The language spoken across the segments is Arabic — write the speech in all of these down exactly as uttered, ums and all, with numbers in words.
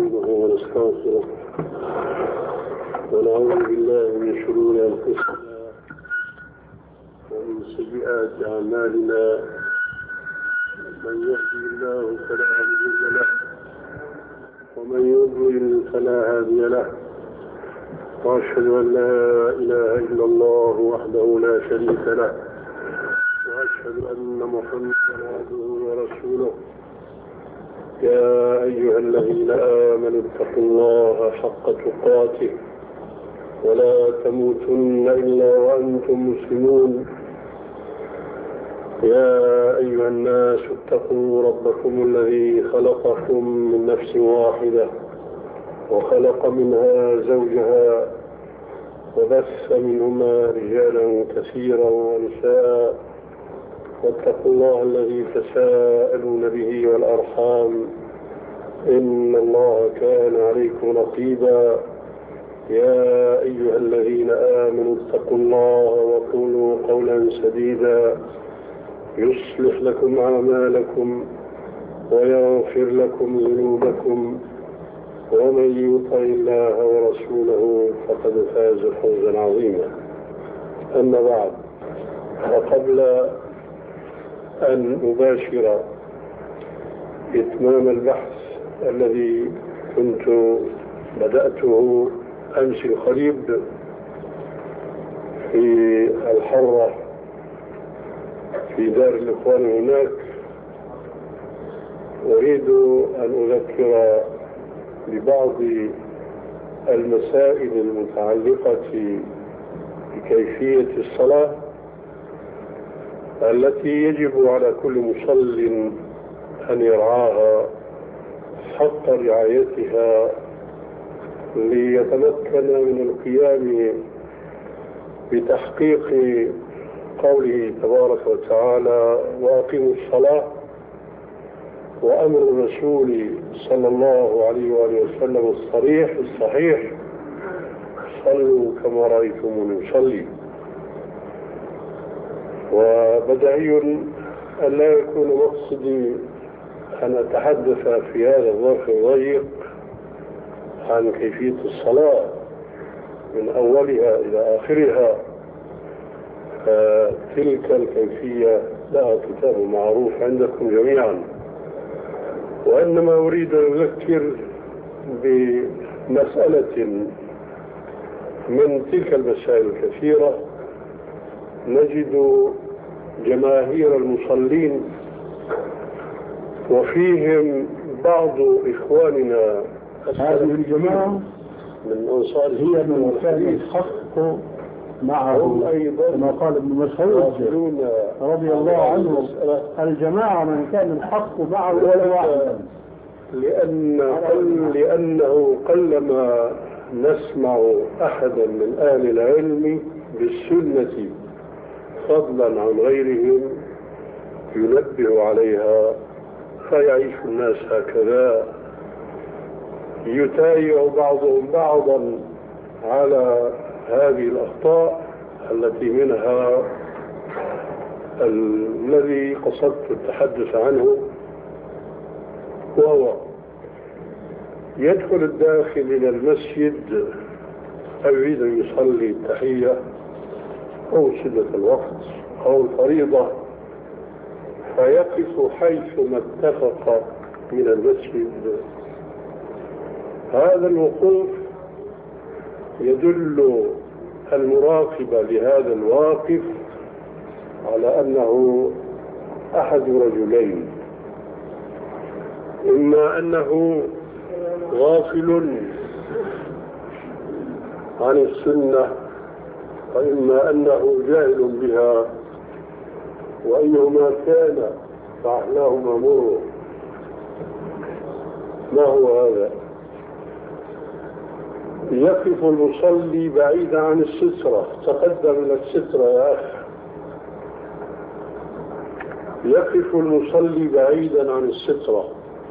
نستعينه ونستغفره ونعوذ بالله من شرور أنفسنا ومن سيئات أعمالنا. من يهدي الله فلا مضل له ومن يضلل فلا هادي له، وأشهد أن لا إله إلا الله وحده لا شريك له، وأشهد أن محمدا عبده ورسوله. يا أيها الذين آمنوا اتقوا الله حق تقاته ولا تموتن إلا وأنتم مسلمون. يا أيها الناس اتقوا ربكم الذي خلقكم من نفس واحدة وخلق منها زوجها وبث منهما رجالا كثيرا ونساء، واتقوا الله الذي تساءلون به والأرحام إن الله كان عليكم رقيبا. يا أيها الذين آمنوا اتقوا الله وقولوا قولا سديدا يصلح لكم أعمالكم ويغفر لكم ذنوبكم، ومن يطع الله ورسوله فقد فاز فوزا عظيما. أما بعد، وقبل أن أباشر إتمام البحث الذي كنت بدأته أمس القريب في الحرة في دار الإخوان هناك، أريد أن أذكر ببعض المسائل المتعلقة بكيفية الصلاة التي يجب على كل مصل أن يرعاها حق رعايتها ليتمكن من القيام بتحقيق قوله تبارك وتعالى: وأقيموا الصلاة، وأمر الرسول صلى الله عليه وآله وسلم الصريح الصحيح: صلوا كما رأيتموني أصلي. وبدعي أن لا يكون مقصدي أن أتحدث في هذا الظرف الضيق عن كيفية الصلاة من أولها إلى آخرها، فتلك الكيفية لها كتاب معروف عندكم جميعا، وإنما أريد أن أذكر بمسألة من تلك المسائل الكثيرة نجد جماهير المصلين وفيهم بعض إخواننا هذه الجماعة من أنصار هي من كان الحق معه، كما قال ابن مسعود رضي الله عنه: الجماعة من كان الحق معه ولا واحدا. لأن لأنه قلما نسمع أحدا من أهل العلم بالسنة فضلا عن غيرهم ينبه عليها، فيعيش الناس هكذا يتايع بعضهم بعضا على هذه الأخطاء التي منها الذي قصدت التحدث عنه، وهو يدخل الداخل إلى المسجد أو يريد أن يصلي التحية أو سنة الوقت أو الفريضة، فيقف حيث ما اتفق من المسجد. هذا الوقوف يدل المراقب لهذا الواقف على أنه أحد رجلين: إما أنه غافل عن السنة، وإما أنه جاهل بها، وأيهما كان فأحلاهما مر. ما هو هذا؟ يقف المصلي بعيدا عن السترة، تقدم إلى السترة يا أخي. يقف المصلي بعيدا عن السترة،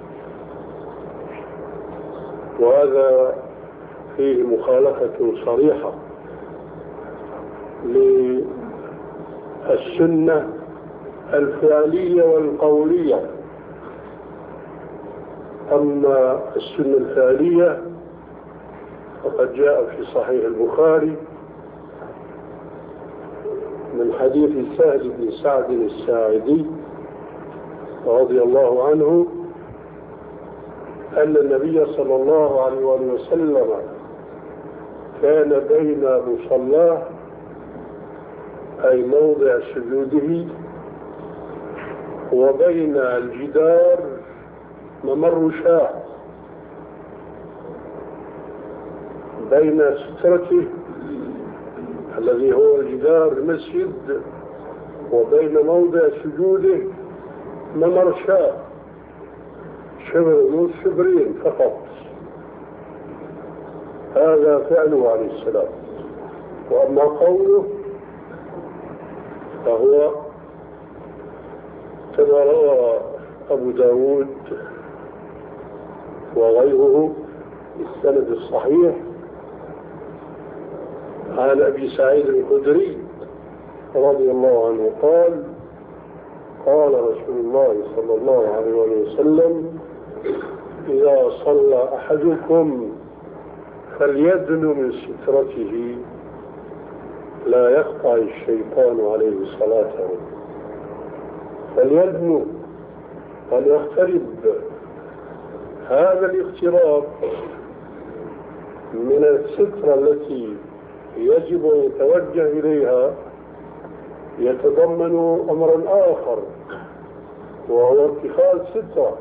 وهذا فيه مخالفة صريحة للسنة الفعلية والقولية. أما السنة الفعلية فقد جاء في صحيح البخاري من حديث سهل بن سعد الساعدي رضي الله عنه أن النبي صلى الله عليه وسلم كان بين مصلاه أي موضع سجوده وبين الجدار ممر شاة، بين سترته الذي هو جدار المسجد وبين موضع سجوده ممر شاة، شبر نص شبرين فقط. هذا فعله عليه السلام. وأما قوله فهو كما روى أبو داود وغيره بالسند الصحيح عن أبي سعيد الخدري رضي الله عنه قال قال رسول الله صلى الله عليه وسلم إذا صلى أحدكم فليدن من سترته لا يقطع الشيطان عليه صلاته. فليدن فليقترب. هذا الاقتراب من السترة التي يجب أن يتوجه إليها يتضمن أمرا آخر، وهو اتخاذ سترة.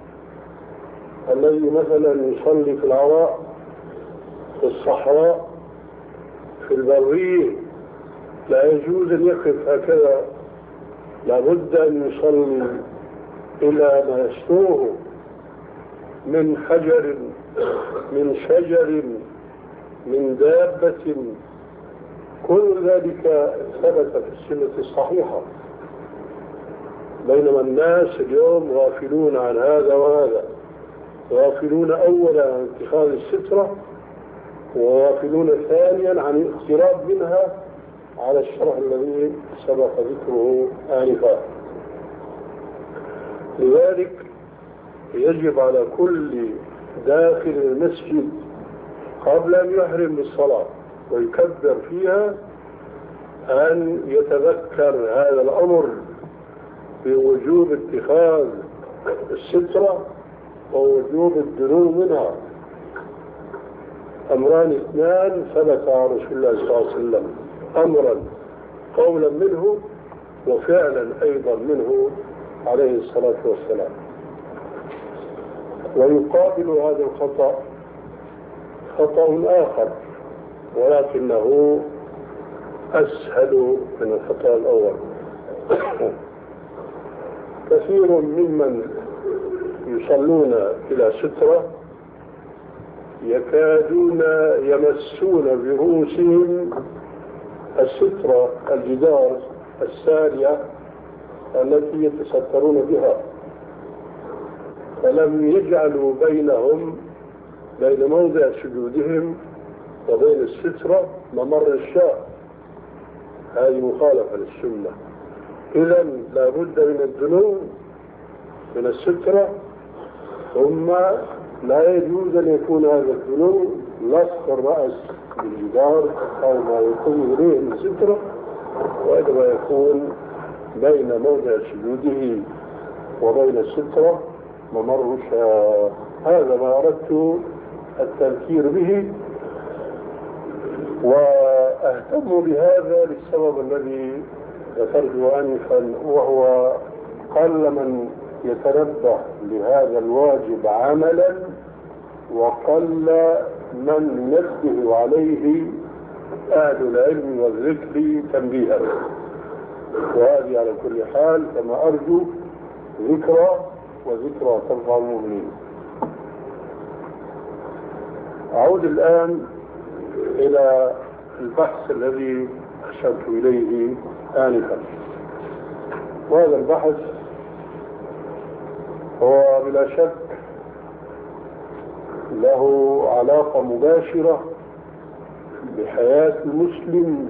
الذي مثلا يصلي في العراء، في الصحراء، في البرية، لا يجوز أن يقف هكذا، لابد أن يصلي إلى ما يستوه من حجر، من شجر، من دابة. كل ذلك ثبت في السنة الصحيحة، بينما الناس اليوم غافلون عن هذا وهذا، غافلون أولا عن اتخاذ السترة، وغافلون ثانيا عن الاقتراب منها على الشرح الذي سبق ذكره آنفا. لذلك يجب على كل داخل المسجد قبل أن يحرم بالصلاة ويكبر فيها أن يتذكر هذا الأمر بوجوب اتخاذ السترة ووجوب الدنو منها. أمران اثنان ثبت عن رسول الله صلى الله عليه وسلم، أمرا قولا منه وفعلا أيضا منه عليه الصلاة والسلام. ويقابل هذا الخطأ خطأ آخر ولكنه أسهل من الخطأ الأول. كثير ممن يصلون إلى سترة يكادون يمسون برؤوسهم السترة، الجدار السارية التي يتسترون بها، فلم يجعلوا بينهم بين موضع سجودهم وبين السترة ممر الشاة. هذه مخالفة للسنة. إذا لابد من الدنو من السترة، ثم لا يجوز أن يكون هذا الدنو لصق الرأس بالجدار أو ما يكون إليه من سترة، وإنما يكون بين موضع سجوده وبين السترة ممر شاة. هذا ما أردت التذكير به، وأهتم بهذا للسبب الذي ذكرته آنفا، وهو قل من يتنبه لهذا الواجب عملا وقل من ينبه عليه أهل العلم والذكر تنبيها. وهذه على كل حال كما أرجو ذكرى، وذكرى تنفع المؤمنين. أعود الآن إلى البحث الذي أشرت إليه آنفا. وهذا البحث هو بلا شك له علاقة مباشرة بحياة المسلم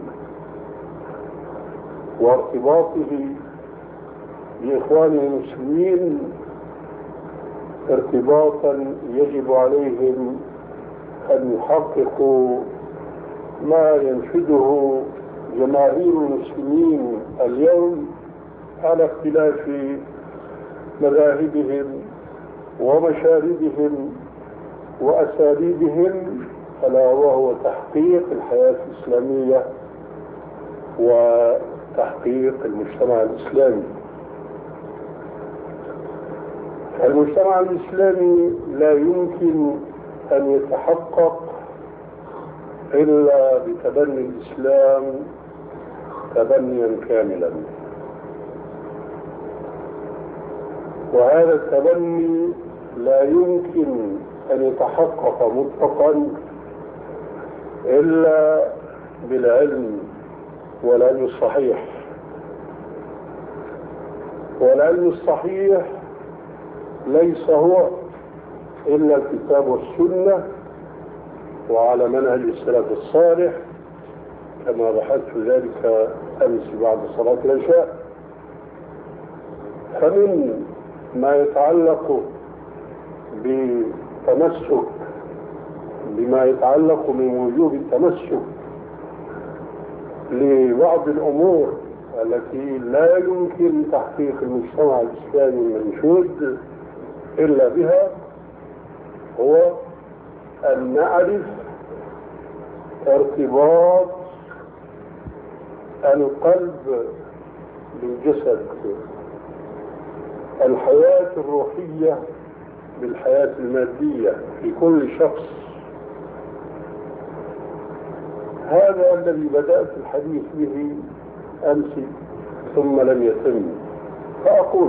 وارتباطه بإخوانه المسلمين ارتباطا يجب عليهم أن يحققوا ما ينشده جماهير المسلمين اليوم على اختلاف مذاهبهم ومشاربهم وأساليبهم، ألا وهو تحقيق الحياة الإسلامية وتحقيق المجتمع الإسلامي. المجتمع الإسلامي لا يمكن أن يتحقق إلا بتبني الإسلام تبنيا كاملا، وهذا التبني لا يمكن أن يتحقق مطلقا إلا بالعلم والعلم الصحيح. والعلم الصحيح ليس هو إلا الكتاب والسنة وعلى منهج السلف الصالح كما بحثت ذلك أمس بعد صلاة العشاء. فمن ما يتعلق بالتمسك بما يتعلق من وجوب التمسك لبعض الأمور التي لا يمكن تحقيق المجتمع الإسلامي المنشود إلا بها، هو أن نعرف ارتباط القلب بالجسد، الحياة الروحية بالحياة المادية في كل شخص. هذا الذي بدأت الحديث به أمس ثم لم يتم. فأقول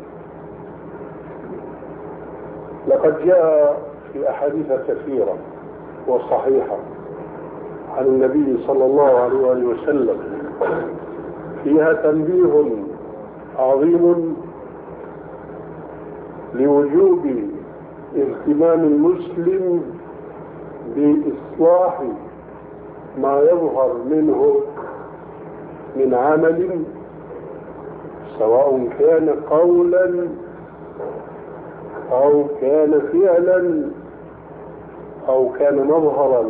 لقد جاء في أحاديث كثيرة وصحيحة عن النبي صلى الله عليه وآله وسلم فيها تنبيه عظيم لوجوب اهتمام المسلم بإصلاح ما يظهر منه من عمل، سواء كان قولا أو كان فعلا أو كان مظهرا.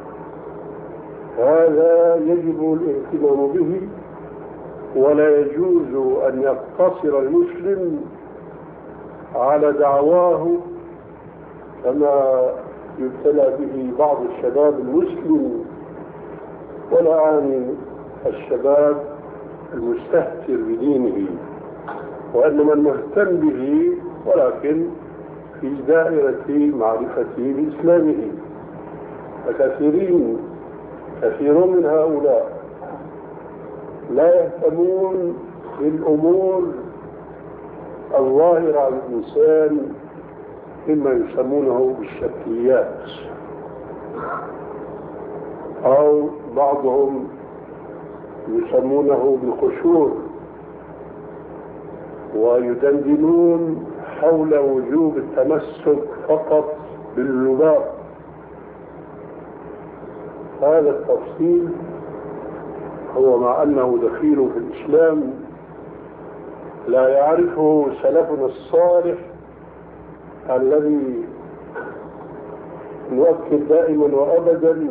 هذا يجب الاهتمام به، ولا يجوز أن يقتصر المسلم على دعواه كما يبتلى به بعض الشباب المسلم، ولا أعني الشباب المستهتر بدينه، وإنما المهتم به ولكن في دائرة معرفته بإسلامه. فكثيرين كثير من هؤلاء لا يهتمون بالأمور الظاهرة على الإنسان مما يسمونه بالشكليات، أو بعضهم يسمونه بالقشور، ويدندنون حول وجوب التمسك فقط باللباب. هذا التفصيل هو مع أنه دخيل في الإسلام لا يعرفه سلفنا الصالح الذي نؤكد دائما وأبدا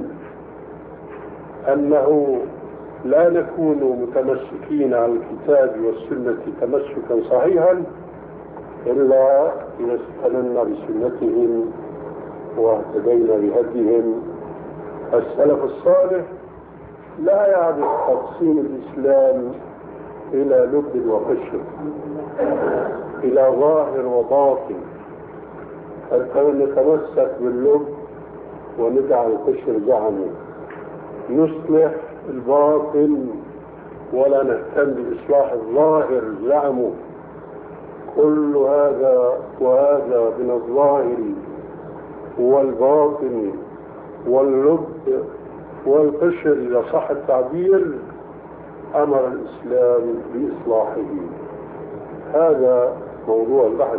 أنه لا نكون متمسكين على الكتاب والسنة تمسكا صحيحا إلا إذا استننا بسنتهم واهتدينا بهديهم. السلف الصالح لا يعرف تقسيم الإسلام إلى لب وقشر، إلى ظاهر وباطن، حتى نتمسك باللب وندع القشر زعمه، نصلح الباطن ولا نهتم بإصلاح الظاهر زعمه. كل هذا وهذا من الظاهر والباطن واللب والقشر إذا صح التعبير أمر الإسلام بإصلاحه. هذا موضوع البحث.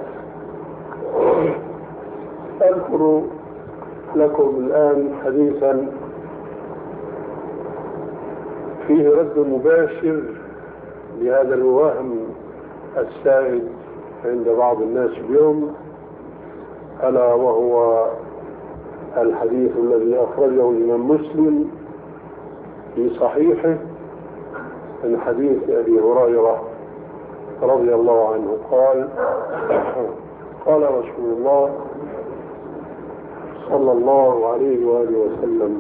أذكر لكم الآن حديثا فيه رد مباشر لهذا الوهم السائد عند بعض الناس اليوم، ألا وهو الحديث الذي أخرجه الإمام مسلم في صحيحه من حديث أبي هريرة رضي الله عنه قال قال رسول الله صلى الله عليه وآله وسلم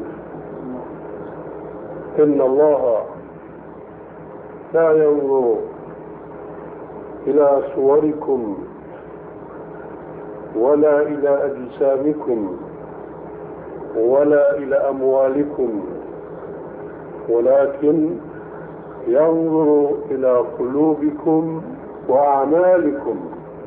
إن الله لا ينظر إلى صوركم ولا إلى أجسامكم ولا إلى أموالكم ولكن ينظر إلى قلوبكم وأعمالكم.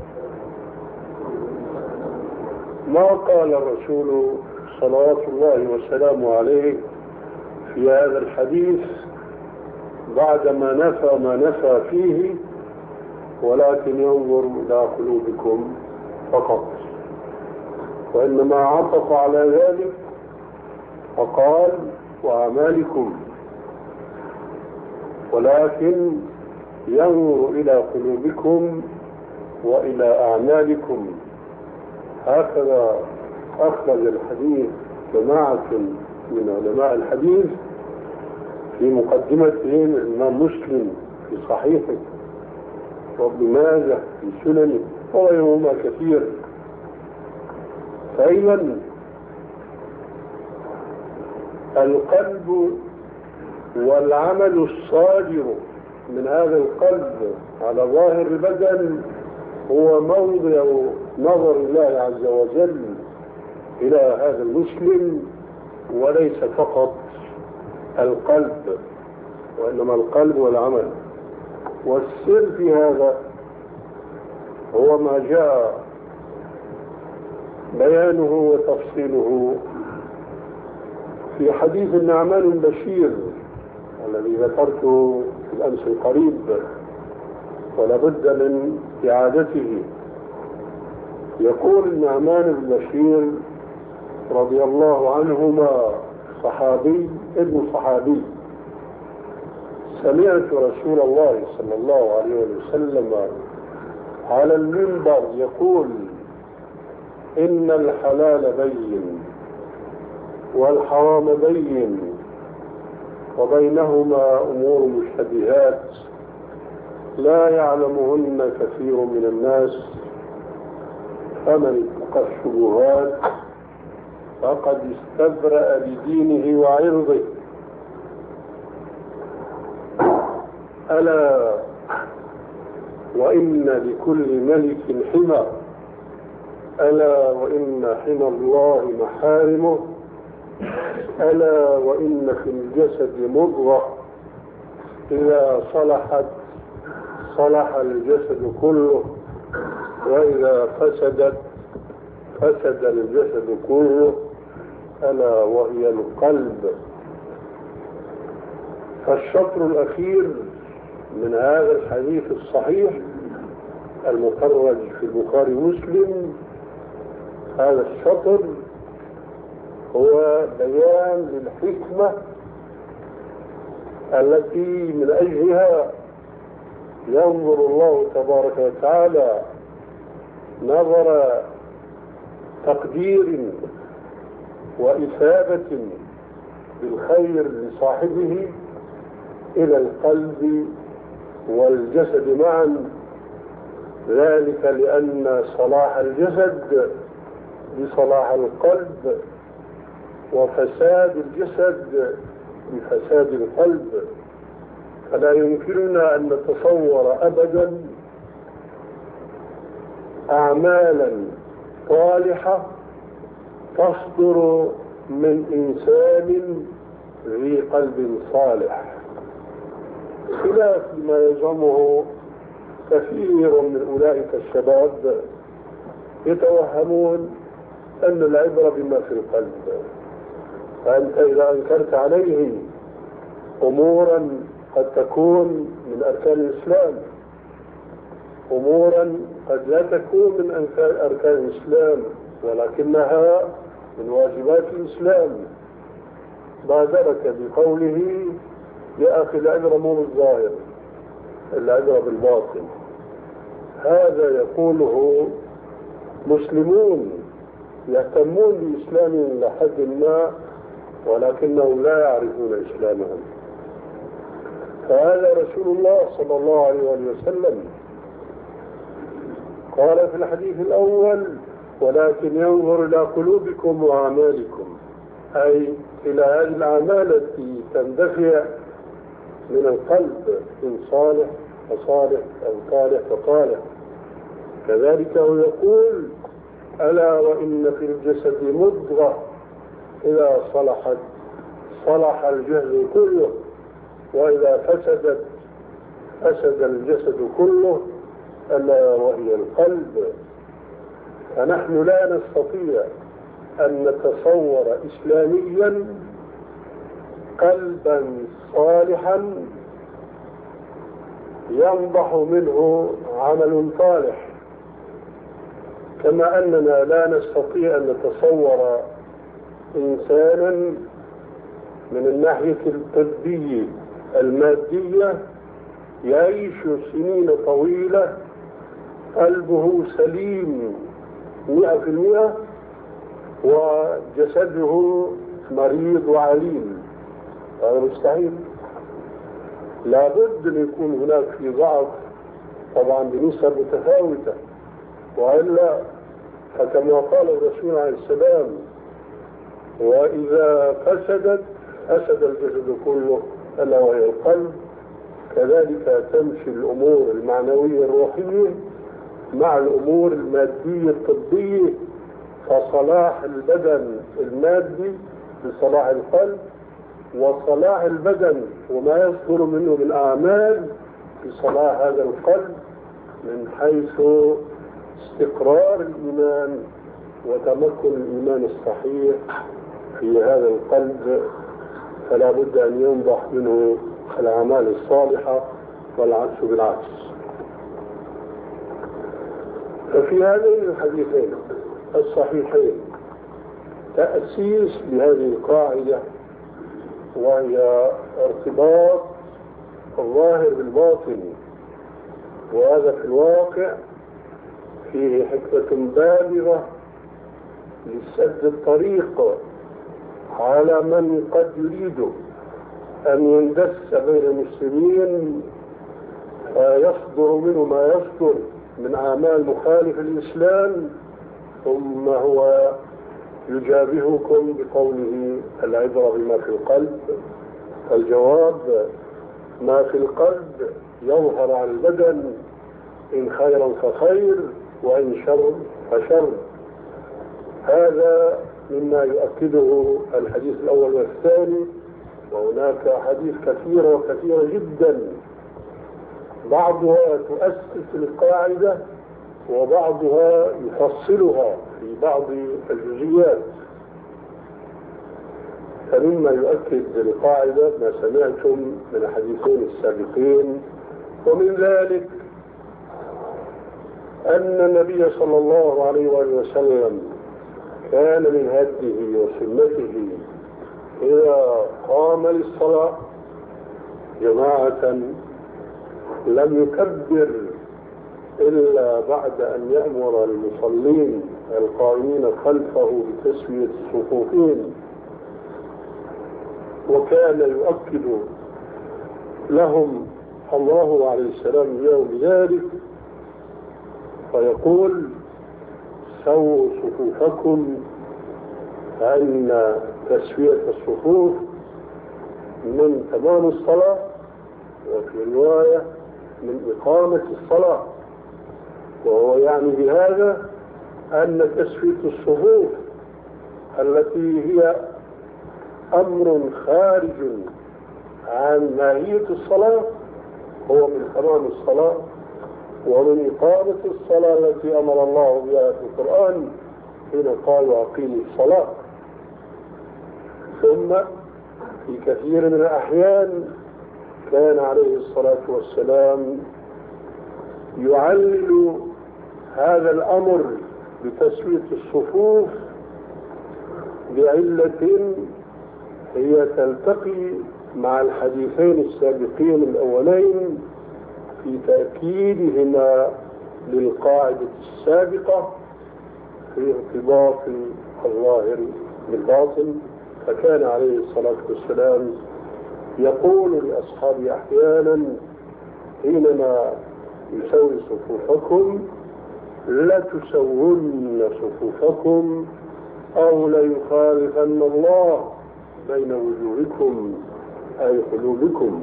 ما قال الرسول صلوات الله وسلامه عليه في هذا الحديث بعدما نفى ما نفى فيه ولكن ينظر إلى قلوبكم فقط، وإنما عطف على ذلك فقال وأعمالكم، ولكن ينظر إلى قلوبكم وإلى أعمالكم. هكذا أخرج الحديث جماعة من علماء الحديث في مقدمتهم الإمام مسلم في صحيحه وابن ماجه في سننه وغيرهما كثير. فإذا القلب والعمل الصادر من هذا القلب على ظاهر البدن هو موضع نظر الله عز وجل إلى هذا المسلم، وليس فقط القلب وإنما القلب والعمل. والسر في هذا هو ما جاء بيانه وتفصيله في حديث النعمان البشير الذي ذكرته في الأمس القريب ولا بد من إعادته. يقول النعمان البشير رضي الله عنهما صحابي ابن صحابي: سمعت رسول الله صلى الله عليه وسلم على المنبر يقول: إن الحلال بين والحرام بين وبينهما أمور مشتبهات لا يعلمهن كثير من الناس، فمن اتقى الشبهات فقد استبرأ بدينه وعرضه. ألا وإن لكل ملك حمى، ألا وإن حمى الله محارمه، ألا وإن في الجسد مضغة إذا صلحت صلح الجسد كله وإذا فسدت فسد الجسد كله، ألا وهي القلب. فالشطر الأخير من هذا الحديث الصحيح المخرج في البخاري ومسلم، هذا الشطر هو بيان للحكمة التي من أجلها ينظر الله تبارك وتعالى نظر تقدير وإثابة بالخير لصاحبه إلى القلب والجسد معا، ذلك لأن صلاح الجسد بصلاح القلب وفساد الجسد بفساد القلب. فلا يمكننا أن نتصور أبدا أعمالا صالحة تصدر من إنسان ذي قلب صالح، خلاف ما يزعمه كثير من أولئك الشباب يتوهمون أن العبرة بما في القلب. فأنت إذا أنكرت عليه أمورا قد تكون من أركان الإسلام، أمورا قد لا تكون من أركان الإسلام ولكنها من واجبات الإسلام، بادرك بقوله: يا أخي العبرة مو بالظاهر، العبرة بالباطن. هذا يقوله مسلمون يهتمون بإسلامهم لحد ما، ولكنهم لا يعرفون إسلامهم. فهذا رسول الله صلى الله عليه وسلم قال في الحديث الأول: ولكن ينظر إلى قلوبكم وأعمالكم، أي إلى هذه الأعمال التي تندفع من القلب، إن صالح فصالح أو طالح فطالح. كذلك هو يقول: ألا وإن في الجسد مضغة إذا صلحت صلح الجسد كله، وإذا فسدت فسد الجسد كله، ألا وهي القلب. فنحن لا نستطيع أن نتصور إسلاميا قلبا صالحا ينضح منه عمل صالح، كما أننا لا نستطيع أن نتصور إنسانا من الناحية الطبية المادية يعيش سنين طويلة قلبه سليم مئة في المئة وجسده مريض وعليل. هذا مستحيل. لابد أن يكون هناك في ضعف طبعا بنسب متفاوتة، وإلا فكما قال الرسول عليه السلام: وإذا فسدت فسد الجسد كله ألا وهي القلب. كذلك تمشي الأمور المعنوية الروحية مع الأمور المادية الطبية، فصلاح البدن المادي بصلاح القلب، وصلاح البدن وما يصدر منه من أعمال بصلاح هذا القلب، من حيث استقرار الإيمان وتمكن الإيمان الصحيح في هذا القلب. فلا بد أن ينضح منه الأعمال الصالحة والعكس بالعكس. ففي هذين الحديثين الصحيحين تأسيس لهذه القاعدة، وهي ارتباط الظاهر بالباطن، وهذا في الواقع فيه حكمة بالغة لسد الطريق على من قد يريد أن يندس بين المسلمين فيصدر منه ما يصدر من أعمال مخالف الإسلام، ثم هو يجابهكم بقوله: العبرة بما في القلب. الجواب: ما في القلب يظهر على البدن، إن خيرا فخير وإن شر فشر. هذا مما يؤكده الحديث الأول والثاني، وهناك أحاديث كثيرة وكثيرة جدا، بعضها تؤسس القاعدة وبعضها يفصلها في بعض الجزئيات. فمما يؤكد القاعدة ما سمعتم من الحديثين السابقين، ومن ذلك أن النبي صلى الله عليه وسلم كان من هديه وسنته إذا قام للصلاة جماعة لم يكبر إلا بعد أن يأمر المصلين القائمين خلفه بتسوية الصفوفين، وكان يؤكد لهم الله عليه السلام اليوم بذلك، فيقول: سووا صفوفكم، فإن تسوية الصفوف من تمام الصلاة، وفي رواية من إقامة الصلاة. وهو يعني بهذا أن تسوية الصفوف التي هي أمر خارج عن ماهية الصلاة هو من تمام الصلاة، ومن إقامة الصلاة التي أمر الله بها في القرآن حين قال: وأقيموا الصلاة. ثم في كثير من الأحيان كان عليه الصلاة والسلام يعلل هذا الأمر بتسوية الصفوف بعلة هي تلتقي مع الحديثين السابقين الأولين في تأكيدهما للقاعدة السابقة، في ارتباط الظاهر بالباطن. فكان عليه الصلاة والسلام يقول لأصحابه أحيانا حينما يسوي صفوفكم: لا تسون صفوفكم أو ليخالفن الله بين وجوهكم أي قلوبكم.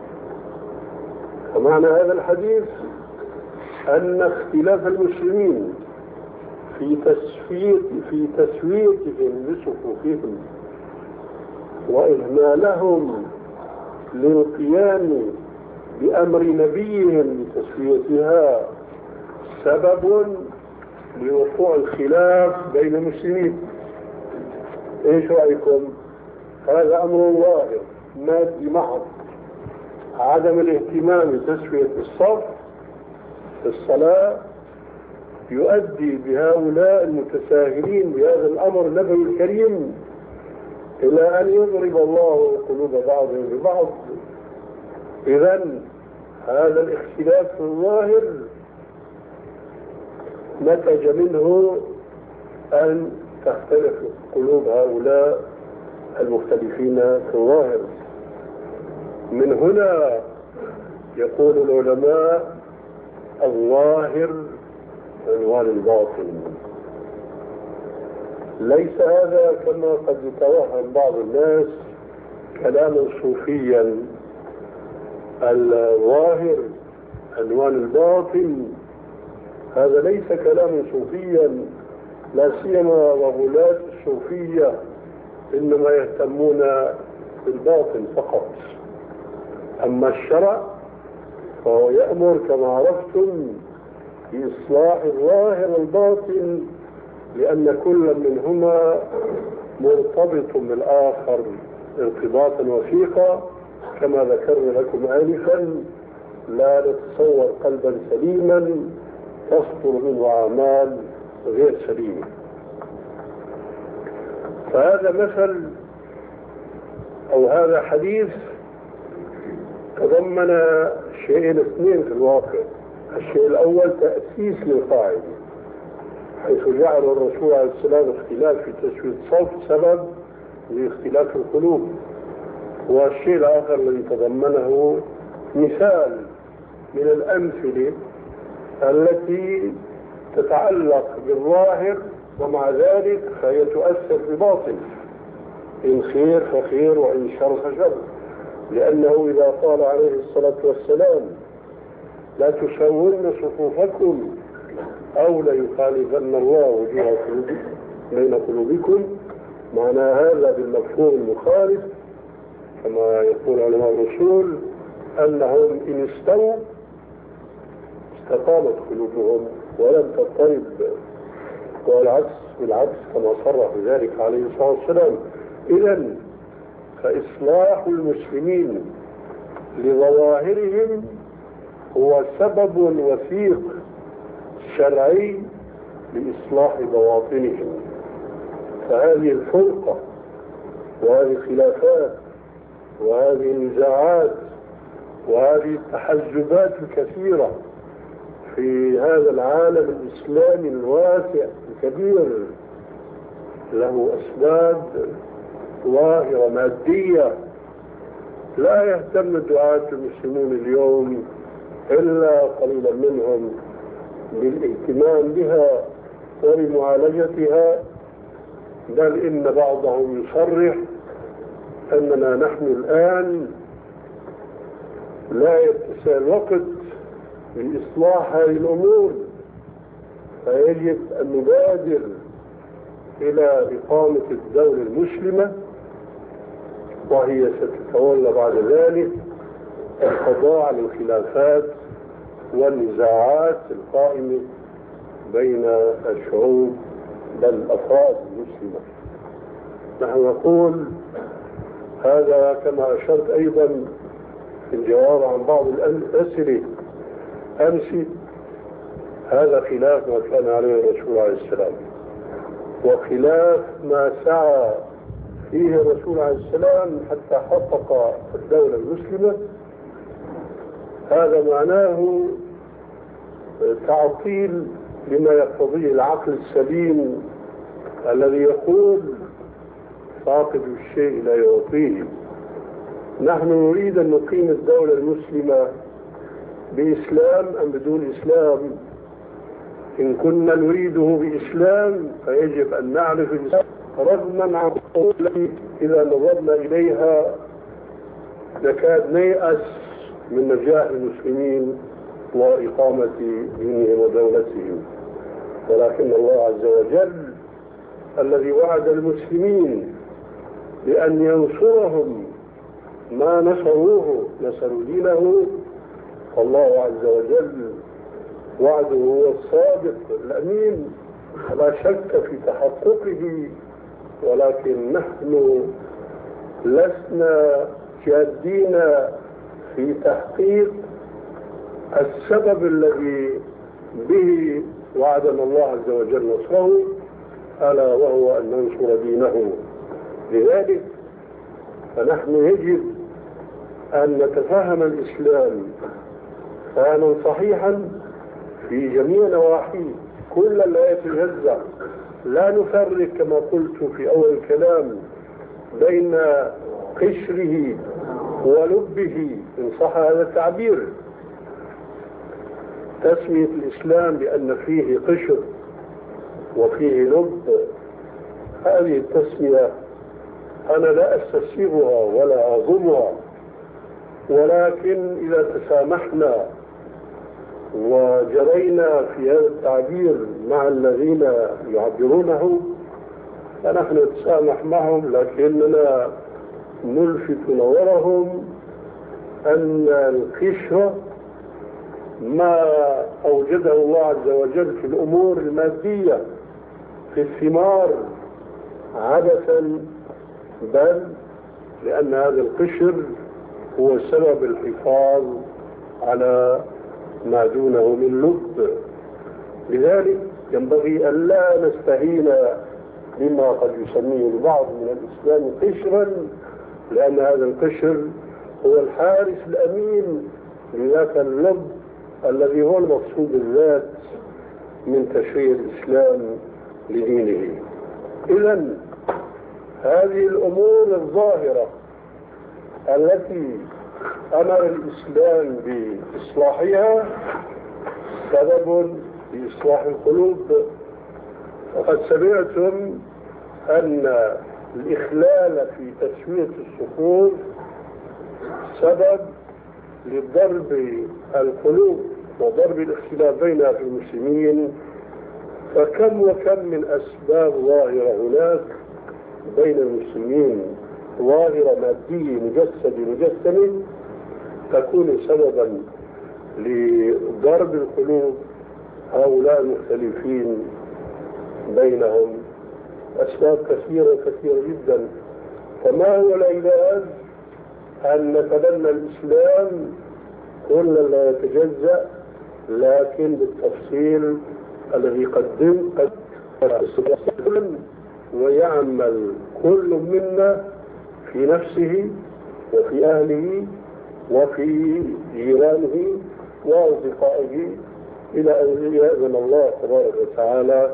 فمعنى هذا الحديث أن اختلاف المسلمين في تسوية في تسويتهم لصفوفهم وإهمالهم للقيام بأمر نبيهم لتسويتها سبب لوقوع الخلاف بين المسلمين. ايش رأيكم؟ هذا أمر ظاهر مادي محض. عدم الاهتمام بتسوية الصف في الصلاة يؤدي بهؤلاء المتساهلين بهذا الأمر النبوي الكريم إلى أن يضرب الله قلوب بعضهم ببعض. إذن هذا الاختلاف في الظاهر نتج منه أن تختلف قلوب هؤلاء المختلفين في الظاهر. من هنا يقول العلماء: الظاهر عنوان الباطن. ليس هذا كما قد يتوهم بعض الناس كلاما صوفيا. الظاهر عنوان الباطن هذا ليس كلاما صوفيا، لا سيما وغلاة الصوفية إنما يهتمون بالباطن فقط. أما الشرع فهو يأمر كما عرفتم بإصلاح الظاهر والباطن، لأن كل منهما مرتبط بالآخر ارتباطا وثيقا كما ذكرنا لكم آنفا. لا نتصور قلبا سليما تصدر منه أعمال غير سليمة. فهذا مثل أو هذا حديث تضمن شيئين اثنين في الواقع. الشيء الأول تأسيس للقاعدة، حيث جعل الرسول عليه السلام اختلاف في تسوية الصف سبب لاختلاف القلوب. والشيء الآخر الذي تضمنه مثال من الأمثلة التي تتعلق بالظاهر ومع ذلك فهي تؤثر بباطن، إن خير فخير وإن شر فشر. لأنه إذا قال عليه الصلاة والسلام: لا تسون صفوفكم أو ليخالفن الله وجوه بين قلوبكم، معنى هذا بالمفهوم المخالف كما يقول علماء الرسول أنهم إن استووا استقامت قلوبهم ولم تضطرب، والعكس بالعكس كما صرح بذلك عليه الصلاة والسلام. إذن فإصلاح المسلمين لظواهرهم هو سبب وثيق شرعي لإصلاح بواطنهم. فهذه الفرقة وهذه الخلافات وهذه النزاعات وهذه التحزبات الكثيرة في هذا العالم الإسلامي الواسع الكبير له أسباب ظاهرة مادية لا يهتم دعاة المسلمون اليوم إلا قليلا منهم بالاهتمام بها وبمعالجتها، بل إن بعضهم يصرح أننا نحن الآن لا يتسع الوقت لإصلاح هذه الأمور، فيجب أن نبادر إلى إقامة الدولة المسلمة، وهي ستتولى بعد ذلك القضاء على الخلافات والنزاعات القائمة بين الشعوب بل الأفراد المسلمة. نحن نقول هذا كما أشرت أيضا في الجواب عن بعض الأسئلة أمس، هذا خلاف ما كان عليه الرسول عليه السلام وخلاف ما سعى فيه الرسول عليه السلام حتى حقق الدولة المسلمة. هذا معناه تعطيل بما يقتضيه العقل السليم الذي يقول فاقد الشيء لا يعطيه. نحن نريد أن نقيم الدولة المسلمة بإسلام أم بدون إسلام؟ إن كنا نريده بإسلام فيجب أن نعرف الإسلام رغما عن قوله إذا نظرنا إليها نكاد نيأس من نجاح المسلمين وإقامة دينهم ودولتهم، ولكن الله عز وجل الذي وعد المسلمين بأن ينصرهم ما نصروه نصروا دينه، فالله عز وجل وعده هو الصادق الأمين لا شك في تحققه، ولكن نحن لسنا جادين في تحقيق السبب الذي به وعدنا الله عز وجل نصره، ألا وهو أن ننصر دينه. لذلك فنحن يجب أن نتفهم الإسلام فهما صحيحا في جميع نواحيه، كل لا يتجزأ، لا نفرق كما قلت في أول الكلام بين قشره ولبه إن صح هذا التعبير. تسمية الإسلام بأن فيه قشر وفيه لب، هذه التسمية أنا لا أستسيغها ولا أظلمها، ولكن إذا تسامحنا وجرينا في هذا التعبير مع الذين يعبرونه فنحن نتسامح معهم، لكننا نلفت نظرهم أن القشر ما أوجده الله عز وجل في الأمور المادية في الثمار عبثا، بل لأن هذا القشر هو سبب الحفاظ على ما دونه من لب. لذلك ينبغي أن لا نستهين بما قد يسميه البعض من الإسلام قشرا، لأن هذا القشر هو الحارس الأمين لذاك اللب الذي هو المقصود الذات من تشريع الإسلام لدينه. إذن هذه الأمور الظاهرة التي أمر الإسلام بإصلاحها سبب لإصلاح القلوب. وقد سمعتم أن الإخلال في تسوية الصفوف سبب لضرب القلوب وضرب الاختلاف بينها في المسلمين، فكم وكم من أسباب ظاهرة هناك بين المسلمين، ظاهرة مادية مجسدة مجسمة تكون سببا لضرب القلوب هؤلاء المختلفين بينهم. أسباب كثيرة كثيرة جدا. فما هو العلاج؟ أن نتبنى الإسلام كل لا يتجزأ، لكن بالتفصيل الذي قدم قد ويعمل كل منا في نفسه وفي أهله وفي جيرانه وأصدقائه إلى أن يأذن الله تبارك وتعالى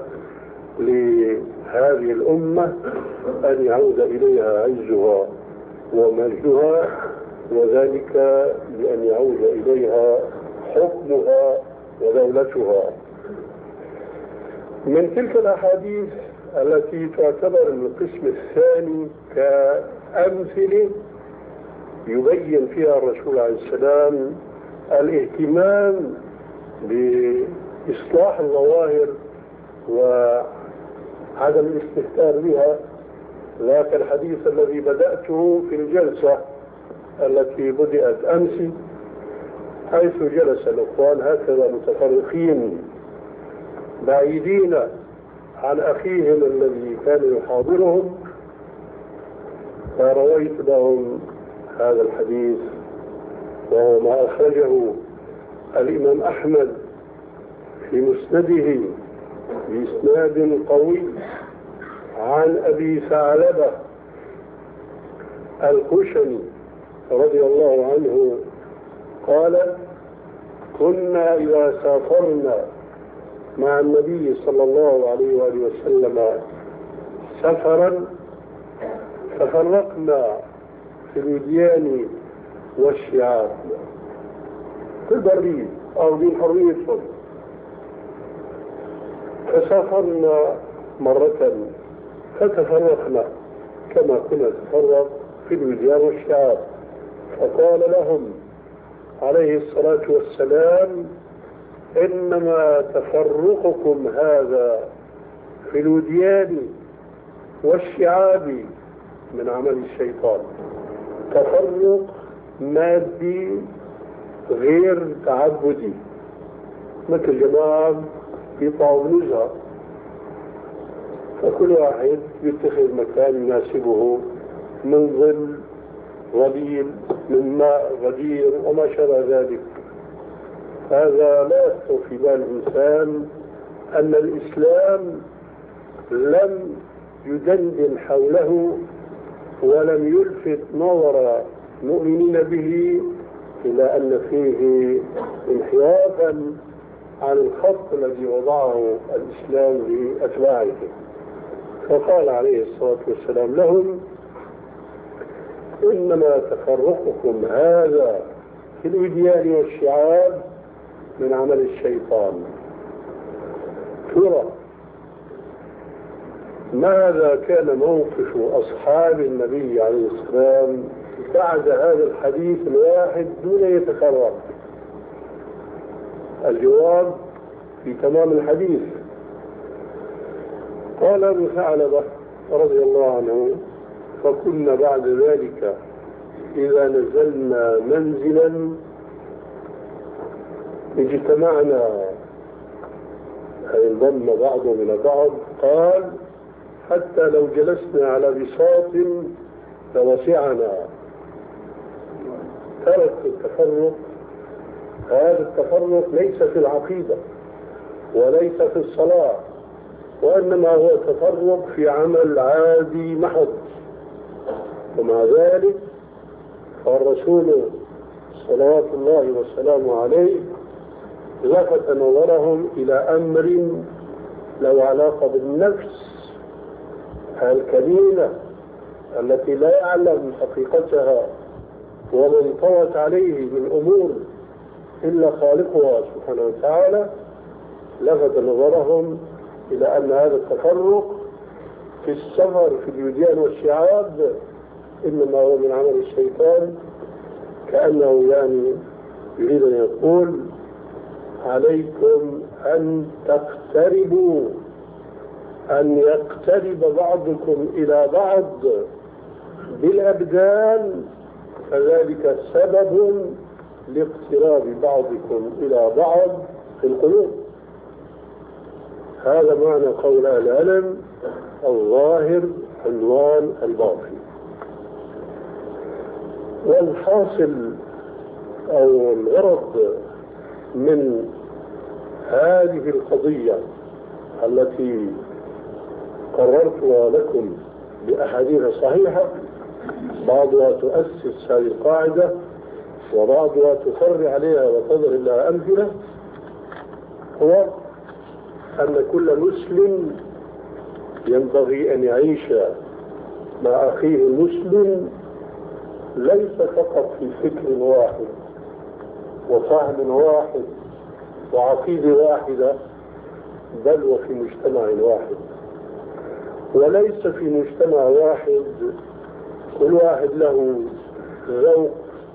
لهذه الأمة أن يعود إليها عزها ومجدها، وذلك بأن يعود إليها حكمها ودولتها. من تلك الأحاديث التي تعتبر القسم الثاني كأمثلة يبين فيها الرسول عليه السلام الاهتمام بإصلاح الظواهر وعدم الاستهتار بها، ذاك الحديث الذي بدأته في الجلسة التي بدأت أمس، حيث جلس الأخوان هكذا متفرقين بعيدين عن أخيهم الذي كان يحاضرهم، فرويت لهم هذا الحديث وهو ما أخرجه الإمام أحمد في مسنده بإسناد قوي عن أبي ثعلبة الخشني رضي الله عنه قال: كنا إذا سافرنا مع النبي صلى الله عليه وآله وسلم سفرا تفرقنا في الوديان والشعاب في البريد أو دين حرية، فسافرنا مرة فتفرقنا كما كنا نتفرق في الوديان والشعاب، فقال لهم عليه الصلاة والسلام: إنما تفرقكم هذا في الوديان والشعاب من عمل الشيطان، تفرق مادي غير تعبدي، مثل جماعة يطلعوا بنزهة فكل واحد يتخذ مكان يناسبه من ظل غليل من ماء غدير وما شابه ذلك. هذا لا يخطر في بال الإنسان أن الإسلام لم يدندن حوله ولم يلفت نظر المؤمنين به إلى أن فيه انحرافا عن الخط الذي وضعه الإسلام لأتباعه. فقال عليه الصلاة والسلام لهم: إنما تفرقكم هذا في الوديان والشعاب من عمل الشيطان. ترى ماذا كان موقف أصحاب النبي عليه السلام بعد هذا الحديث الواحد دون يتكرر؟ الجواب في تمام الحديث. قال ابن ثعلبة رضي الله عنه: فكنا بعد ذلك إذا نزلنا منزلا اجتمعنا، أي انضم بعضهم إلى بعض. قال: حتى لو جلسنا على بساط لوسعنا. ترك التفرق، هذا التفرق ليس في العقيدة وليس في الصلاة، وإنما هو تفرق في عمل عادي محض. ومع ذلك فالرسول صلوات الله وسلامه عليه لفت نظرهم إلى أمر له علاقة بالنفس الكريمة التي لا يعلم حقيقتها وما انطوت عليه من أمور إلا خالقها سبحانه وتعالى. لفت نظرهم إلى أن هذا التفرق في السفر في الوديان والشعاب إنما هو من عمل الشيطان، كأنه يعني يريد أن يقول: عليكم أن تقتربوا، أن يقترب بعضكم إلى بعض بالأبدان، فذلك سبب لاقتراب بعضكم إلى بعض في القلوب. هذا معنى قول أهل العلم: الظاهر عنوان الباطن. والحاصل أو الغرض من هذه القضية التي قررتها لكم بأحاديث صحيحة، بعضها تؤسس هذه القاعدة وبعضها تفرع عليها وتظهر لها أمثلة، هو أن كل مسلم ينبغي أن يعيش مع أخيه المسلم ليس فقط في فكر واحد وفهم واحد وعقيدة واحدة، بل وفي مجتمع واحد. وليس في مجتمع واحد كل واحد له ذوق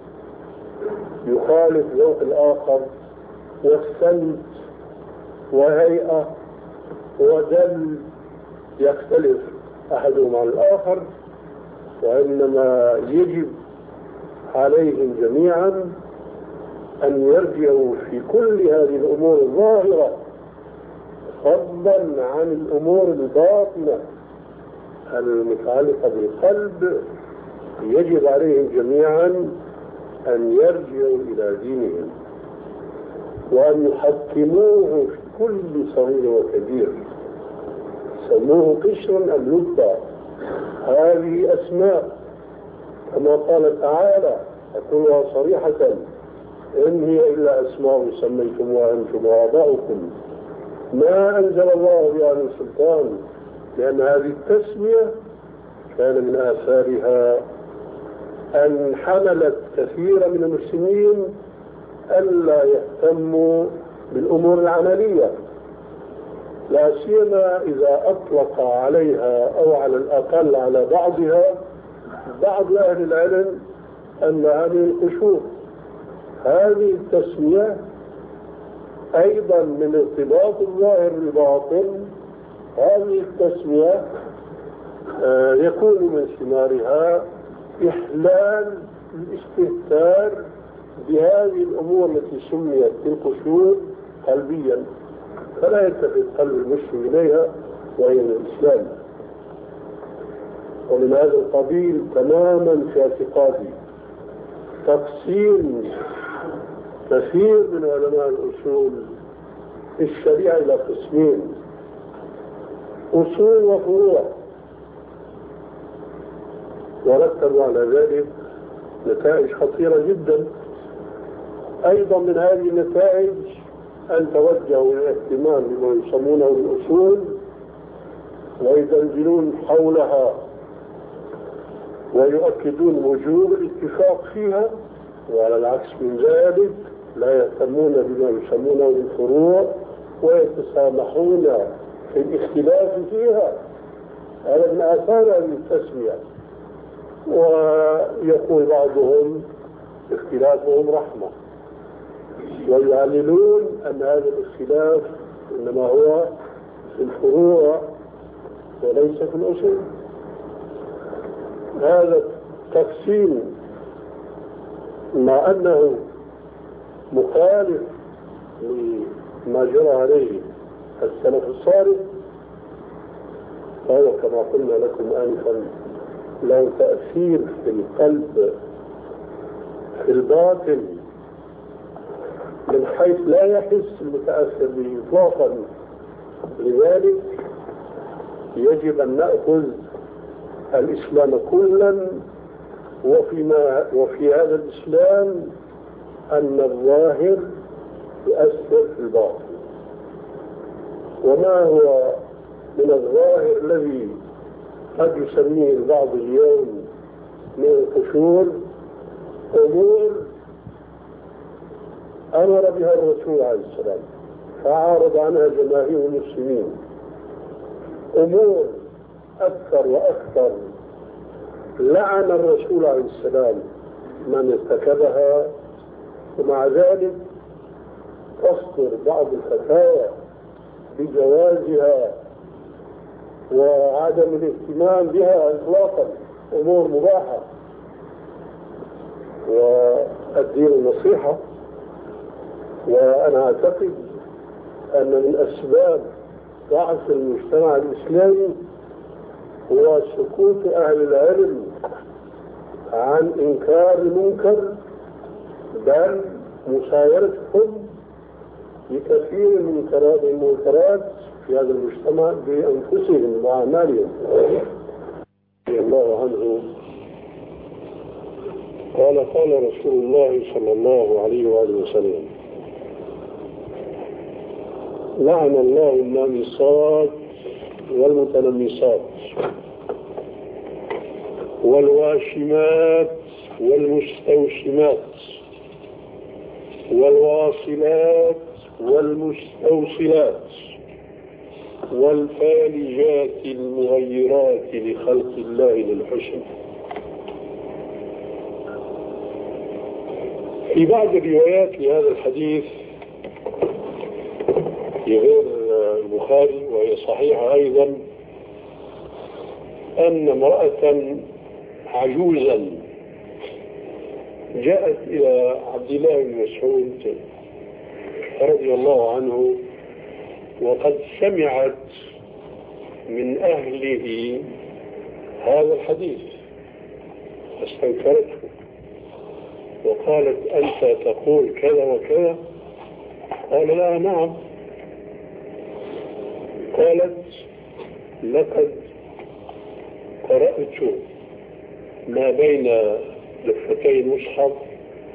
يخالف ذوق الآخر، والسمت وهيئة ودل يختلف أحدهم عن الآخر، وإنما يجب عليهم جميعا أن يرجعوا في كل هذه الأمور الظاهرة فضلا عن الأمور الباطنة المتعلقة بالقلب. يجب عليهم جميعا أن يرجعوا إلى دينهم وأن يحكموه في كل صغير وكبير. سموه قشرا اللبة. هذه أسماء كما قال تعالى: أقولها صريحة: إن هي إلا أسماء سميتموها أنتم وآباؤكم ما أنزل الله بها من سلطان، لأن هذه التسمية كان من آثارها أن حملت كثير من المسلمين ألا يهتموا بالأمور العملية، لا سيما إذا أطلق عليها أو على الأقل على بعضها بعض أهل العلم أنها من القشور. هذه التسمية أيضا من ارتباط الظاهر بالباطن، هذه التسمية آه يكون من ثمارها إحلال الاستهتار بهذه الأمور التي سميت بالقشور قلبيا، فلا يلتفت قلب المسلم إليها وهي من الإسلام. ومن هذا القبيل تماما في اعتقادي تقسيم كثير من علماء الأصول في الشريعة إلى قسمين: أصول وفروع، ورتبوا على ذلك نتائج خطيرة جدا. أيضا من هذه النتائج أن توجهوا الاهتمام بما يسمونه الأصول ويدندنون حولها ويؤكدون وجوب الاتفاق فيها، وعلى العكس من ذلك لا يهتمون بما يسمونه الفروع ويتسامحون في الاختلاف فيها. هذا من آثار هذه التسمية. ويقول بعضهم اختلافهم رحمة، ويعللون أن هذا الاختلاف إنما هو في الفروع وليس في الأصول. هذا التقسيم مع أنه مخالف لما جرى عليه السلف الصالح، فهو كما قلنا لكم آنفا له تأثير في القلب في الباطن من حيث لا يحس المتأثر به إطلاقا. لذلك يجب أن نأخذ الإسلام كلا، وفيما وفي هذا الإسلام أن الظاهر يؤثر في الباطن. وما هو من الظاهر الذي قد يسميه البعض اليوم من القشور أمور أمر بها الرسول عليه السلام فعارض عنها جماهير المسلمين، أمور أكثر وأكثر لعن الرسول عليه السلام من ارتكبها، ومع ذلك تصدر بعض الفتاوى بجوازها وعدم الاهتمام بها إطلاقا، أمور مباحة. والدين النصيحة، وأنا أعتقد أن من أسباب ضعف المجتمع الإسلامي هو سكوت أهل العلم عن إنكار المنكر، بل مسايرتهم لكثير من المنكرات في هذا المجتمع بأنفسهم وأعمالهم. رضي الله عنه قال قال رسول الله صلى الله عليه وآله وسلم: لعن الله النامصات والمتنمصات والواشمات والمستوشمات والواصلات والمستوصلات والفالجات المغيرات لخلق الله للحسن. في بعض الروايات لهذا الحديث في غير البخاري وهي صحيحة أيضا أن امرأة عجوزا جاءت إلى عبد الله بن مسعود رضي الله عنه وقد سمعت من أهله هذا الحديث فاستنكرته وقالت: أنت تقول كذا وكذا؟ قال: لا، نعم. قالت: لقد قرأت ما بين دفتي المصحف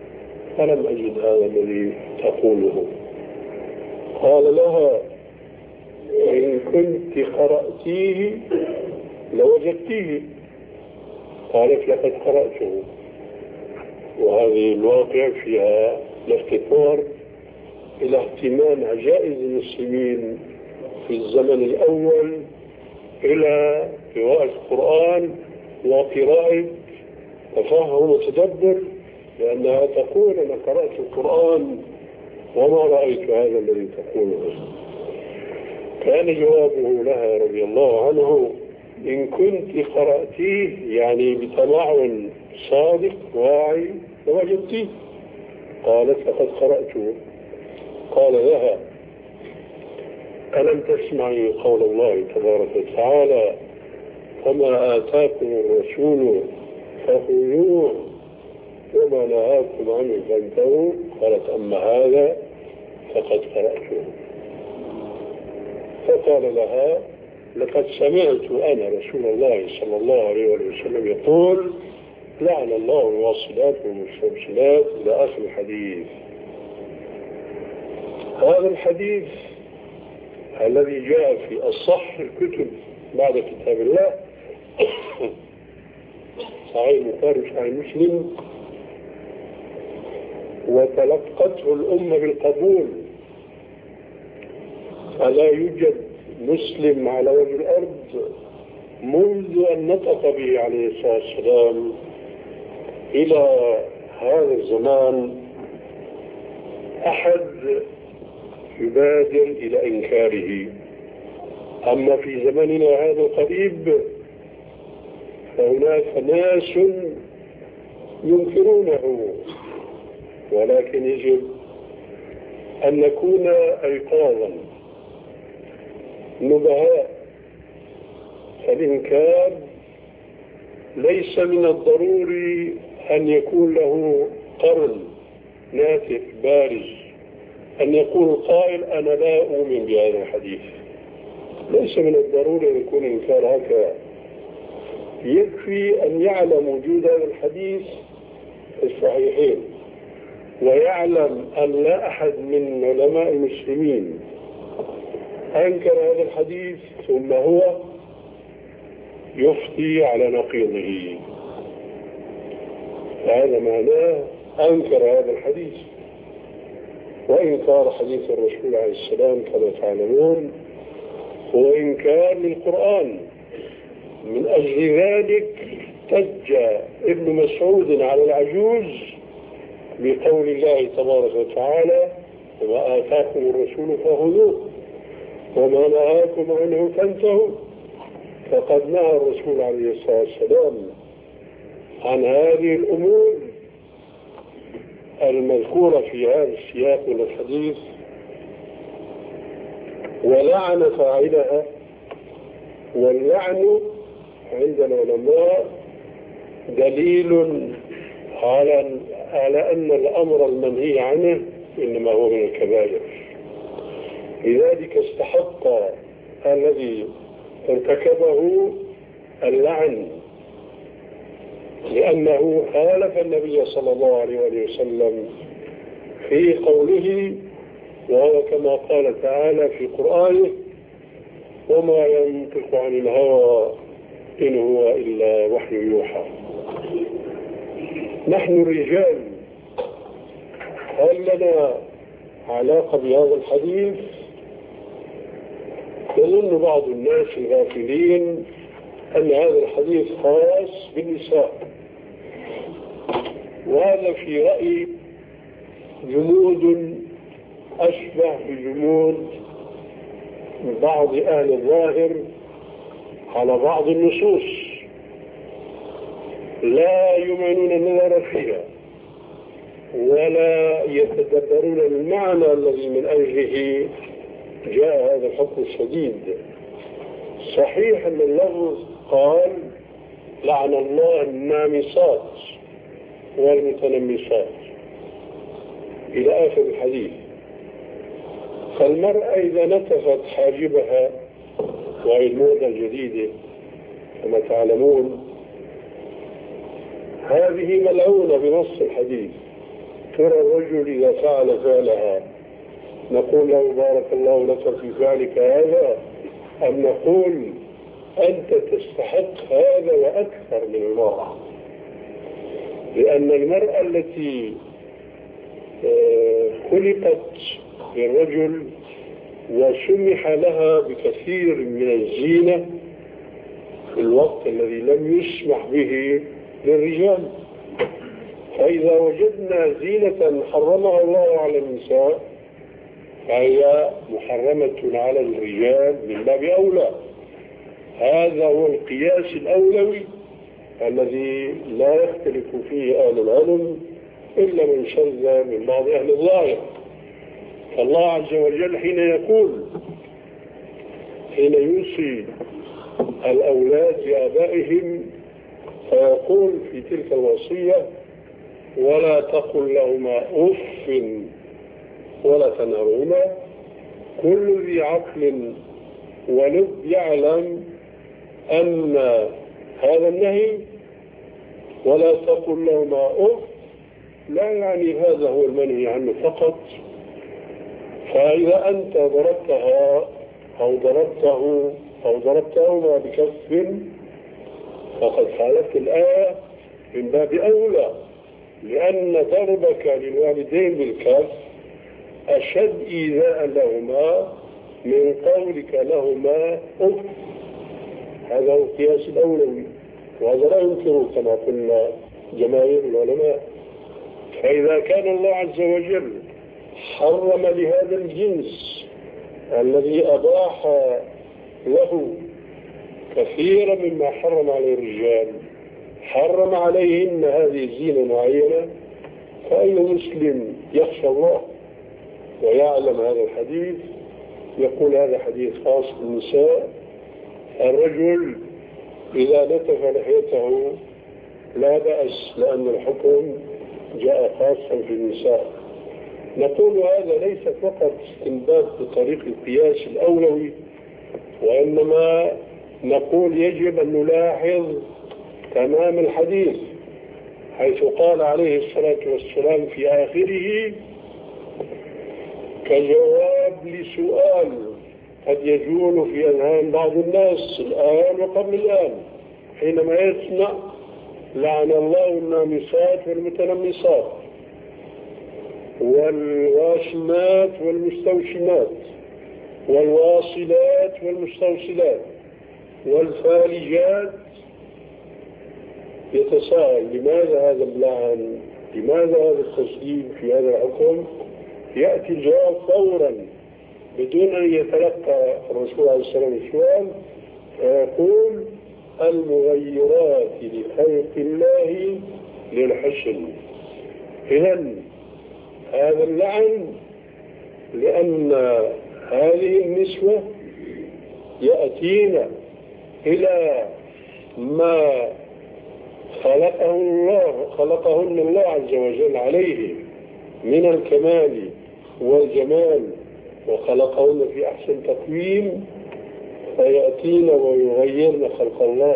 فلم أجد هذا الذي تقوله. قال لها: كنت قرأتيه لوجدتيه. قالت لقد قرأته. وهذه الواقع فيها الافتقار إلى اهتمام عجائز المسلمين في الزمن الأول إلى قراءة القرآن وقراءة تفهم وتدبر، لأنها تقول أنا قرأت القرآن وما رأيت هذا الذي تقوله. كان جوابه لها رضي الله عنه إن كنت قرأتيه يعني بتمعن صادق واعي لوجدتيه. قالت لقد قرأته. قال لها ألم تسمعي قول الله تبارك وتعالى وما آتاكم الرسول فخذوه وما نهاكم عنه فانتهوا؟ قالت أما هذا فقد قرأته. فقال لها لقد سمعت أنا رسول الله صلى الله عليه وسلم يقول لعن الله الواصلات والمستوصلات إلى آخر الحديث. هذا الحديث الذي جاء في أصح الكتب بعد كتاب الله صحيح البخاري وصحيح مسلم، وتلقته الأمة بالقبول، فلا يوجد مسلم على وجه الأرض منذ أن نطق به عليه الصلاة والسلام إلى هذا الزمان أحد يبادر إلى إنكاره. أما في زمننا هذا القريب فهناك ناس ينكرونه، ولكن يجب أن نكون أيقاظا نبهاء. فالإنكار ليس من الضروري أن يكون له قرن ناتج بارز، أن يقول القائل أنا لا أؤمن بهذا الحديث. ليس من الضروري أن يكون إنكار هكذا. يكفي أن يعلم وجود هذا الحديث في الصحيحين، ويعلم أن لا أحد من علماء المسلمين أنكر هذا الحديث ثم هو يفتي على نقيضه، فهذا معناه أنكر هذا الحديث. وإنكار حديث الرسول عليه السلام كما تعلمون هو إنكار للقرآن. من أجل ذلك احتج ابن مسعود على العجوز بقول الله تبارك وتعالى وما آتاكم الرسول فخذوه وما نهاكم عنه فانتهوا. فقد نهى الرسول عليه الصلاة والسلام عن هذه الأمور المذكورة في هذا السياق من الحديث، ولعن فاعلها. واللعن عند العلماء دليل على على أن الأمر المنهي عنه إنما هو من الكبائر. لذلك استحق الذي ارتكبه اللعن، لأنه خالف النبي صلى الله عليه وسلم في قوله، وهو كما قال تعالى في قرآنه وما ينطق عن الهوى إن هو إلا وحي يوحى. نحن الرجال هل لنا علاقة بهذا الحديث؟ يظن بعض الناس الغافلين أن هذا الحديث خاص بالنساء، وهذا في رأيي جمود أشبه بجمود بعض أهل الظاهر على بعض النصوص، لا يمعنون النظر فيها ولا يتدبرون المعنى الذي من أجله جاء هذا الحكم الشديد. صحيح أن اللفظ قال لعن الله النامصات والمتنمصات إلى آخر الحديث. فالمرأة إذا نتفت حاجبها، وهي الموضة الجديدة كما تعلمون، هذه ملعونة بنص الحديث. ترى الرجل إذا فعل فعلها نقول له بارك الله لك في فعلك هذا، أن نقول أنت تستحق هذا وأكثر من المرأة، لأن المرأة التي خلقت للرجل وسمح لها بكثير من الزينة في الوقت الذي لم يسمح به للرجال، فإذا وجدنا زينة حرمها الله على النساء فهي محرمة على الرجال من باب أولى. هذا هو القياس الأولوي الذي لا يختلف فيه أهل العلم إلا من شذ من بعض أهل الظاهر. فالله عز وجل حين يقول حين يوصي الأولاد بآبائهم فيقول في تلك الوصية ولا تقل لهما أف ولا تنهرهما. كل ذي عقل ولب يعلم أن هذا النهي ولا تقل لهما أف لا يعني هذا هو المنهي عنه فقط. فإذا أنت ضربتها أو ضربته أو ضربتهما بكف فقد خالفت الآية من باب أولى، لأن ضربك للوالدين بالكف أشد إيذاء لهما من قولك لهما أف. هذا هو القياس الأولوي، وهذا لا ينكره كما قلنا جماهير العلماء. فإذا كان الله عز وجل حرم لهذا الجنس الذي أباح له كثيرا مما حرم عليه الرجال حرم عليهن هذه الزينة معينة، فأي مسلم يخشى الله ويعلم هذا الحديث يقول هذا حديث خاص بالنساء. الرجل إذا نتف لحيته لا بأس لأن الحكم جاء خاصا في النساء. نقول هذا ليس فقط استنباط بطريق القياس الأولوي، وإنما نقول يجب أن نلاحظ تمام الحديث حيث قال عليه الصلاة والسلام في آخره كجواب لسؤال قد يجول في أذهان بعض الناس الآن وقبل الآن حينما يسمع لعن الله النامصات والمتنمصات والواشمات والمستوشمات والواصلات والمستوصلات والفالجات، يتساءل لماذا هذا اللعن، لماذا هذا التشديد في هذا الحكم؟ يأتي الجواب فورا بدون أن يتلقى الرسول عليه السلام السؤال فيقول المغيرات لخلق الله للحسن. إذن هذا اللعن لأن هذه النسوة يأتين إلى ما خلقه الله خلقهن الله عز وجل عليه من الكمال والجمال وخلقهن في أحسن تقويم، فيأتين ويغيرن خلق الله.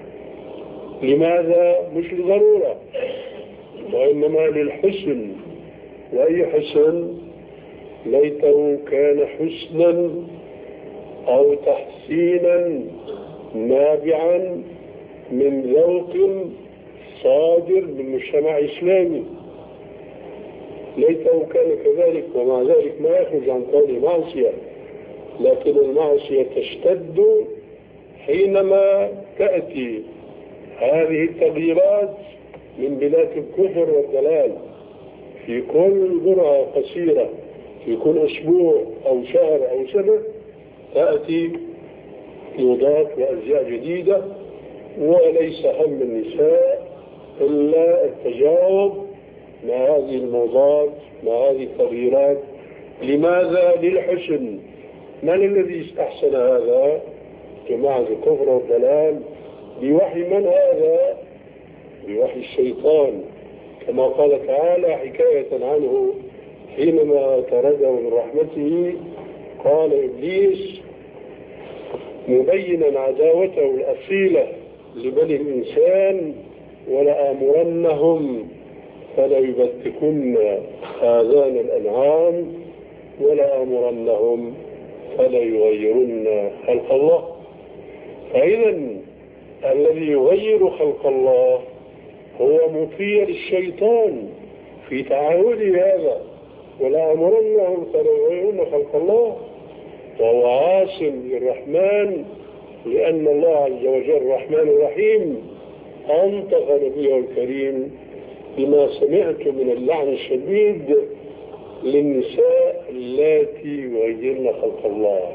لماذا؟ مش لضرورة وإنما للحسن. وأي حسن؟ ليته كان حسنا أو تحسينا نابعا من ذوق صادر من مجتمع إسلامي. ليته كان كذلك، ومع ذلك ما يخرج عن قول معصية، لكن المعصية تشتد حينما تأتي هذه التغييرات من بلاد الكفر والضلال في كل جرعة قصيرة في كل أسبوع أو شهر أو سنة تأتي موضات وأزياء جديدة، وليس هم النساء إلا التجاوب مع هذه الموضات مع هذه التغييرات. لماذا؟ للحسن. من الذي استحسن هذا؟ جماعة الكفر والضلال. بوحي من هذا؟ بوحي الشيطان، كما قال تعالى حكاية عنه حينما طرده من رحمته قال إبليس مبينا عداوته الأصيلة لبني الإنسان ولآمرنهم فليبتكن آذان الأنعام ولآمرنهم فلا يغيرن خلق الله. فإذا الذي يغير خلق الله هو مطيع الشيطان في تعهد هذا، ولا أمرنهم فلا يغيرن خلق الله، وهو عاصم للرحمن، لأن الله عز وجل رحمن رحيم أنطق نبيه الكريم بما سمعت من اللعن الشديد للنساء اللاتي يغيرن خلق الله.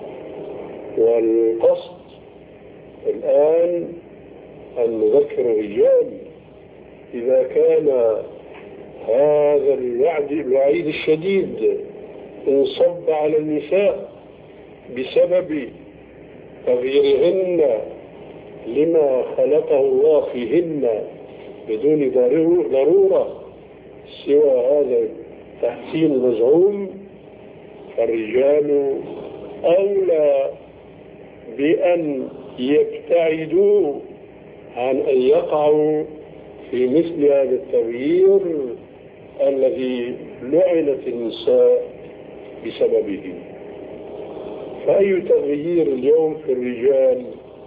والقصد الآن أن نذكر الرجال إذا كان هذا الوعد الوعيد الشديد انصب على النساء بسبب تغييرهن لما خلقه الله فيهن بدون ضرورة سوى هذا التحسين المزعوم، فالرجال أولى بأن يبتعدوا عن أن يقعوا في مثل هذا التغيير الذي لعنت النساء بسببه. فأي تغيير اليوم في الرجال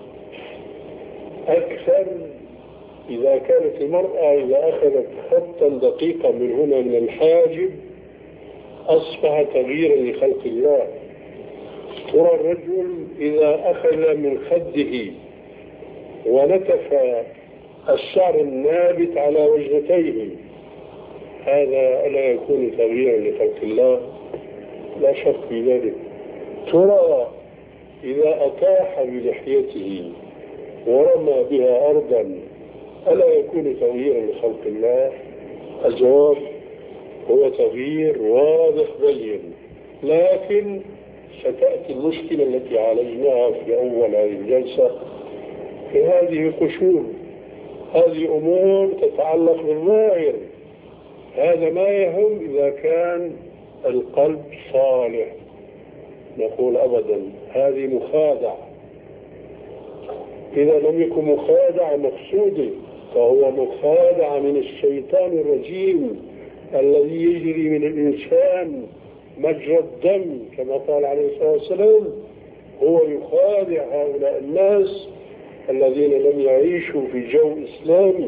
أكثر إذا كانت المرأة إذا أخذت خطا دقيقا من هنا من الحاجب أصبح تغييرا لخلق الله. ترى الرجل إذا أخذ من خده ونتف الشعر النابت على وجنتيه هذا ألا يكون تغييرا لخلق الله؟ لا شك في ذلك. ترى إذا أتاح بلحيته ورمى بها أرضا ألا يكون تغييرا لخلق الله؟ الجواب هو تغيير واضح بين، لكن ستأتي المشكلة التي عالجناها في أول هذه الجلسة في هذه قشور، هذه أمور تتعلق بالظاهر. هذا ما يهم إذا كان القلب صالح، نقول أبدا هذه مخادعة. إذا لم يكن مخادعة مقصودة فهو مخادعة من الشيطان الرجيم الذي يجري من الإنسان مجرى الدم كما قال عليه الصلاة والسلام. هو يخادع هؤلاء الناس الذين لم يعيشوا في جو إسلامي،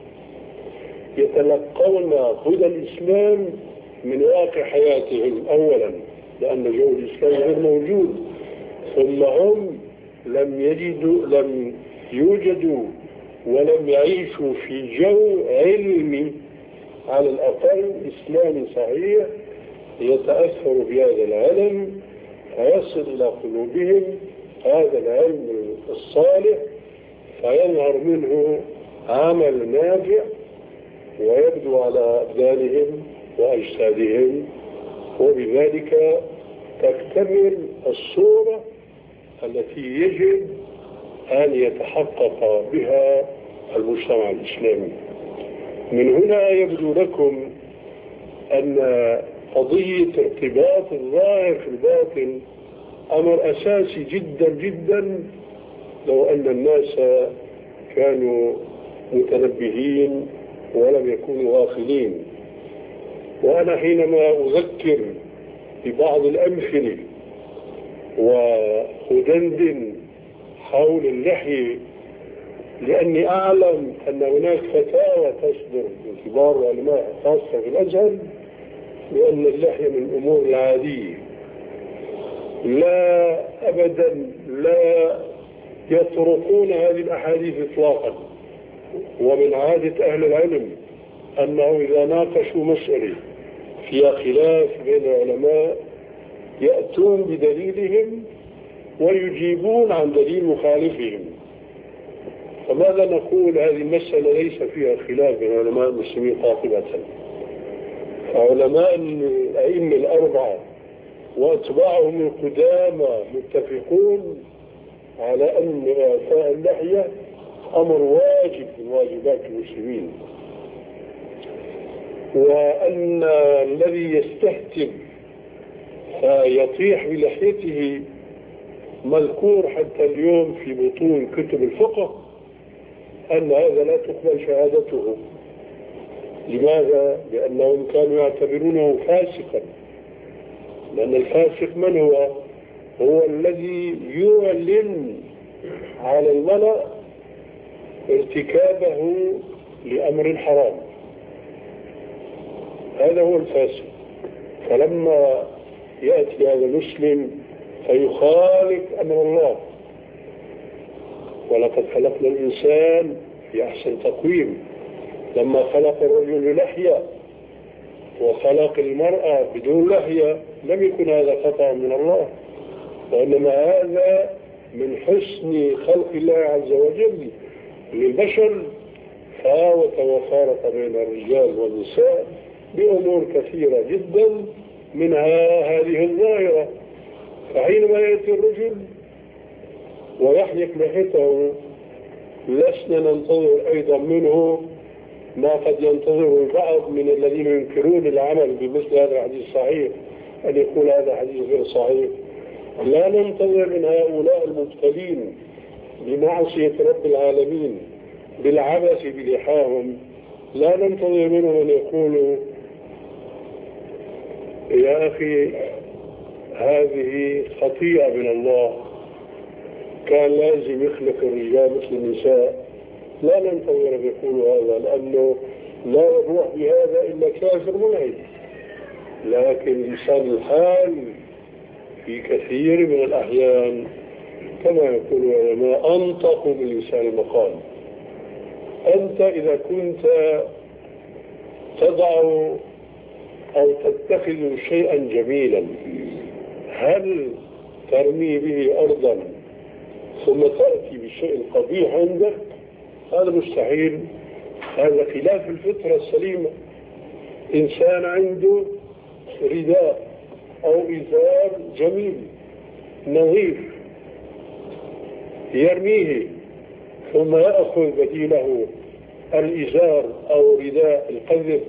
يتلقون هدى الإسلام من واقع حياتهم أولا لأن جو الإسلام غير موجود، ثم هم لم يجدوا لم يوجدوا ولم يعيشوا في جو علمي على الأقل إسلامي صحيح يتأثر بهذا العلم فيصل إلى قلوبهم هذا العلم الصالح فيظهر منه عمل نافع ويبدو على أبدانهم وأجسادهم، وبذلك تكتمل الصورة التي يجب أن يتحقق بها المجتمع الإسلامي. من هنا يبدو لكم أن قضية ارتباط الظاهر في الباطن أمر أساسي جدا جدا لو أن الناس كانوا متنبهين ولم يكونوا غافلين. وأنا حينما أذكر ببعض الأمثلة وأدندن حول اللحية لأني أعلم أن هناك فتاوى تصدر من كبار العلماء خاصة في الأزهر بأن اللحية من الأمور العادية، لا أبدا لا يطرقون هذه الأحاديث إطلاقا. ومن عادة أهل العلم أنه إذا ناقشوا مسألة فيها خلاف بين العلماء يأتون بدليلهم ويجيبون عن دليل مخالفهم. فماذا نقول؟ هذه المسألة ليس فيها خلاف بين علماء المسلمين قاطبة. علماء الأئمة الأربعة وأتباعهم القدامى متفقون على أن إعفاء اللحية أمر واجب من واجبات المسلمين، وأن الذي يستهتر فيطيح بلحيته مذكور حتى اليوم في بطون كتب الفقه أن هذا لا تقبل شهادته. لماذا؟ لأنهم كانوا يعتبرونه فاسقا، لأن الفاسق من هو؟ هو الذي يعلن على الملأ ارتكابه لأمر حرام. هذا هو الفاسد. فلما يأتي هذا المسلم فيخالف أمر الله، ولقد خلقنا الإنسان في أحسن تقويم، لما خلق الرجل لحية وخلق المرأة بدون لحية لم يكن هذا خطأ من الله، وإنما هذا من حسن خلق الله عز وجل للبشر، فاوت وفارق بين الرجال والنساء بأمور كثيرة جدا، منها هذه الظاهرة. فحينما يأتي الرجل ويحلق لحيته لسنا ننتظر أيضا منه ما قد ينتظر البعض من الذين ينكرون العمل بمثل هذا الحديث الصحيح أن يقول هذا حديث غير صحيح. لا ننتظر من هؤلاء المبتلين بمعصية رب العالمين بالعبث بلحاهم، لا ننتظر منهم أن يقولوا يا أخي هذه خطيئة من الله، كان لازم يخلق الرجال مثل النساء. لا ننتظر أن يقولوا هذا، لأنه لا يروح بهذا إلا كافر ملحد. لكن لسان الحال في كثير من الأحيان كما يقول العلماء أنطق بلسان المقال. أنت إذا كنت تضع أو تتخذ شيئا جميلا، هل ترمي به أرضا ثم تأتي بشيء قبيح عندك؟ هذا مستحيل، هذا خلاف الفطرة السليمة. إنسان عنده رداء أو إزار جميل نظيف يرميه ثم يأخذ بديله الإزار أو رداء القذف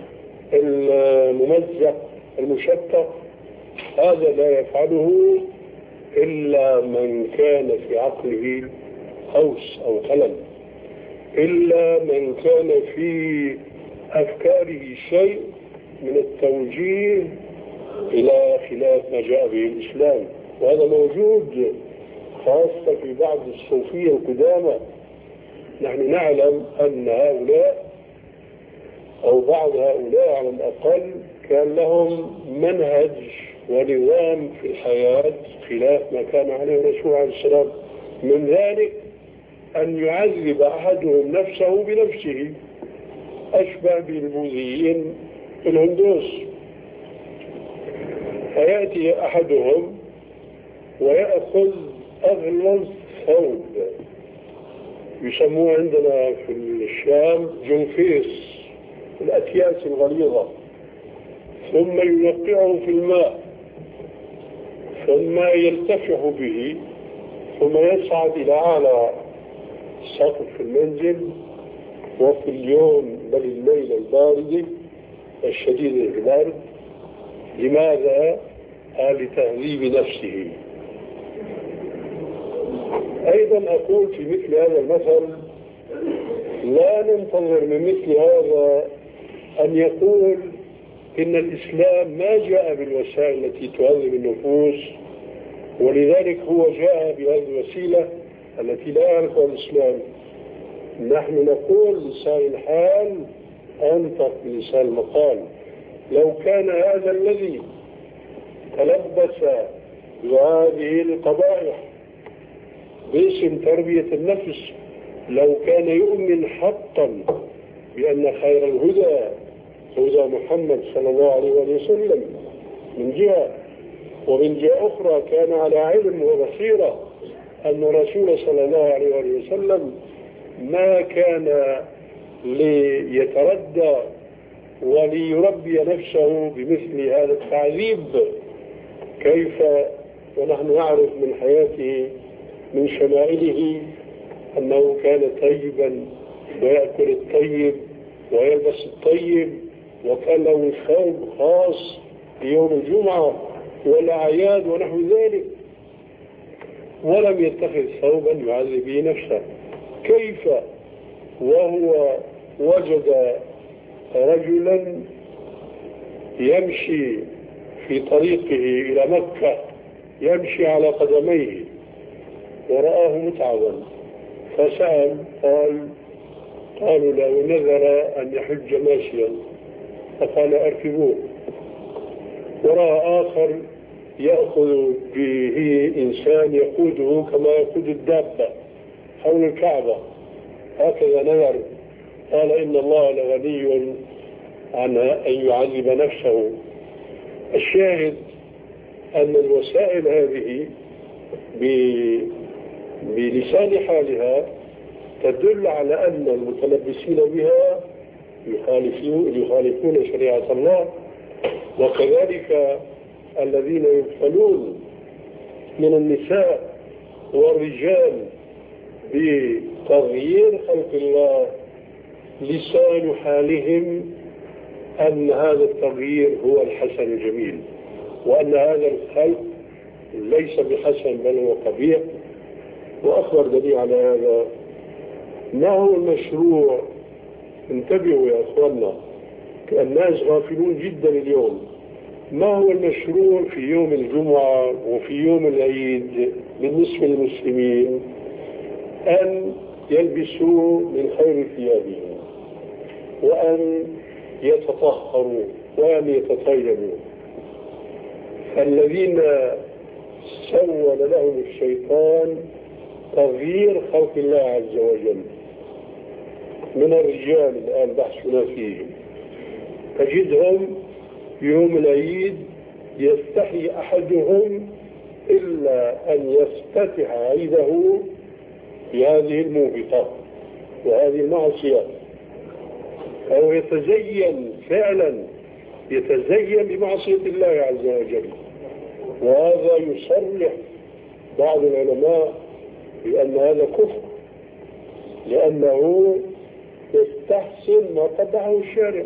الممزق المشتق، هذا لا يفعله إلا من كان في عقله هوس أو خلل، إلا من كان في أفكاره شيء من التوجيه إلى خلاف ما جاء به الإسلام. وهذا موجود خاصة في بعض الصوفية القدامى. نحن نعلم أن هؤلاء أو بعض هؤلاء على الأقل كان لهم منهج ونظام في الحياة خلاف ما كان عليه الرسول عليه السلام، من ذلك أن يعذب أحدهم نفسه بنفسه، أشبه بالبوذيين في الهندوس. فيأتي أحدهم ويأخذ أغلظ ثوب يسموه عندنا في الشام جنفيس، الأكياس الغليظة، ثم يوقعه في الماء ثم يلتفح به ثم يصعد إلى أعلى سقف المنزل، وفي اليوم بل الليل البارد الشديد البرد. لماذا؟ لتهذيب نفسه. أيضا أقول في مثل هذا المثل لا ننتظر من مثل هذا أن يقول إن الإسلام ما جاء بالوسائل التي تهذب النفوس ولذلك هو جاء بهذه الوسيلة التي لا يعرفها الإسلام. نحن نقول لسان الحال أنطق بلسان المقال. لو كان هذا الذي تلبس بهذه القبائح باسم تربية النفس، لو كان يؤمن حقا بأن خير الهدى هدى محمد صلى الله عليه وسلم من جهة، ومن جهة أخرى كان على علم وبصيرة أن الرسول صلى الله عليه وسلم ما كان ليتردى وليربي نفسه بمثل هذا التعذيب. كيف ونحن نعرف من حياته من شمائله أنه كان طيبا ويأكل الطيب ويلبس الطيب، وكان له ثوب خاص في يوم الجمعة والأعياد ونحو ذلك، ولم يتخذ ثوبا يعذب به نفسه. كيف وهو وجد رجلا يمشي في طريقه إلى مكة يمشي على قدميه ورآه متعبا فسأل قال قالوا له نذر أن يحج ماشيا فقال أركبوه. ورأى آخر يأخذ به إنسان يقوده كما يقود الدابة حول الكعبة هكذا نذر قال إن الله لغني عن أن يعذب نفسه. الشاهد أن الوسائل هذه بلسان حالها تدل على أن المتلبسين بها يخالفون, يخالفون شريعة الله، وكذلك الذين يبتلون من النساء والرجال بتغيير خلق الله لسان حالهم أن هذا التغيير هو الحسن الجميل، وأن هذا الخلق ليس بحسن بل هو قبيح. وأكبر دليل على هذا ما هو المشروع. انتبهوا يا أخوانا، الناس غافلون جدا اليوم. ما هو المشروع في يوم الجمعة وفي يوم العيد بالنسبة للمسلمين؟ أن يلبسوا من خير ثيابهم وأن يتطهروا وأن يتطيبوا. الذين سول لهم الشيطان تغيير خلق الله عز وجل من الرجال الآن بحثنا فيهم، تجدهم يوم العيد يستحي أحدهم إلا أن يفتتح عيده بهذه الموبقة وهذه المعصية، أو يتزين فعلا يتزين بمعصية الله عز وجل. وهذا يصرح بعض العلماء بأن هذا كفر، لأنه يستحسن ما قبحه الشارع.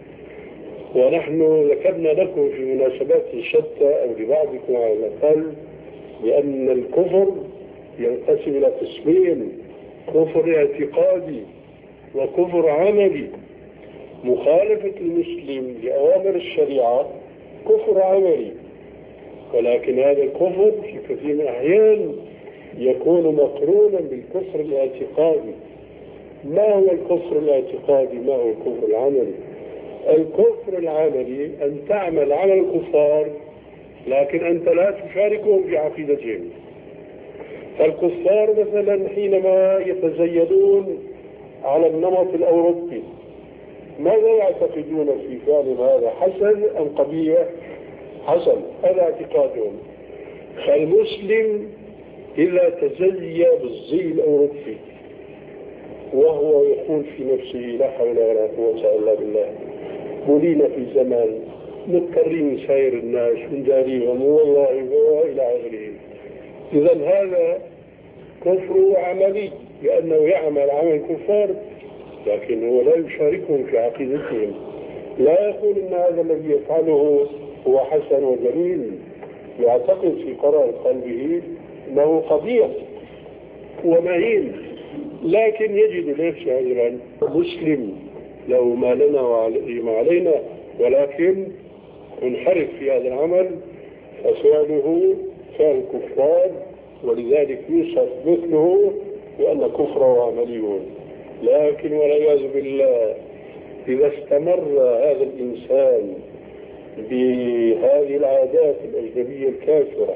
ونحن ذكرنا لكم في مناسبات شتى أو لبعضكم على الأقل بأن الكفر ينقسم إلى قسمين: كفر اعتقادي وكفر عملي. مخالفة المسلم لأوامر الشريعة كفر عملي، ولكن هذا الكفر في كثير من الأحيان يكون مقرونا بالكفر الاعتقادي. ما هو الكفر الاعتقادي؟ ما هو الكفر العملي؟ الكفر العملي أن تعمل عمل الكفار لكن أنت لا تشاركهم في عقيدتهم. فالكفار مثلا حينما يتزيدون على النمط الأوروبي ماذا يعتقدون في فعل هذا؟ حسن أم قبيح؟ حسن، هذا اعتقادهم. فالمسلم إذا تزيى بالزي الأوروبي وهو يقول في نفسه لا حول ولا قوة إلا بالله، بولينا في زمان مضطرين سائر الناس ونداريهم والله وإلى آخره، إذا هذا كفر عملي لأنه يعمل عمل الكفار لكن هو لا يشاركهم في عقيدتهم. لا يقول إن هذا الذي يفعله هو حسن وجميل، يعتقد في قرار قلبه أنه قبيح ومهين، لكن يجد نفسه عذرا مسلم له ما لنا وما علينا، ولكن منحرف في هذا العمل ففعله فعل كفار، ولذلك يوصف مثله بأن كفره عملي. لكن والعياذ بالله إذا استمر هذا الإنسان بهذه العادات الأجنبية الكافرة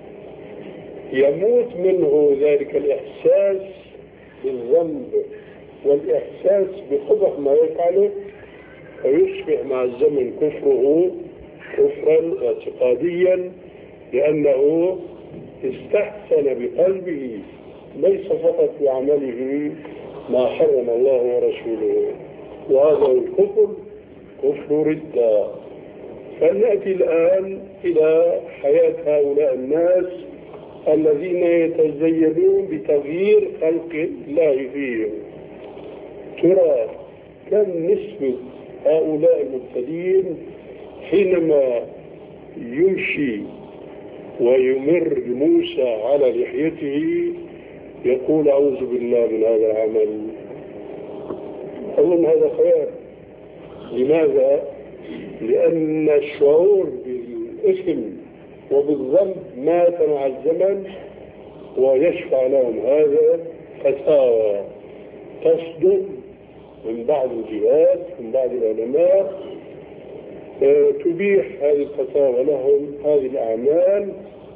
يموت منه ذلك الإحساس بالذنب والإحساس بقبح ما يفعله، فيصبح مع الزمن كفره كفرا اعتقاديا، لأنه استحسن بقلبه ليس فقط بعمله ما حرم الله ورسوله، وهذا الكفر كفر ردة. فلنأتي الآن إلى حياة هؤلاء الناس الذين يتزيدون بتغيير خلق الله فيهم. ترى كم نسبة هؤلاء المبتدئين حينما يمشي ويمر موسى على لحيته يقول أعوذ بالله من هذا العمل؟ أظن هذا خير. لماذا؟ لأن الشعور بالإثم وبالذنب مات مع الزمن، ويشفع لهم هذا فتاوى تصدر من بعض الجهات من بعض العلماء تبيح هذه الفتاوى لهم هذه الأعمال،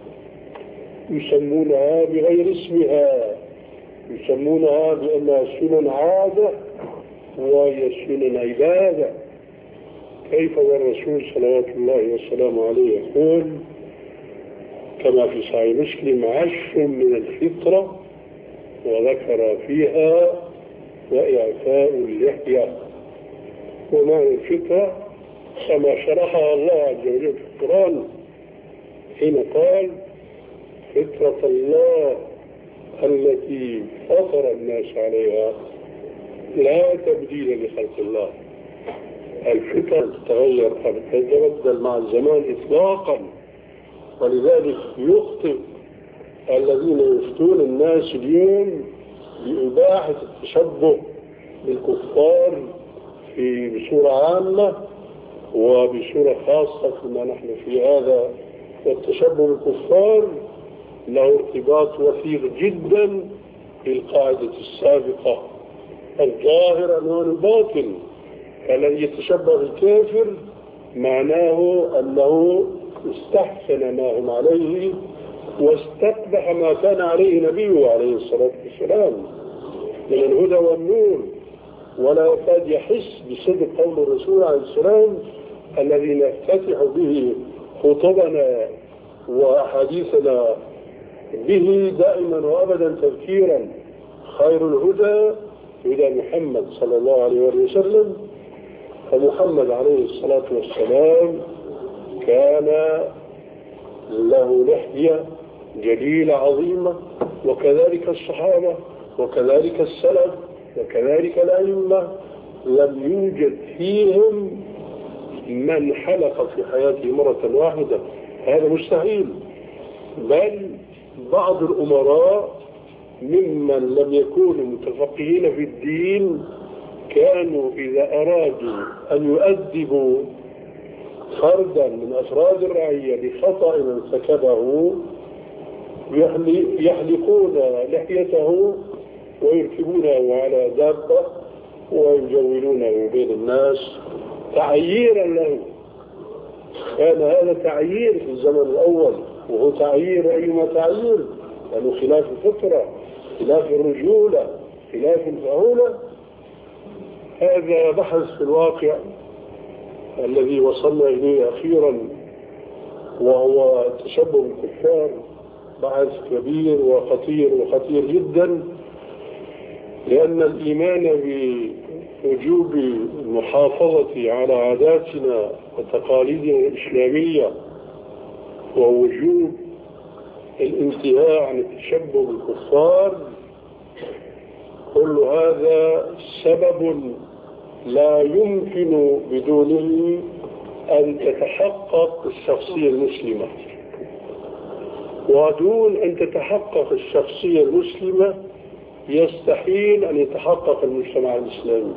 يسمونها بغير اسمها، يسمونها بأنها سنن عادة وهي سنن عبادة. كيف والرسول صلوات الله والسلام عليه يقول كما في صحيح مسلم: عشر من الفطرة، وذكر فيها وإعفاء اللحية. ومعنى الفطرة كما شرحها الله عز وجل في القرآن حين قال: فطرة الله التي فطر الناس عليها لا تبديل لخلق الله. الفطر تتغير أو تتبدل مع الزمان إطلاقا، ولذلك يخطئ الذين يفتون الناس اليوم بإباحة التشبه بالكفار في بصورة عامة وبصورة خاصة فيما نحن في هذا. والتشبه بالكفار له ارتباط وثيق جدا بالقاعدة السابقة الظاهرة أنه الباطن. فالذي يتشبه بالكافر معناه أنه استحسن ما هم عليه واستقبح ما كان عليه نبيه عليه الصلاة والسلام من الهدى والنور، ولا يكاد يحس بصدق قول الرسول عليه السلام الذي نفتتح به خطبنا وأحاديثنا به دائما وأبدا تذكيرا: خير الهدى هدى محمد صلى الله عليه وسلم. فمحمد عليه الصلاة والسلام كان له لحية جليلة عظيمة، وكذلك الصحابة وكذلك السلف وكذلك الأئمة لم يوجد فيهم من حلق في حياته مرة واحدة، هذا مستحيل. بل بعض الأمراء ممن لم يكونوا متفقهين في الدين كانوا إذا أرادوا أن يؤدبوا فردا من أفراد الرعية لخطأ ارتكبه يحلقون لحيته ويركبونه على دابة ويجولونه بين الناس تعييرا له. كان هذا تعيير في الزمن الأول، وهو تعيير أيما تعيير لأنه خلاف الفطرة، خلاف الرجولة، خلاف الفهولة. هذا بحث في الواقع الذي وصلنا إليه أخيرا، وهو التشبه بالكفار، بحث كبير وخطير وخطير جدا، لأن الإيمان بوجوب المحافظة على عاداتنا وتقاليدنا الإسلامية ووجوب الانتهاء عن التشبه بالكفار، كل هذا سبب لا يمكن بدونه أن تتحقق الشخصية المسلمة. ودون أن تتحقق الشخصية المسلمة يستحيل أن يتحقق المجتمع الإسلامي.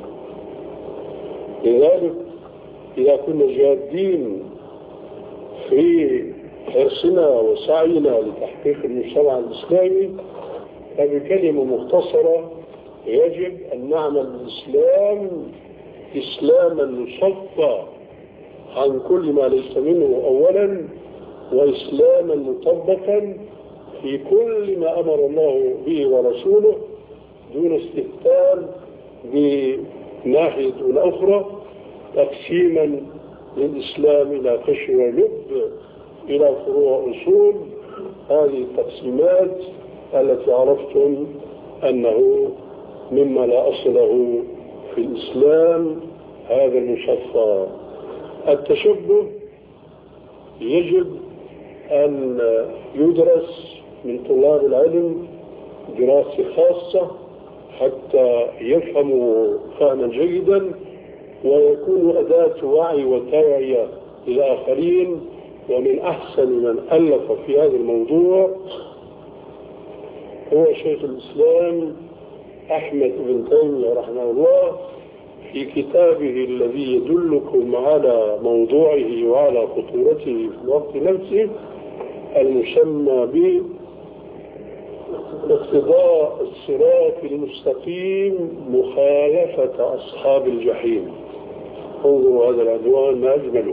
لذلك إذا كنا جادين في حرصنا وسعينا لتحقيق المجتمع الإسلامي، فبكلمة مختصرة يجب أن نعمل الإسلام إسلاما مصفى عن كل ما ليس منه أولا، وإسلاما مطبقا في كل ما أمر الله به ورسوله، دون استهتار بناحية أخرى، تقسيما للإسلام إلى قشر ولب إلى فروع أصول. هذه التقسيمات التي عرفتم أنه مما لا أصل له في الإسلام هذا المصفى. التشبه يجب أن يدرس من طلاب العلم دراسة خاصة حتى يفهموا فهما جيدا ويكون أداة وعي وتوعية للآخرين. ومن أحسن من ألف في هذا الموضوع هو شيخ الإسلام أحمد بن تيمية رحمه الله في كتابه الذي يدلكم على موضوعه وعلى خطورته في الوقت نفسه، المسمى باقتضاء الصراط المستقيم مخالفة أصحاب الجحيم. انظروا هذا العنوان ما أجمله.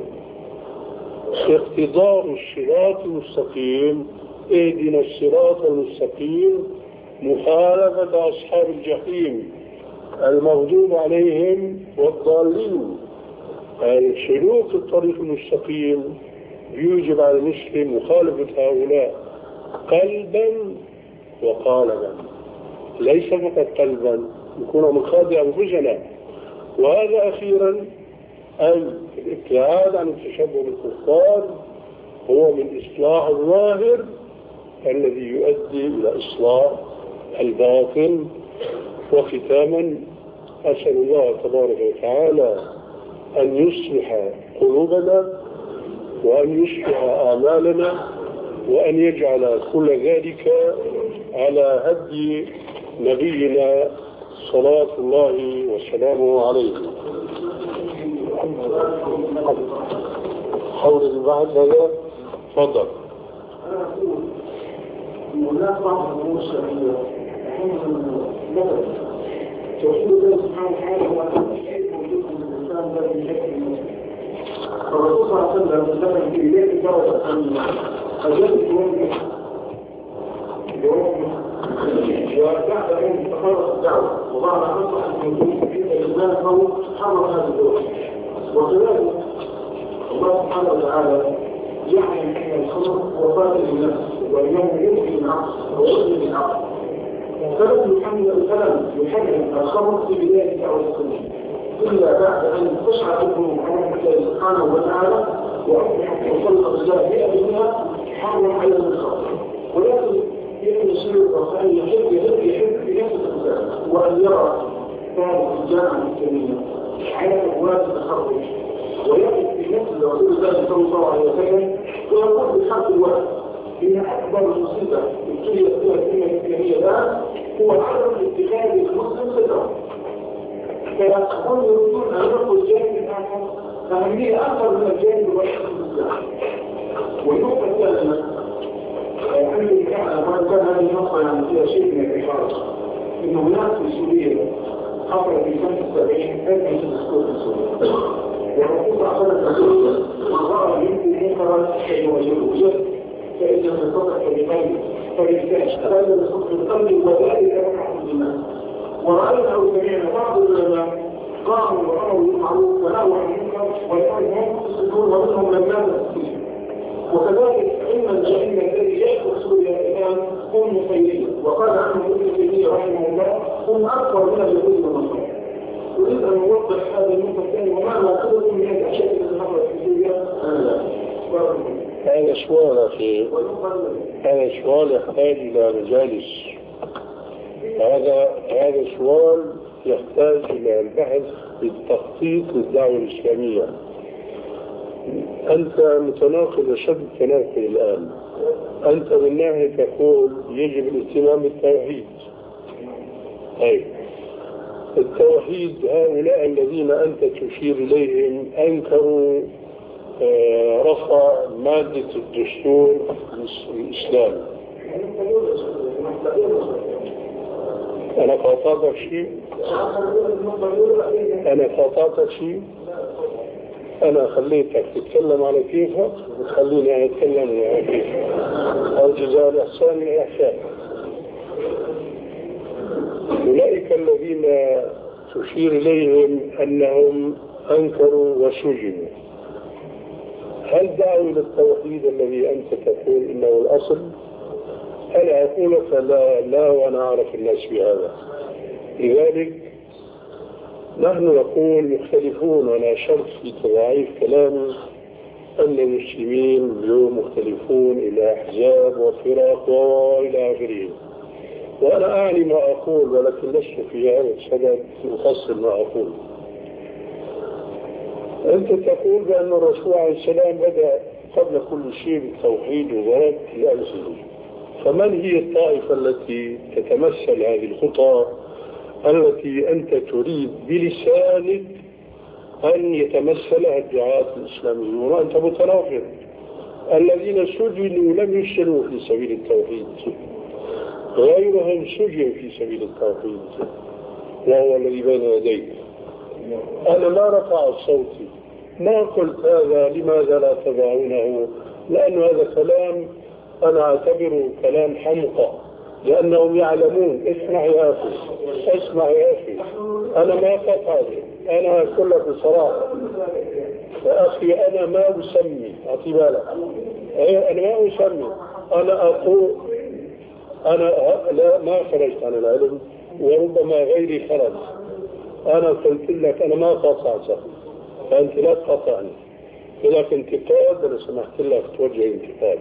اقتضاء الصراط المستقيم، اهدنا الصراط المستقيم، مخالفة أصحاب الجحيم المغضوب عليهم والضالين. سلوك الطريق المستقيم يوجب على المسلم مخالفة هؤلاء قلبا وقالبا، ليس فقط قلبا، نكون مخادع أنفسنا. وهذا أخيرا أي الابتعاد عن التشبه بالكفار هو من إصلاح الظاهر الذي يؤدي إلى إصلاح الباطن. وختاما أسأل الله تبارك وتعالى أن يصلح قلوبنا وأن يصلح أعمالنا وأن يجعل كل ذلك على هدي نبينا صلاة الله وسلامه عليه. حول البعض هذا تفضل. هناك بعض الأمور الشرعية مثلا توحيد الله سبحانه وتعالى هو شيء موجود من الإنسان الذي يشكل المسلم. الرسول صلى الله عليه وسلم ذكر في إليه درجة أن أجل يوم يوم وبعد أن تخلص الدعوة وبعد أن أصبح الموجود في الإسلام فهو حرم هذا الدور. وكذلك الله سبحانه وتعالى جعل من الخمر وفاته النفس واليوم يمكن العقل ويؤذي العقل. فلم يحمل الكلام يحرم الخمر في بداية دعوة السنة إلا بعد أن تشعر القلوب على الله سبحانه وتعالى وأصبحت وصلت الرجال مئة بالمئة حرم على الخمر. ولكن يحب الشيء وأن يحب يحب يحب في نفس الإنسان وأن يرى بعض الجامعة الإسلامية على أبواب التخرج ويقف في نفس رسول الله صلى الله عليه وسلم ويقول بحق الوقت إن أكبر مصيبة ابتليت بها الأمة الإسلامية الآن هو عدم اتخاذ المسلم سترة. فهم يريدون أن يقول الجانب الآخر أهمية أكثر من الجانب الرئيسي في الإسلام. والنقطة الثالثة أن كان كان هذه النقطة يعني فيها شيء من الإحراج إن هناك في سوريا حصل في سنة السبعين أزمة الدستور في سوريا. والرسول صلى الله عليه وسلم من رأى منكم منكرا فليغيره فإن لم يستطع فبقلبه فبلسانه فإن لم يستطع بقلبه وذلك رفعه الإيمان. ورأينا أو سمعنا بعض العلماء قاموا وأمروا بالمعروف ونهوا عن المنكر ويقولون هم يصدقون ومنهم من مات فيه. وكذلك علم الجحيم الذي يأخذ سوريا الآن هم مسيرين وقال عنهم ابن تيمية رحمه الله هم أكبر من اليهود والنصارى. أريد أن أوضح هذا النقطة الثانية ومعنى كلكم من الأشياء التي حصلت في سوريا. هذا سؤال أخي، هذا سؤال يحتاج إلى مجالس. هذا هذا سؤال يحتاج إلى البحث بالتخطيط للدعوة الإسلامية. أنت متناقض أشد التناقض الآن. أنت من ناحية تقول يجب الاهتمام بالتوحيد. أي التوحيد هؤلاء الذين أنت تشير إليهم أنكروا آه رفع مادة الدستور الإسلامي. أنا خاطبتك شيء؟ أنا خاطبتك شيء؟ أنا خليتك تتكلم على كيفك وتخليني أنا أتكلم على كيفك. الجزاء الإحسان الإحسان. أولئك الذين تشير إليهم أنهم أنكروا وسجنوا، هل دعوا إلى التوحيد الذي أنت تقول إنه الأصل؟ أنا أقول فلا لا وأنا أعرف الناس بهذا. لذلك نحن نقول مختلفون، وأنا أشرت في تضعيف كلامي أن المسلمين اليوم مختلفون إلى أحزاب وفرق وإلى آخره. وأنا أعني ما أقول ولكن لست في هذا السبب أفصل ما أقول. أنت تقول بأن الرسول عليه السلام بدأ قبل كل شيء بالتوحيد وضرب الأمثلة. فمن هي الطائفة التي تتمثل هذه الخطى التي أنت تريد بلسانك أن يتمثلها الدعاة الإسلاميون؟ وأنت متناقض. الذين سجنوا لم يسجنوا في سبيل التوحيد، غيرهم سجن في سبيل التوحيد وهو الذي بين يديك. أنا ما رفعت صوتي، ما قلت هذا لماذا لا تضعونه، لأن هذا كلام أنا أعتبره كلام حمقى، لأنهم يعلمون. اسمع يا أخي، اسمع يا أخي، أنا ما قطعت، أنا أقول لك بصراحة يا أخي، أنا ما أسمي، أعطي بالك، أنا ما أسمي، أنا أقول أنا لا ما خرجت عن العلم وربما غيري خرج. أنا قلت لك أنا ما قطعت، فأنت لا تقطعني. إذا كنت انتقاد أنا سمحت لك توجه انتقاد.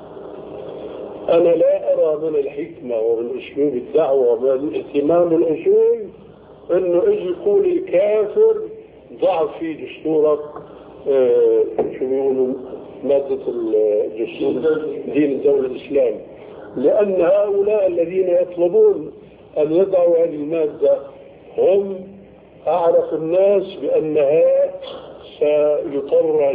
أنا لا أرى من الحكمة ومن أسلوب الدعوة ومن الاهتمام الأصول إنه إيجي يقول الكافر ضع في دستورك آه شو بيقولوا مادة الدستور دين الدولة الإسلام، لأن هؤلاء الذين يطلبون أن يضعوا هذه المادة هم أعرف الناس بأنها سيطرج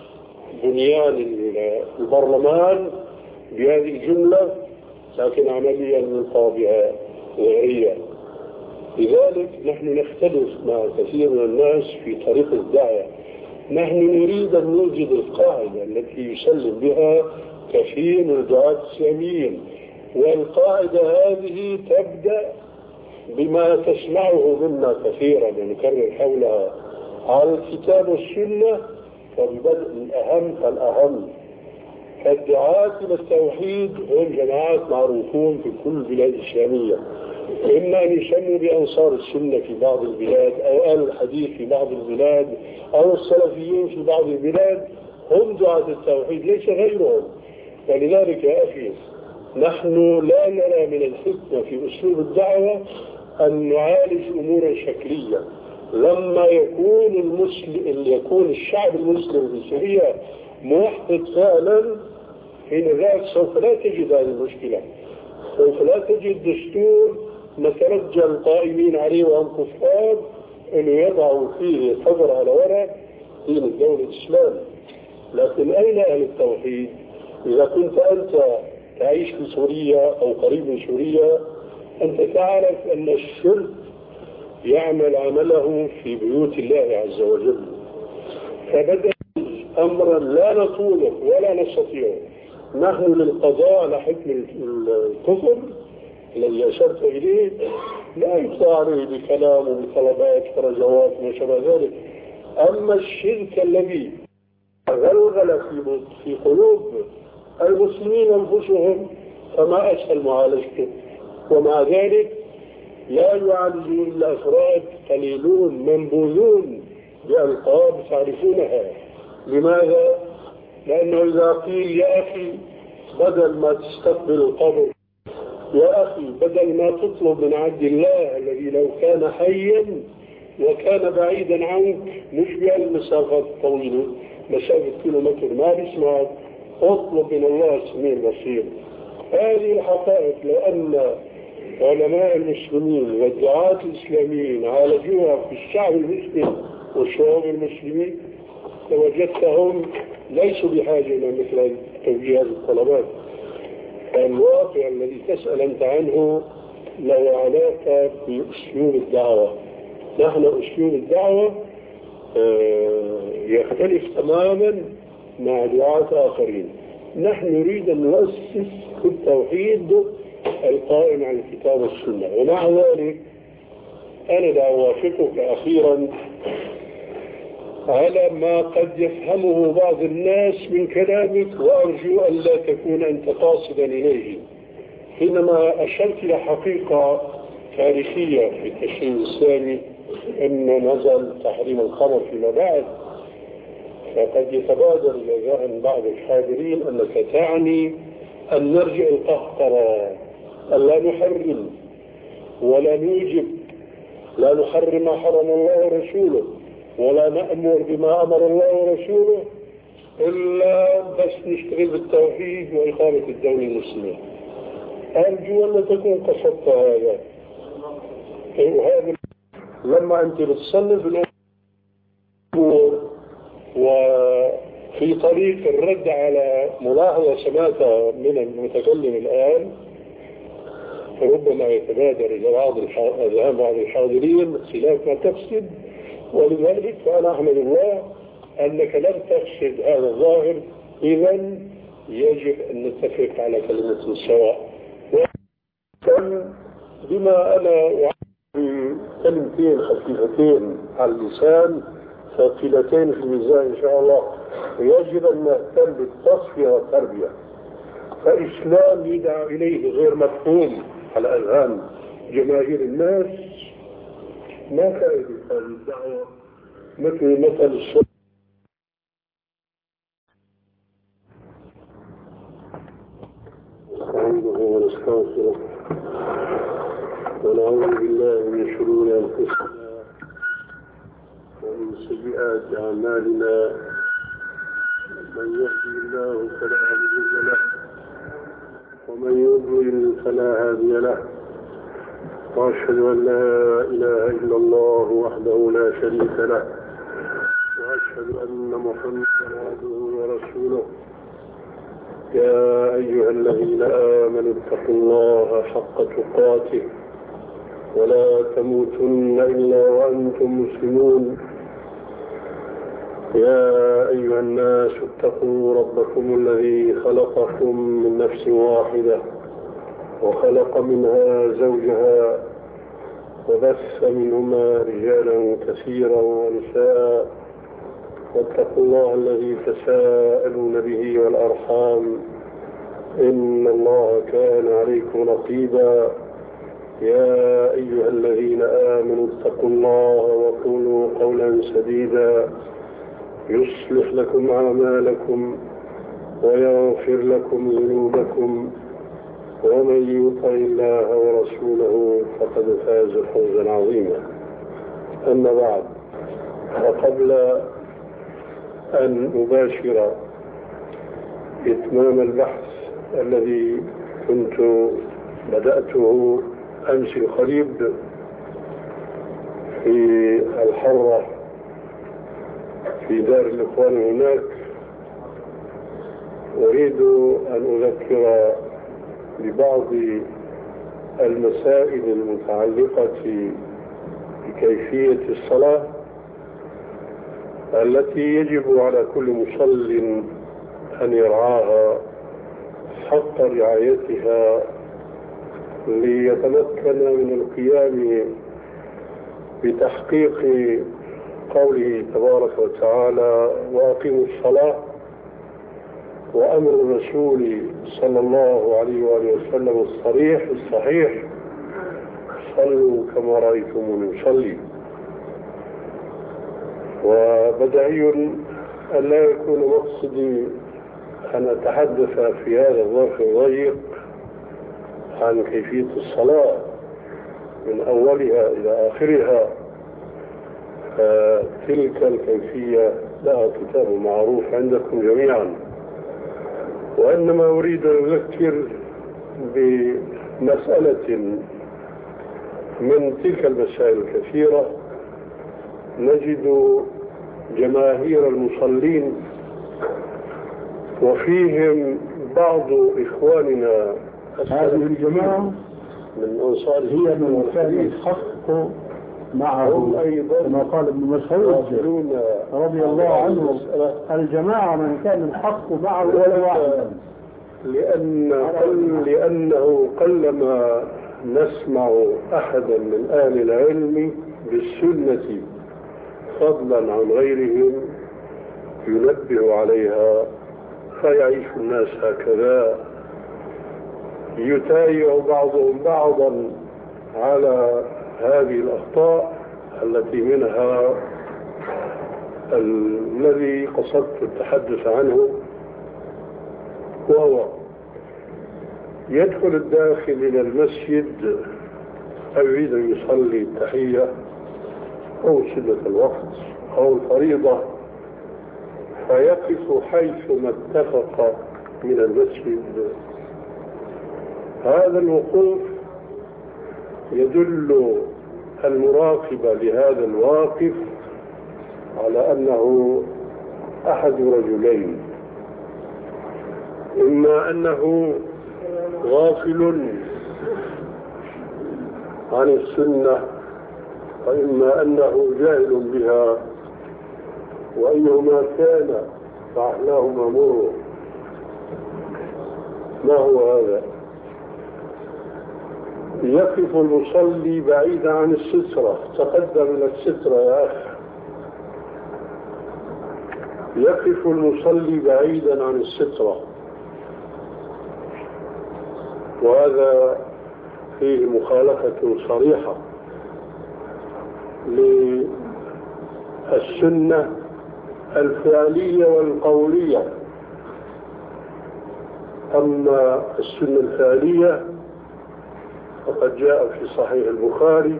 بنيان البرلمان بهذه الجملة، لكن عمليا نلقى بها غيرية. لذلك نحن نختلف مع كثير من الناس في طريقة الدعوة. نحن نريد أن نوجد القاعدة التي يسلم بها كثير من الدعاة الإسلاميين، والقاعدة هذه تبدأ بما تسمعه منا كثيرا ونكرر حولها على الكتاب والسنة، فبدء الأهم فالأهم. فالدعاة إلى التوحيد هم جماعات معروفون في كل البلاد الإسلامية، إما أن يسموا بأنصار السنة في بعض البلاد أو أهل الحديث في بعض البلاد أو السلفيين في بعض البلاد، هم دعاة التوحيد ليس غيرهم. ولذلك يا أخي نحن لا نرى من الحكمة في أسلوب الدعوة أن نعالج أمورا شكلية. لما يكون المسلم يكون الشعب المسلم في سوريا موحد فعلا، حين ذاك سوف لا تجد هذه المشكلة، سوف لا تجد دستور نترجى القائمين عليه وهم كفار أنه يضعوا فيه حجر على ورق دين الدولة الإسلام. لكن أين أهل التوحيد؟ إذا كنت أنت تعيش في سوريا أو قريب من سوريا، أنت تعرف أن الشرك يعمل عمله في بيوت الله عز وجل. فبدأ أمرا لا نطوله ولا نستطيعه نحن للقضاء على حكم الكفر الذي أشرت إليه، لا يقضى عليه بكلام وبطلبات ورجوات وما شابه ذلك. أما الشرك الذي غلغل في قلوب المسلمين أنفسهم فما أسهل معالجته، ومع ذلك لا يعالجه إلا أفراد قليلون منبوذون بألقاب تعرفونها. لماذا؟ لأنه إذا قيل يا أخي بدل ما تستقبل القبر، يا أخي بدل ما تطلب من عبد الله الذي لو كان حيا وكان بعيدا عنك مش بهالمسافات الطويلة مسافة كيلومتر ما بيسمعك، اطلب من الله السميع البصير. هذه الحقائق لأن علماء المسلمين والدعاة الإسلاميين عالجوها في الشعب المسلم والشعوب المسلمين لوجدتهم ليسوا بحاجة إلى مثل توجيه الطلبات. الواقع الذي تسأل أنت عنه له علاقة بأسلوب الدعوة. نحن أسلوب الدعوة يختلف تماما مع دعاة آخرين. نحن نريد أن نؤسس التوحيد القائم على الكتاب والسنة، ومع ذلك أنا لا أوافقك أخيرا على ما قد يفهمه بعض الناس من كلامك، وأرجو أن لا تكون أنت قاصدا إليه. حينما أشرت إلى حقيقة تاريخية في التشريع الإسلامي أن نزل تحريم الخمر فيما بعد، فقد يتبادر إلى ذهن بعض الحاضرين أنك تعني أن نرجع القهقرة، أن لا نحرم ولا نوجب، لا نحرم ما حرم الله ورسوله ولا نأمر بما أمر الله ورسوله إلا بس نشتغل بالتوحيد وإقامة الدولة المسلمة. أرجو أن تكون قصدت هذا. وهذا لما أنت بتصنف الأمور في طريق الرد على ملاحظة سمعتها من المتكلم الآن، ربما يتبادر إلى بعض أذهان بعض الحاضرين خلاف ما تقصد، ولذلك فأنا أحمد الله أنك لم تقصد هذا الظاهر. إذا يجب أن نتفق على كلمة سواء. بما أنا بكلمتين خفيفتين على اللسان ثقيلتين في الميزان إن شاء الله، ويجب أن نهتم بالتصفية والتربية. فإسلام يدعى إليه غير مفهوم على أذهان جماهير الناس، ما فائدة هذه الدعوة؟ مثل مثل الشر. نستعينه ونستغفره ونعوذ بالله من شرور أنفسنا ومن سيئات أعمالنا. من يهدي الله فلا مضل له ومن يضلل فلا هادي له، وأشهد أن لا إله إلا الله وحده لا شريك له، وأشهد أن محمدا عبده ورسوله. يا أيها الذين آمنوا اتقوا الله حق تقاته ولا تموتن إلا وأنتم مسلمون. يا أيها الناس اتقوا ربكم الذي خلقكم من نفس واحدة وخلق منها زوجها وبث منهما رجالا كثيرا ونساء، واتقوا الله الذي تساءلون به والأرحام إن الله كان عليكم رقيبا. يا أيها الذين آمنوا اتقوا الله وقولوا قولا سديدا يصلح لكم أعمالكم ويغفر لكم ذنوبكم، ومن يطع الله ورسوله فقد فاز فوزا عظيما. أما بعد، وقبل أن أباشر إتمام البحث الذي كنت بدأته أمس القريب في الحرة في دار الإخوان هناك، أريد أن أذكر ببعض المسائل المتعلقة بكيفية الصلاة التي يجب على كل مصل أن يرعاها حق رعايتها ليتمكن من القيام بتحقيق قوله تبارك وتعالى وأقيموا الصلاة، وأمر الرسول صلى الله عليه وآله وسلم الصريح الصحيح صلوا كما رأيتموني أصلي. وبدعي أن لا يكون مقصدي أن أتحدث في هذا الظرف الضيق عن كيفية الصلاة من أولها إلى آخرها، فتلك الكيفية لها كتاب معروف عندكم جميعا، وإنما أريد أن أذكر بمسألة من تلك المسائل الكثيرة نجد جماهير المصلين وفيهم بعض إخواننا هذه الجماعة من أنصار هي من كان الحق معه أيضا كما قال ابن مسعود رضي الله عنه: الجماعة من كان الحق معه ولا واحدا. لأن قل لأنه قلما نسمع أحدا من أهل العلم بالسنة فضلا عن غيرهم ينبه عليها، فيعيش الناس هكذا يتايع بعضهم بعضا على هذه الأخطاء التي منها الذي قصدت التحدث عنه، وهو يدخل الداخل إلى المسجد أو يريد أن يصلي التحية أو سنة الوقت أو الفريضة، فيقف حيثما اتفق من المسجد. هذا الوقوف يدل المراقب لهذا الواقف على أنه أحد رجلين، إما أنه غافل عن السنة، وإما أنه جاهل بها، وأيهما كان فأحلاهما مر. ما هو هذا؟ يقف المصلي بعيدا عن السترة، تقدم إلى السترة يا أخي. يقف المصلي بعيدا عن السترة، وهذا فيه مخالفة صريحة للسنة الفعلية والقولية. أما السنة الفعلية فقد جاء في صحيح البخاري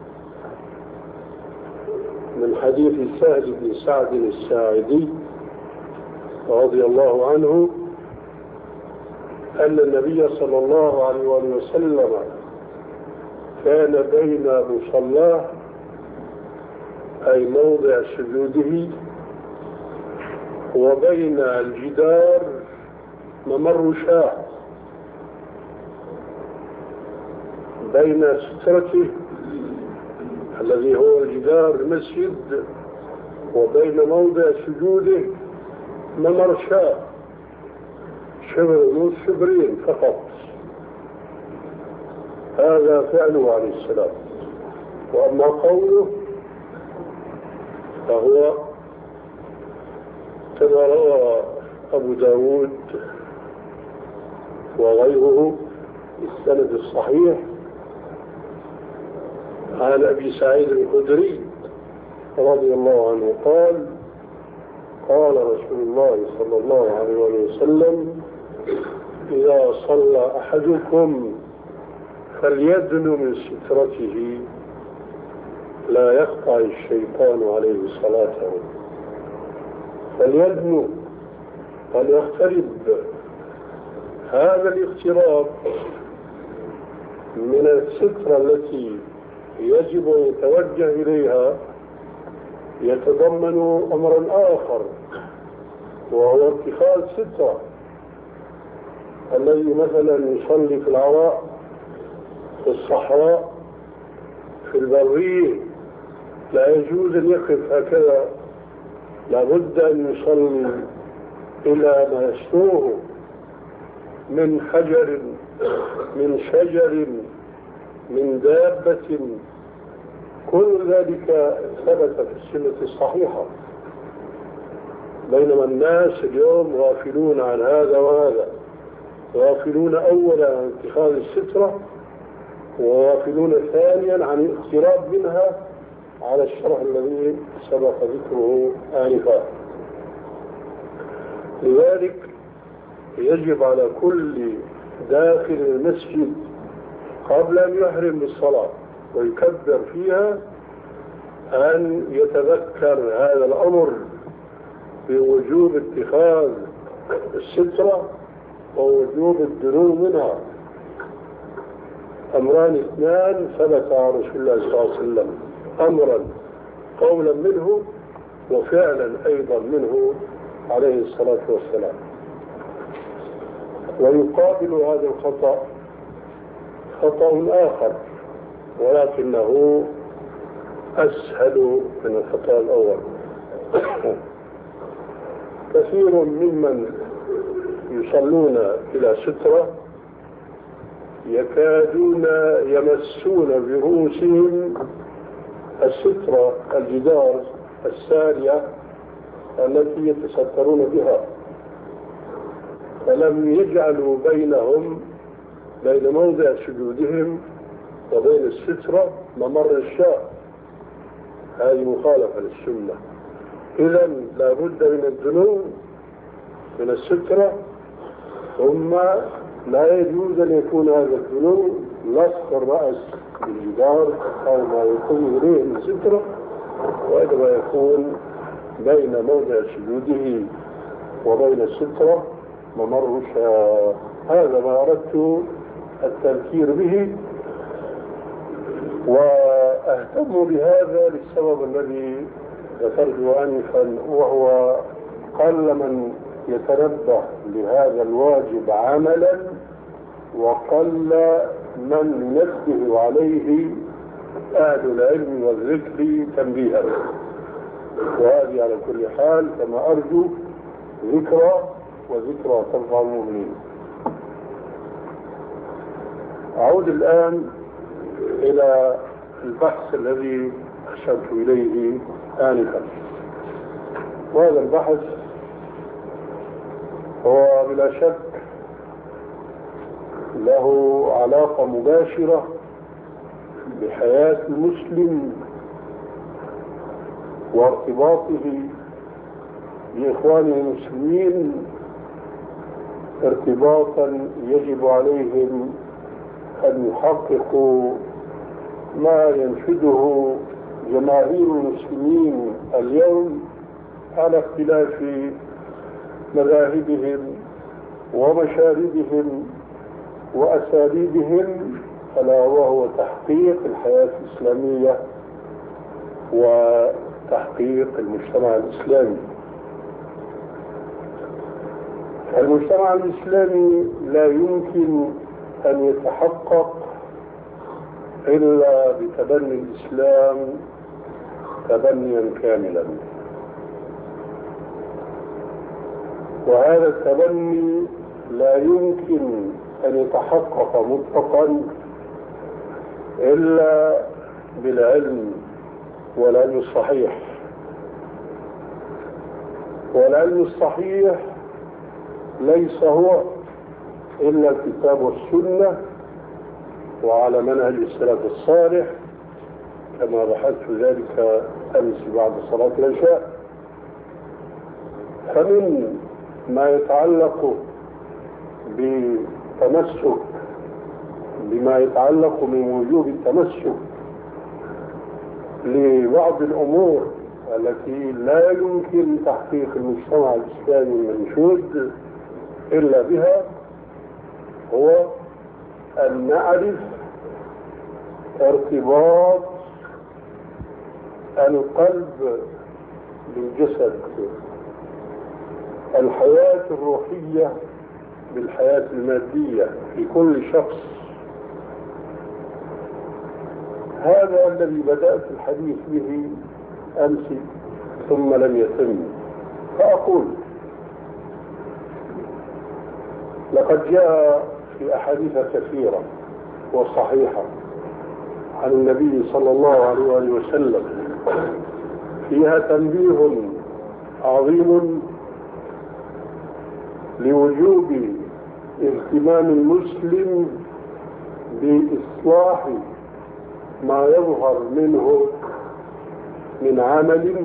من حديث سهل بن سعد الساعدي رضي الله عنه أن النبي صلى الله عليه وسلم كان بين مصلاه أي موضع سجوده وبين الجدار ممر شاة، بين سترته الذي هو الجدار المسجد وبين موضع سجوده ممر شاة، شبر نص شبرين فقط. هذا فعله عليه السلام. وأما قوله فهو كما روى أبو داود وغيره بالسند الصحيح عن أبي سعيد الخدري رضي الله عنه قال قال رسول الله صلى الله عليه وسلم: إذا صلى أحدكم فليدن من سترته لا يقطع الشيطان عليه صلاته. فليدن، فليقترب. هذا الاقتراب من السترة التي يجب أن يتوجه إليها يتضمن أمرا آخر، وهو اتخاذ سترة. الذي مثلا يصلي في العراء، في الصحراء، في البرية، لا يجوز أن يقف هكذا، لابد أن يصلي إلى ما يستوه من حجر، من شجر، من دابة. كل ذلك ثبت في السنة الصحيحة، بينما الناس اليوم غافلون عن هذا وهذا، غافلون أولا عن اتخاذ السترة، وغافلون ثانيا عن الاقتراب منها على الشرع الذي سبق ذكره آنفا. لذلك يجب على كل داخل المسجد قبل أن يحرم بالصلاة ويكبر فيها أن يتذكر هذا الأمر بوجوب اتخاذ السترة ووجوب الدنو منها. أمران اثنان ثبت عن رسول الله صلى الله عليه وسلم، أمرا قولا منه وفعلا أيضا منه عليه الصلاة والسلام. ويقابل هذا الخطأ خطأ آخر ولكنه أسهل من الخطأ الأول. كثير ممن يصلون إلى سترة يكادون يمسون برؤوسهم السترة، الجدار السارية التي يتسترون بها، فلم يجعلوا بينهم بين موضع سجودهم وبين السترة ممر الشاة. هذه مخالفة للسنة. إذا لابد من الدنو من السترة، ثم لا يجوز أن يكون هذا الدنو لصق الرأس بالجدار أو ما يكون إليه من سترة، وإنما يكون بين موضع سجوده وبين السترة ممر شاة. هذا ما أردت التذكير به، وأهتم بهذا للسبب الذي ذكرته آنفا، وهو قل من يتنبه لهذا الواجب عملا، وقل من ينبه عليه أهل العلم والذكر تنبيها. وهذه على كل حال كما أرجو ذكرى، وذكرى تنفع المؤمنين. أعود الآن إلى البحث الذي أشرت إليه آنفا. وهذا البحث هو بلا شك له علاقة مباشرة بحياة المسلم وارتباطه بإخوانه المسلمين ارتباطا يجب عليهم أن يحققوا ما ينشده جماهير المسلمين اليوم على اختلاف مذاهبهم ومشاردهم وأساليبهم، ألا وهو تحقيق الحياة الإسلامية وتحقيق المجتمع الإسلامي. المجتمع الإسلامي لا يمكن أن يتحقق إلا بتبني الإسلام تبنيا كاملا، وهذا التبني لا يمكن أن يتحقق مطلقا إلا بالعلم والعلم الصحيح. والعلم الصحيح ليس هو إلا الكتاب والسنة وعلى منهج السلف الصالح، كما بحثت ذلك أمس بعد صلاة العشاء. فمن ما يتعلق بالتمسك بما يتعلق من وجوب التمسك لبعض الأمور التي لا يمكن تحقيق المجتمع الإسلامي المنشود إلا بها، هو أن نعرف ارتباط القلب بالجسد، الحياة الروحية بالحياة المادية في كل شخص. هذا الذي بدأت الحديث به أمس ثم لم يتم. فأقول لقد جاء في أحاديث كثيرة وصحيحة عن النبي صلى الله عليه وسلم فيها تنبيه عظيم لوجوب اهتمام المسلم بإصلاح ما يظهر منه من عمل،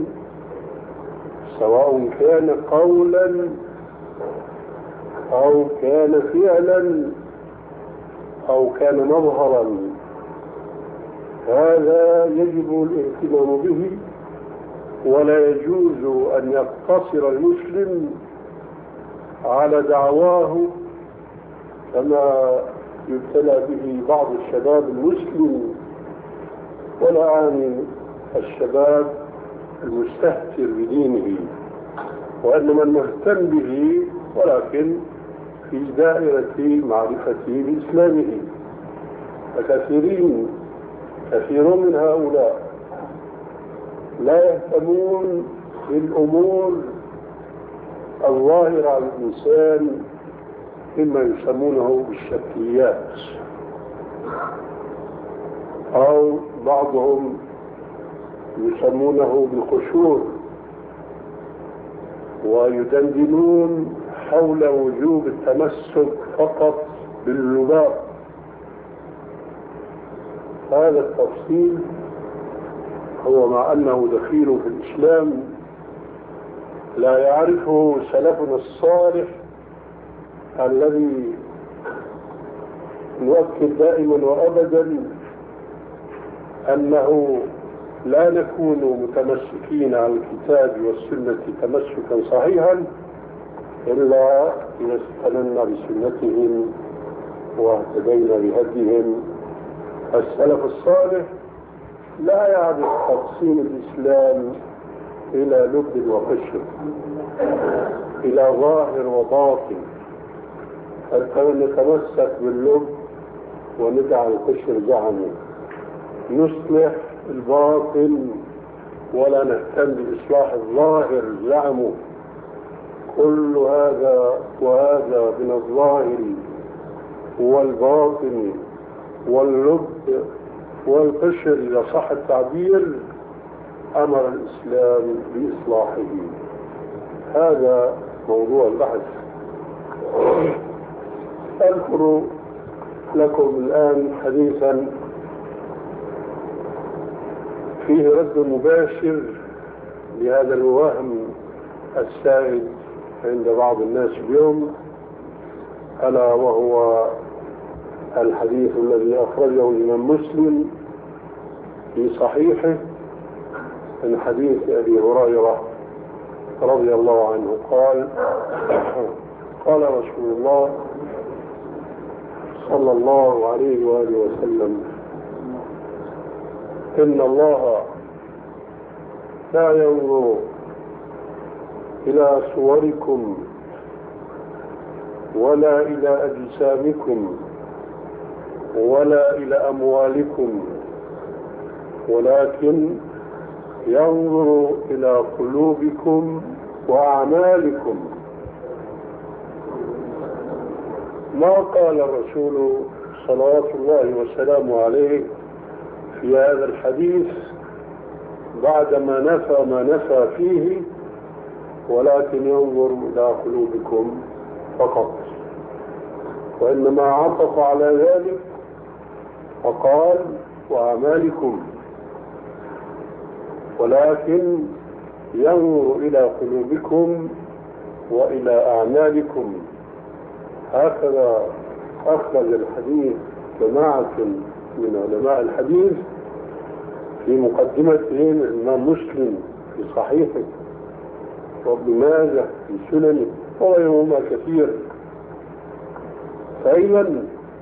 سواء كان قولا أو كان فعلا أو كان مظهرا. هذا يجب الاهتمام به، ولا يجوز أن يقتصر المسلم على دعواه كما يبتلى به بعض الشباب المسلم، ولا أعني الشباب المستهتر بدينه، وإنما المهتم به ولكن في دائرة معرفته بإسلامه. فكثيرين كثير من هؤلاء لا يهتمون بالأمور الظاهرة على الإنسان مما يسمونه بالشكليات، أو بعضهم يسمونه بالقشور، ويدندنون حول وجوب التمسك فقط باللباب. هذا التفصيل هو مع أنه دخيل في الإسلام لا يعرفه سلفنا الصالح الذي نؤكد دائما وأبدا أنه لا نكون متمسكين على الكتاب والسنة تمسكا صحيحا إلا إذا استننا بسنتهم واهتدينا بهديهم. السلف الصالح لا يعرف تقسيم الإسلام إلى لب وقشر، إلى ظاهر وباطن، حتى نتمسك باللب وندع القشر زعمه، نصلح الباطن ولا نهتم بإصلاح الظاهر زعمه. كل هذا وهذا من الظاهر والباطن واللب والقشر إذا صح التعبير أمر الإسلام بإصلاحه. هذا موضوع البحث. أذكر لكم الآن حديثا فيه رد مباشر لهذا الوهم السائد عند بعض الناس اليوم، ألا وهو الحديث الذي أخرجه الإمام مسلم في صحيحه من حديث أبي هريرة رضي الله عنه قال: قال رسول الله صلى الله عليه وآله وسلم: إن الله لا ينظر إلى صوركم ولا إلى أجسامكم ولا إلى أموالكم، ولكن ينظر إلى قلوبكم وأعمالكم. ما قال الرسول صلوات الله وسلامه عليه في هذا الحديث بعدما نفى ما نفى فيه: ولكن ينظر إلى قلوبكم فقط، وإنما عطف على ذلك فقال: وأعمالكم، ولكن ينظر إلى قلوبكم وإلى أعمالكم. هكذا أخرج الحديث جماعة من علماء الحديث في مقدمتهم الإمام مسلم في صحيحه، وابن ماجه في سننه، وغيرهما كثير. فإذا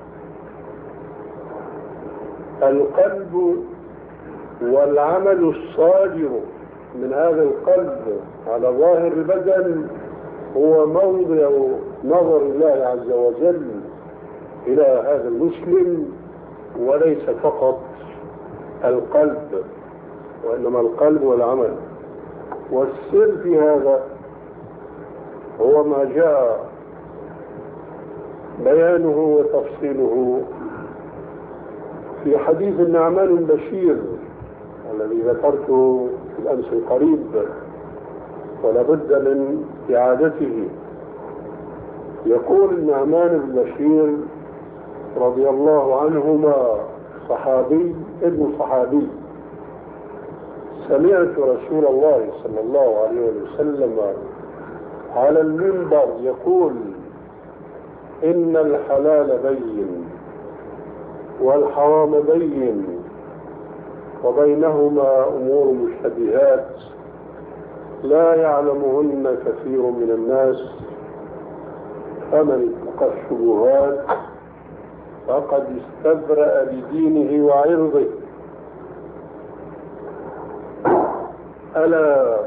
القلب والعمل الصادر من هذا القلب على ظاهر البدن هو موضع نظر الله عز وجل إلى هذا المسلم، وليس فقط القلب وإنما القلب والعمل. والسر في هذا هو ما جاء بيانه وتفصيله في حديث النعمان البشير الذي ذكرته في الأمس القريب ولا بد من إعادته. يقول النعمان البشير رضي الله عنهما صحابي ابن صحابي: سمعت رسول الله صلى الله عليه وسلم على المنبر يقول: إن الحلال بين والحرام بين وبينهما أمور مشتبهات لا يعلمهن كثير من الناس، فمن اتقى الشبهات فقد استبرأ لدينه وعرضه. ألا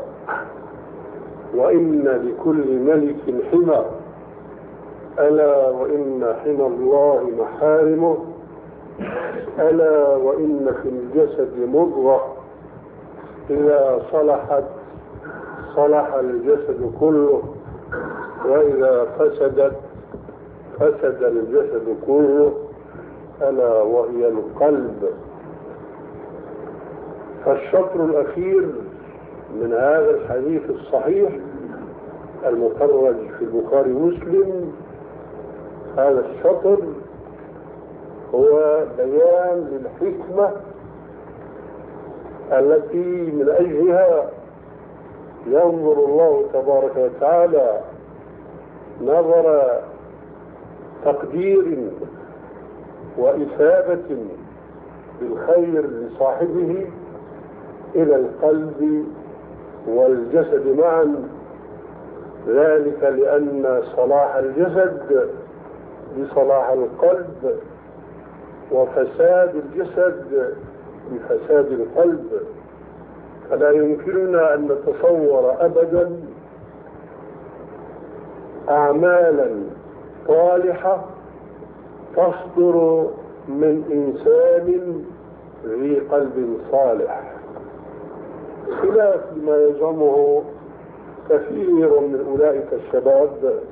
وإن لكل ملك حمى، ألا وإن حمى الله محارمه، ألا وإن في الجسد مضغة إذا صلحت صلح الجسد كله، وإذا فسدت فسد الجسد كله، ألا وهي القلب. فالشطر الأخير من هذا الحديث الصحيح المخرج في البخاري ومسلم، هذا الشطر هو بيان للحكمة التي من أجلها ينظر الله تبارك وتعالى نظر تقدير وإثابة بالخير لصاحبه إلى القلب والجسد معا، ذلك لأن صلاح الجسد بصلاح القلب، وفساد الجسد بفساد القلب. فلا يمكننا أن نتصور أبدا أعمالا صالحة تصدر من إنسان ذي قلب صالح، خلاف ما يزعمه كثير من أولئك الشباب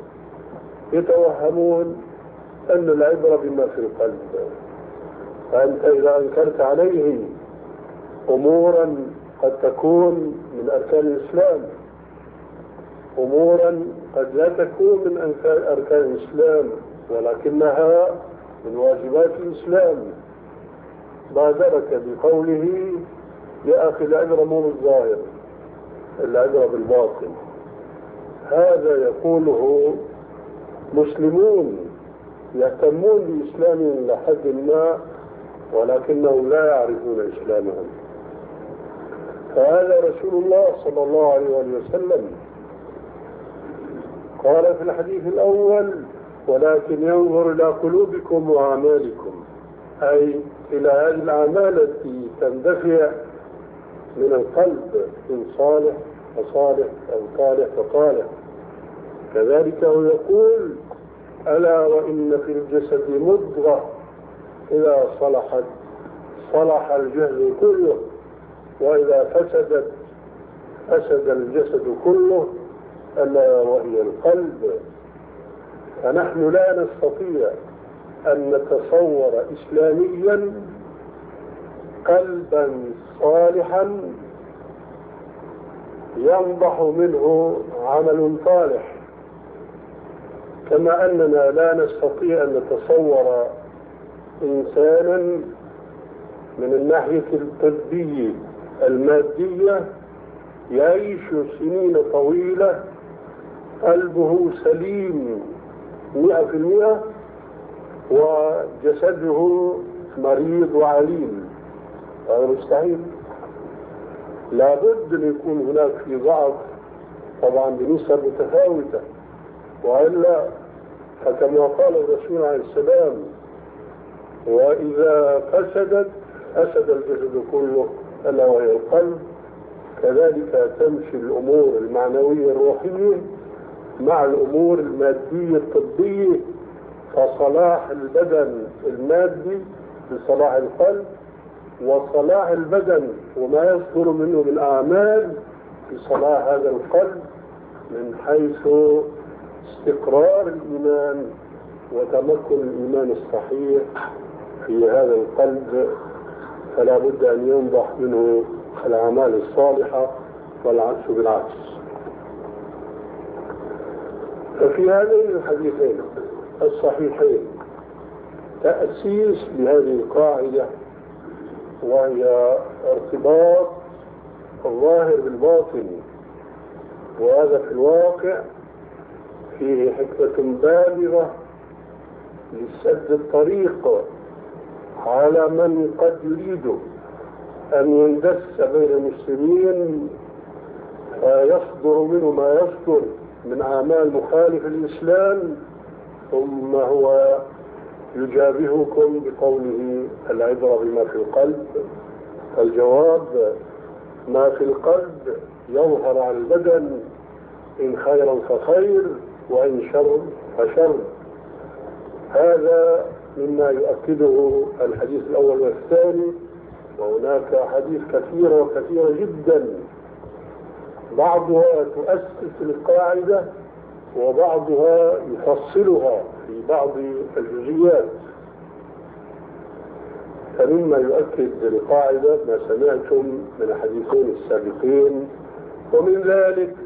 يتوهمون أن العبرة بما في القلب. فأنت إذا أنكرت عليه أمورا قد تكون من أركان الإسلام، أمورا قد لا تكون من أركان الإسلام ولكنها من واجبات الإسلام، بادرك بقوله يا أخي العبرة مو بالظاهر، العبرة بالباطن. هذا يقوله مسلمون يهتمون بإسلامهم لحد ما، ولكنهم لا يعرفون إسلامهم. فهذا رسول الله صلى الله عليه وسلم قال في الحديث الأول ولكن ينظر إلى قلوبكم وأعمالكم، أي إلى هذه الأعمال التي تندفع من القلب، إن صالح فصالح أو طالح فطالح. كذلك هو يقول ألا وإن في الجسد مضغة إذا صلحت صلح الجسد كله وإذا فسدت فسد الجسد كله ألا وهي القلب. فنحن لا نستطيع أن نتصور إسلاميا قلبا صالحا ينضح منه عمل صالح، كما أننا لا نستطيع أن نتصور إنسانا من الناحية الطبية المادية يعيش سنين طويلة قلبه سليم مئة في المئة وجسده مريض وعليل. هذا مستحيل. لابد أن يكون هناك في ضعف طبعا بنسب متفاوتة، وإلا فكما قال الرسول عليه السلام وإذا فسدت فسد الجسد كله ألا وهي القلب. كذلك تمشي الأمور المعنوية الروحية مع الأمور المادية الطبية، فصلاح البدن المادي بصلاح القلب، وصلاح البدن وما يصدر منه من أعمال بصلاح هذا القلب من حيث استقرار الإيمان وتمكن الإيمان الصحيح في هذا القلب. فلا بد أن ينضح منه الأعمال الصالحة والعكس بالعكس. ففي هذين الحديثين الصحيحين تأسيس لهذه القاعدة، وهي ارتباط الظاهر بالباطن، وهذا في الواقع فيه حكمة بالغة لسد الطريق على من قد يريد أن يندس بين المسلمين فيصدر منه ما يصدر من أعمال مخالفة للإسلام، ثم هو يجابهكم بقوله العبرة بما في القلب. فالجواب ما في القلب يظهر على البدن، إن خيرا فخير وإن شر فشر. هذا مما يؤكده الحديث الأول والثاني، وهناك أحاديث كثيرة وكثيرة جدا بعضها تؤسس القاعدة وبعضها يفصلها في بعض الجزئيات. فمما يؤكد القاعدة ما سمعتم من الحديثين السابقين، ومن ذلك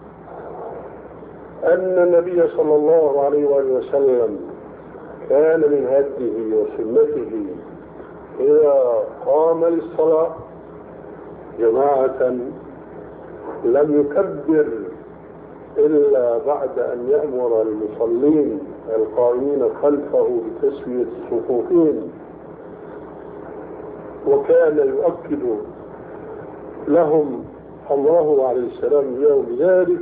أن النبي صلى الله عليه وسلم كان من هديه وسنته إذا قام للصلاة جماعة لم يكبر إلا بعد أن يأمر المصلين القائمين خلفه بتسوية الصفوفين، وكان يؤكد لهم الله عليه السلام اليوم ذلك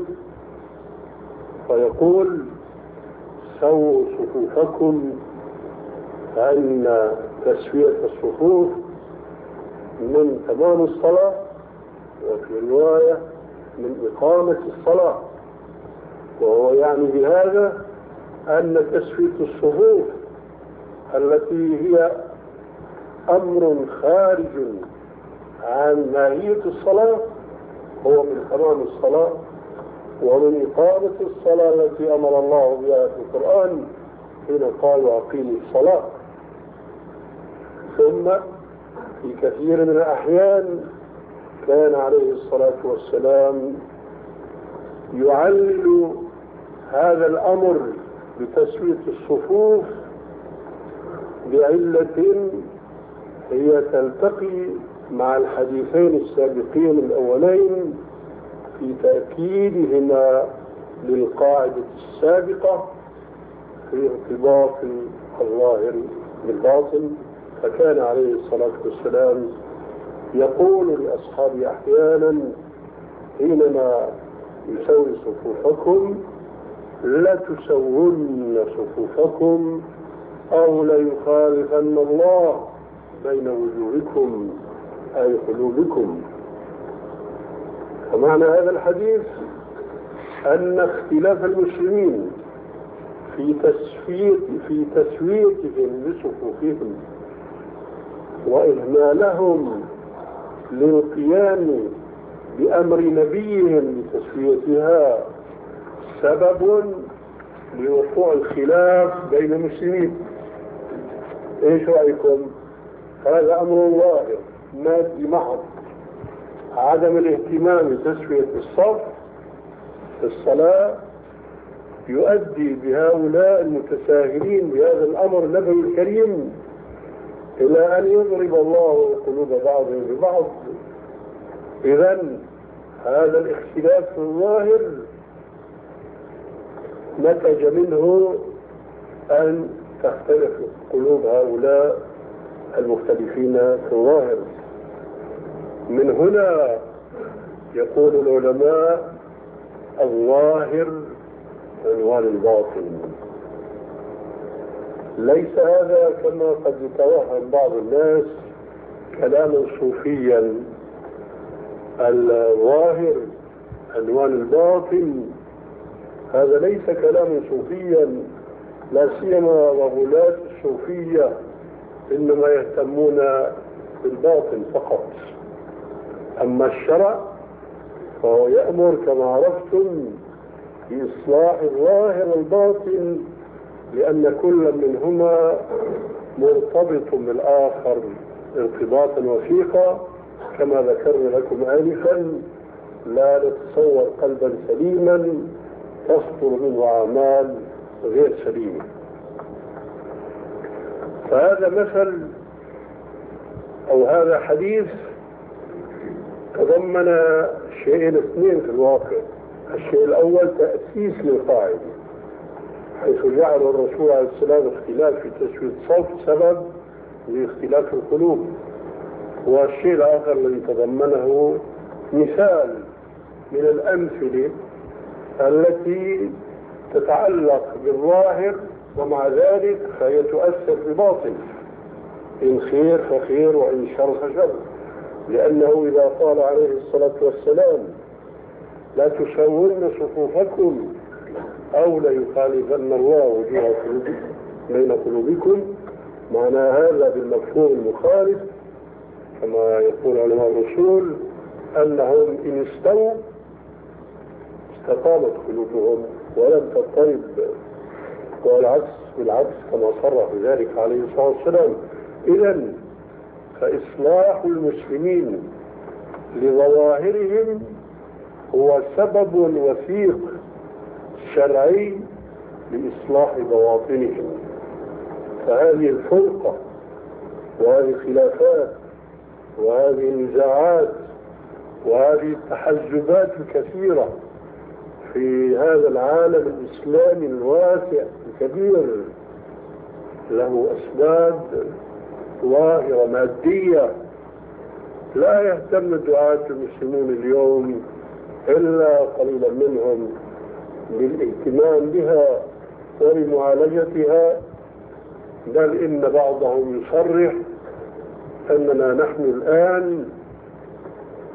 فيقول سووا صفوفكم، فإن تسوية الصفوف من تمام الصلاة رواية من إقامة الصلاة، وهو يعني بهذا أن تسوية الصفوف التي هي أمر خارج عن ماهية الصلاة هو من تمام الصلاة ومن إقامة الصلاة التي أمر الله بها في القرآن حين قال أقيموا الصلاة. ثم في كثير من الأحيان كان عليه الصلاة والسلام يعلل هذا الأمر بتسوية الصفوف بعلة هي تلتقي مع الحديثين السابقين الأولين في تأكيدهما للقاعدة السابقة في ارتباط الظاهر بالباطن. فكان عليه الصلاة والسلام يقول لأصحابه أحيانا حينما يسوي صفوفكم لا تسوون صفوفكم أو لا يخالفن الله بين وجوهكم أي قلوبكم. فمعنى هذا الحديث أن اختلاف المسلمين في تسوية في تسويتهم لصفوفهم وإهمالهم للقيام بأمر نبيهم لتسويتها سبب لوقوع الخلاف بين المسلمين. ايش رأيكم؟ هذا أمر ظاهر مادي محض، عدم الاهتمام بتسوية الصف في الصلاة يؤدي بهؤلاء المتساهلين بهذا الأمر النبوي الكريم إلى أن يضرب الله قلوب بعضهم ببعض. إذن هذا الاختلاف في الظاهر نتج منه أن تختلف قلوب هؤلاء المختلفين في الظاهر. من هنا يقول العلماء الظاهر عنوان الباطن. ليس هذا كما قد يتوهم بعض الناس كلاما صوفيا. الظاهر عنوان الباطن هذا ليس كلاما صوفيا، لا سيما وغلاة الصوفية إنما يهتمون بالباطن فقط. أما الشرع فهو يأمر كما عرفتم بإصلاح الظاهر والباطن، لأن كل منهما مرتبط بالآخر ارتباطا وثيقا كما ذكرنا لكم آنفا. لا نتصور قلبا سليما تصدر منه أعمال غير سليمة. فهذا مثل أو هذا حديث تضمن شيئين اثنين في الواقع. الشيء الأول تأسيس للقاعدة، حيث جعل الرسول عليه السلام اختلاف في تسوية الصف سبب لاختلاف القلوب. والشيء الآخر الذي تضمنه مثال من الأمثلة التي تتعلق بالظاهر ومع ذلك فهي تؤثر بباطن، إن خير فخير وإن شر فشر. لأنه إذا قال عليه الصلاة والسلام لا تسوون صفوفكم أو لا يخالفن الله وجوه بين قلوبكم، معنى هذا بالمفهوم المخالف كما يقول علماء الرسول أنهم إن استووا استقامت قلوبهم ولم تضطرب، والعكس بالعكس كما صرح بذلك عليه الصلاة والسلام. إذن فإصلاح المسلمين لظواهرهم هو سبب وثيق شرعي لإصلاح بواطنهم. فهذه الفرقة وهذه الخلافات وهذه النزاعات وهذه التحزبات الكثيرة في هذا العالم الإسلامي الواسع الكبير له أسباب ظاهرة مادية لا يهتم دعاة المسلمون اليوم إلا قليلا منهم بالاهتمام بها وبمعالجتها، بل إن بعضهم يصرح أننا نحن الآن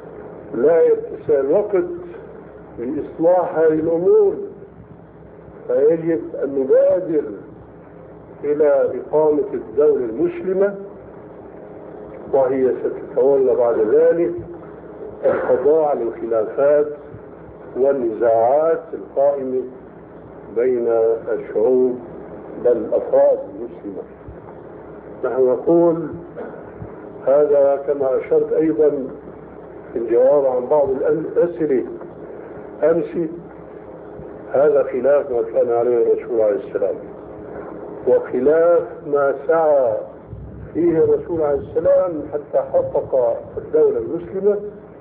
لا يتسع الوقت لإصلاح هذه الأمور، فيجب أن نبادر إلى إقامة الدولة المسلمة، وهي ستتولى بعد ذلك القضاء على الخلافات والنزاعات القائمة بين الشعوب بل الأفراد المسلمة. نحن نقول هذا كما أشرت أيضا في الجواب عن بعض الأسئلة أمس، هذا خلاف ما كان عليه الرسول عليه السلام، وخلاف ما سعى فيه الرسول عليه السلام حتى حقق الدولة المسلمة.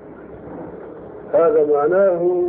هذا معناه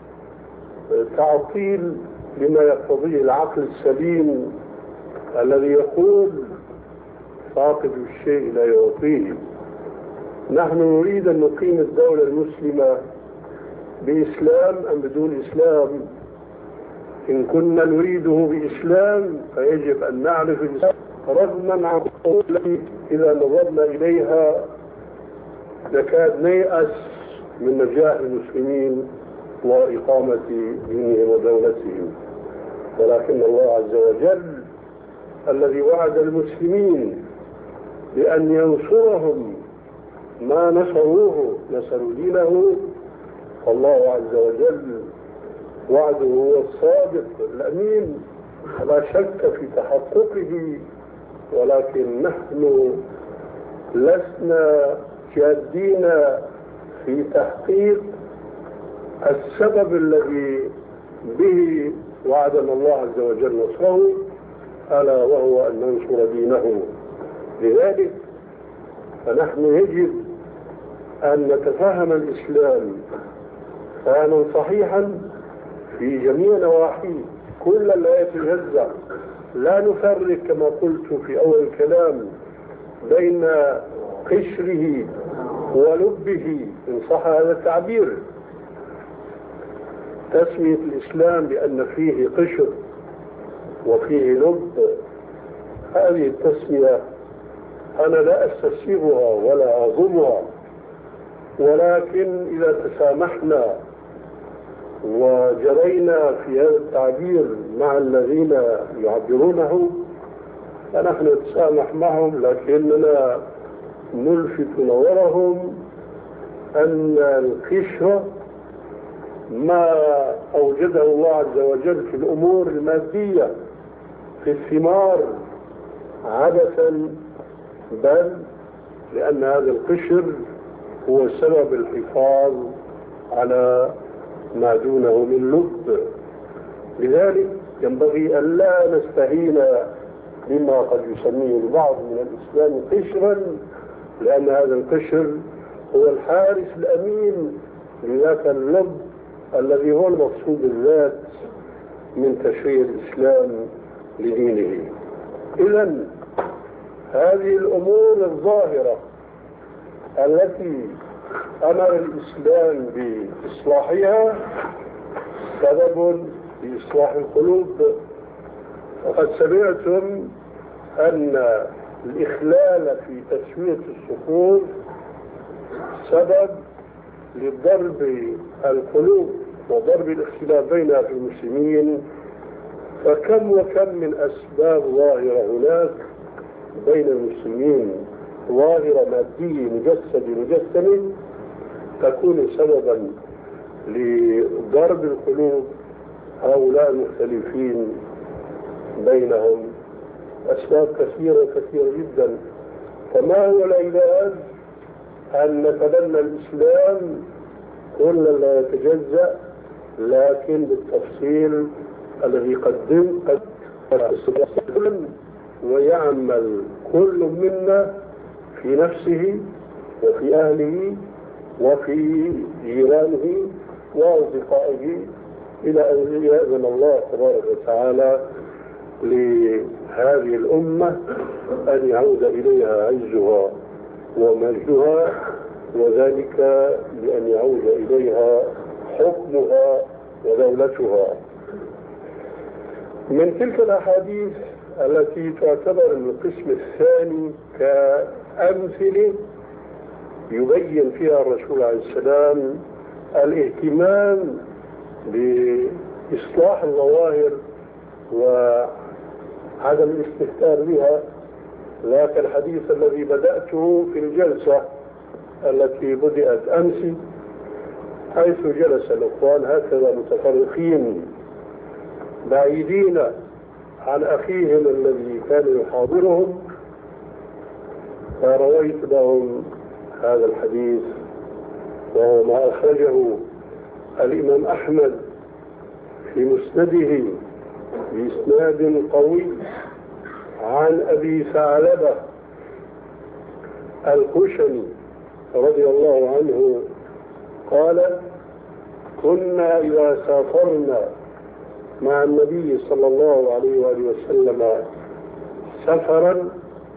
تعطيل لما يقتضيه العقل السليم الذي يقول فاقد الشيء لا يعطيه. نحن نريد أن نقيم الدولة المسلمة بإسلام أم بدون إسلام. إن كنا نريده بإسلام فيجب أن نعرف الإسلام رغما عن قوله إذا نظرنا إليها نكاد نيأس من نجاح المسلمين وإقامة دينهم ودولتهم، ولكن الله عز وجل الذي وعد المسلمين بأن ينصرهم ما نصروه نصروا دينه، فالله عز وجل وعده هو الصادق الأمين لا شك في تحققه، ولكن نحن لسنا جادين في تحقيق السبب الذي به وعدنا الله عز وجل نصره، ألا وهو أن ننصر دينه. لذلك فنحن يجب أن نتفهم الإسلام فهما صحيحا في جميع نواحيه كل لا يتجزأ، لا نفرق كما قلت في أول الكلام بين قشره ولبه إن صح هذا التعبير. تسمية الإسلام بأن فيه قشر وفيه لب، هذه التسمية أنا لا أستسيغها ولا أظلمها، ولكن إذا تسامحنا وجرينا في هذا التعبير مع الذين يعبرونه فنحن نتسامح معهم، لكننا نلفت نظرهم أن القشرة ما أوجده الله عز وجل في الأمور المادية في الثمار عبثا، بل لأن هذا القشر هو سبب الحفاظ على ما دونه من لب. لذلك ينبغي أن لا نستهين بما قد يسميه البعض من الإسلام قشرا، لأن هذا القشر هو الحارس الأمين لذاك اللب الذي هو المقصود الذات من تشريع الإسلام لدينه. إذن هذه الأمور الظاهرة التي أمر الإسلام بإصلاحها سبب لإصلاح القلوب. وقد سمعتم أن الإخلال في تسوية الصفوف سبب لضرب القلوب وضرب الاختلاف بينها في المسلمين، فكم وكم من أسباب ظاهرة هناك بين المسلمين، ظاهرة مادية مجسدة مجسمة تكون سببا لضرب القلوب هؤلاء المختلفين بينهم. أسباب كثيرة كثيرة جدا. فما هو العلاج؟ أن نتبنى الإسلام كل لا يتجزأ، لكن بالتفصيل الذي قدم قد ويعمل كل منا في نفسه وفي أهله وفي جيرانه وأصدقائه إلى أن يأذن الله تبارك وتعالى لهذه الأمة أن يعود إليها عزها ومجدها، وذلك بأن يعود إليها حكمها ودولتها. من تلك الأحاديث التي تعتبر القسم الثاني كأمثلة يبين فيها الرسول عليه السلام الاهتمام بإصلاح الظواهر وعدم الاستهتار بها. لكن الحديث الذي بدأته في الجلسة التي بدأت أمس، حيث جلس الأخوان هكذا متفرقين بعيدين عن أخيهم الذي كان يحاضرهم، فرويت لهم هذا الحديث، وهو ما أخرجه الإمام أحمد في مسنده بإسناد قوي عن أبي ثعلبة الخشني رضي الله عنه قال: كنا إذا سافرنا مع النبي صلى الله عليه وآله وسلم سفرا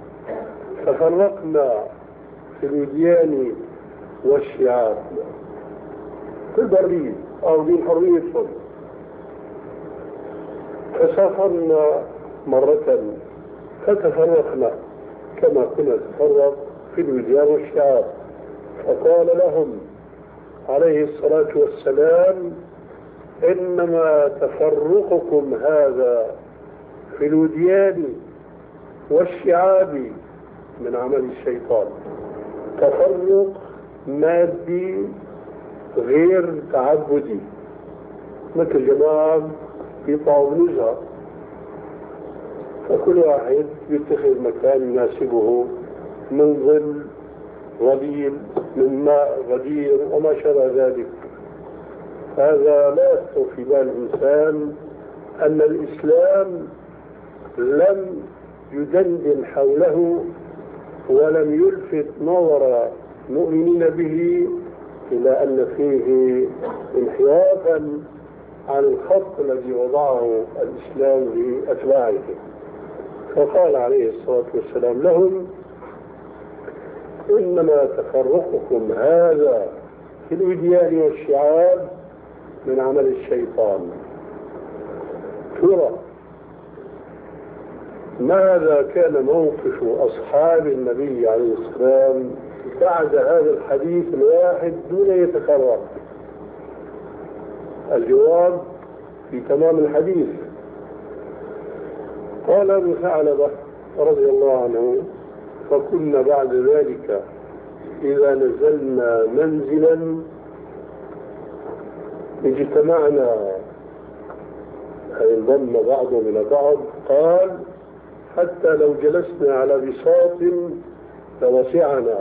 تفرقنا في الوديان والشعاب في البريد أو بالحرية، فسافرنا مرة فتفرقنا كما كنا نتفرق في الوديان والشعاب، فقال لهم عليه الصلاة والسلام: إنما تفرقكم هذا في الوديان والشعاب من عمل الشيطان، تفرق مادي غير تعبدي، مثل جماعة يطلعوا بنزهة فكل واحد يتخذ مكان يناسبه من ظل ظليل من ماء غدير وما شابه ذلك. هذا لا يخطر في بال الإنسان أن الإسلام لم يدندن حوله ولم يلفت نظر مؤمنين به إلى أن فيه انحرافا عن الخط الذي وضعه الإسلام لأتباعه. فقال عليه الصلاة والسلام لهم: إنما تفرقكم هذا في الوديان والشعاب من عمل الشيطان. ترى ماذا كان موقف أصحاب النبي عليه السلام بعد هذا الحديث الواحد دون يتكرر؟ الجواب في تمام الحديث. قال ابن ثعلبة رضي الله عنه: فكنا بعد ذلك إذا نزلنا منزلا اجتمعنا، أي انضم بعضهم إلى بعض، قال: حتى لو جلسنا على بساط لوسعنا.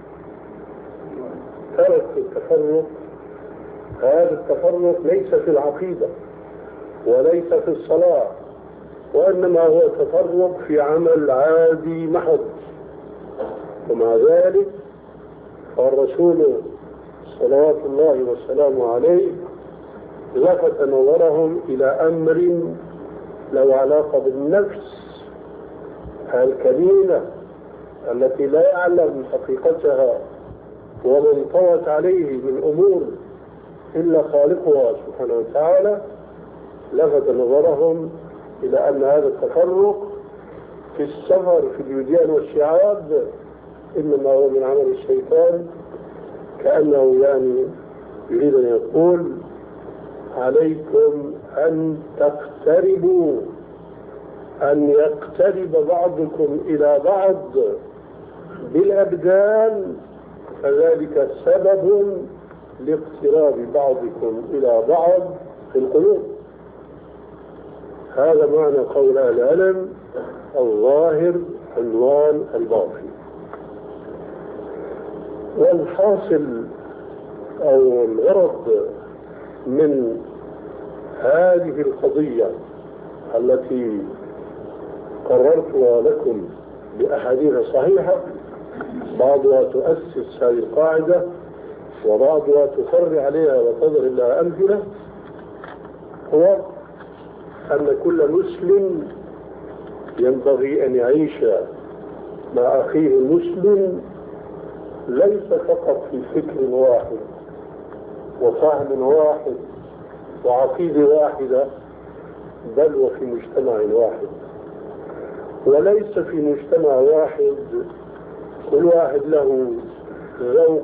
ترك التفرق، هذا التفرق ليس في العقيدة وليس في الصلاة، وإنما هو تفرق في عمل عادي محض. ومع ذلك فالرسول صلوات الله وسلامه عليه لفت نظرهم إلى أمر له علاقة بالنفس الكريمة التي لا يعلم حقيقتها وما انطوت عليه من أمور إلا خالقها سبحانه وتعالى. لفت نظرهم إلى أن هذا التفرق في السفر في الوديان والشعاب إنما هو من عمل الشيطان، كأنه يعني يريد أن يقول: عليكم أن تقتربوا، أن يقترب بعضكم إلى بعض بالأبدان، فذلك سبب لاقتراب بعضكم إلى بعض في القلوب. هذا معنى قول أهل العلم: الظاهر عنوان الباطن. والحاصل أو الغرض من هذه القضية التي قررتها لكم بأحاديث صحيحة، بعضها تؤسس هذه القاعدة وبعضها تفرع عليها وتضرب لها أمثلة، هو أن كل مسلم ينبغي أن يعيش مع أخيه المسلم ليس فقط في فكر واحد وفهم واحد وعقيدة واحدة، بل وفي مجتمع واحد. وليس في مجتمع واحد كل واحد له ذوق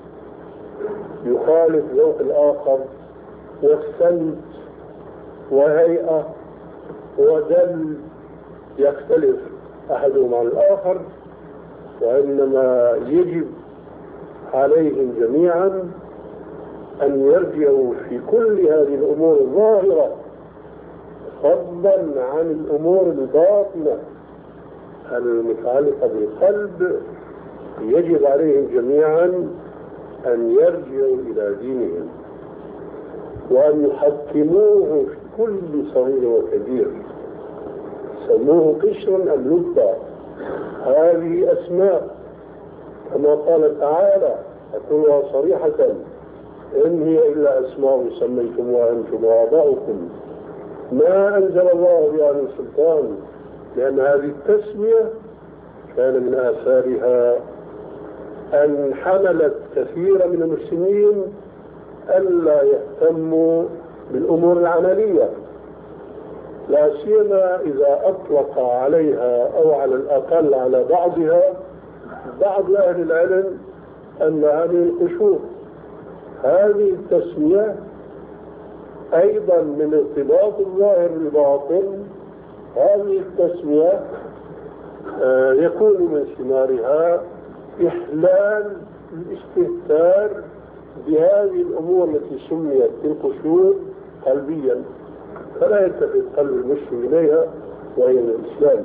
يخالف ذوق الآخر، والسمت وهيئة ودل يختلف أحدهم عن الآخر، وإنما يجب عليهم جميعا أن يرجعوا في كل هذه الأمور الظاهرة فضلا عن الأمور الباطنة المتعلقة بالقلب. يجب عليهم جميعا أن يرجعوا إلى دينهم وأن يحكموه في كل صغير وكبير. سموه قشرا أم لبا، هذه أسماء كما قال تعالى أقولها صريحة: إن هي إلا أسماء سميتموها أنتم وآباؤكم ما أنزل الله بها من سلطان. لأن هذه التسمية كان من آثارها أن حملت كثير من المسلمين ألا يهتموا بالأمور العملية، لا سيما إذا أطلق عليها أو على الأقل على بعضها بعض أهل العلم أن هذه القشور. هذه التسمية أيضا من ارتباط الظاهر بالباطن. هذه التسمية آه يكون من ثمارها إحلال الاستهتار بهذه الأمور التي سميت بالقشور قلبيا، فلا يلتفت قلب المسلم إليها وهي من الإسلام.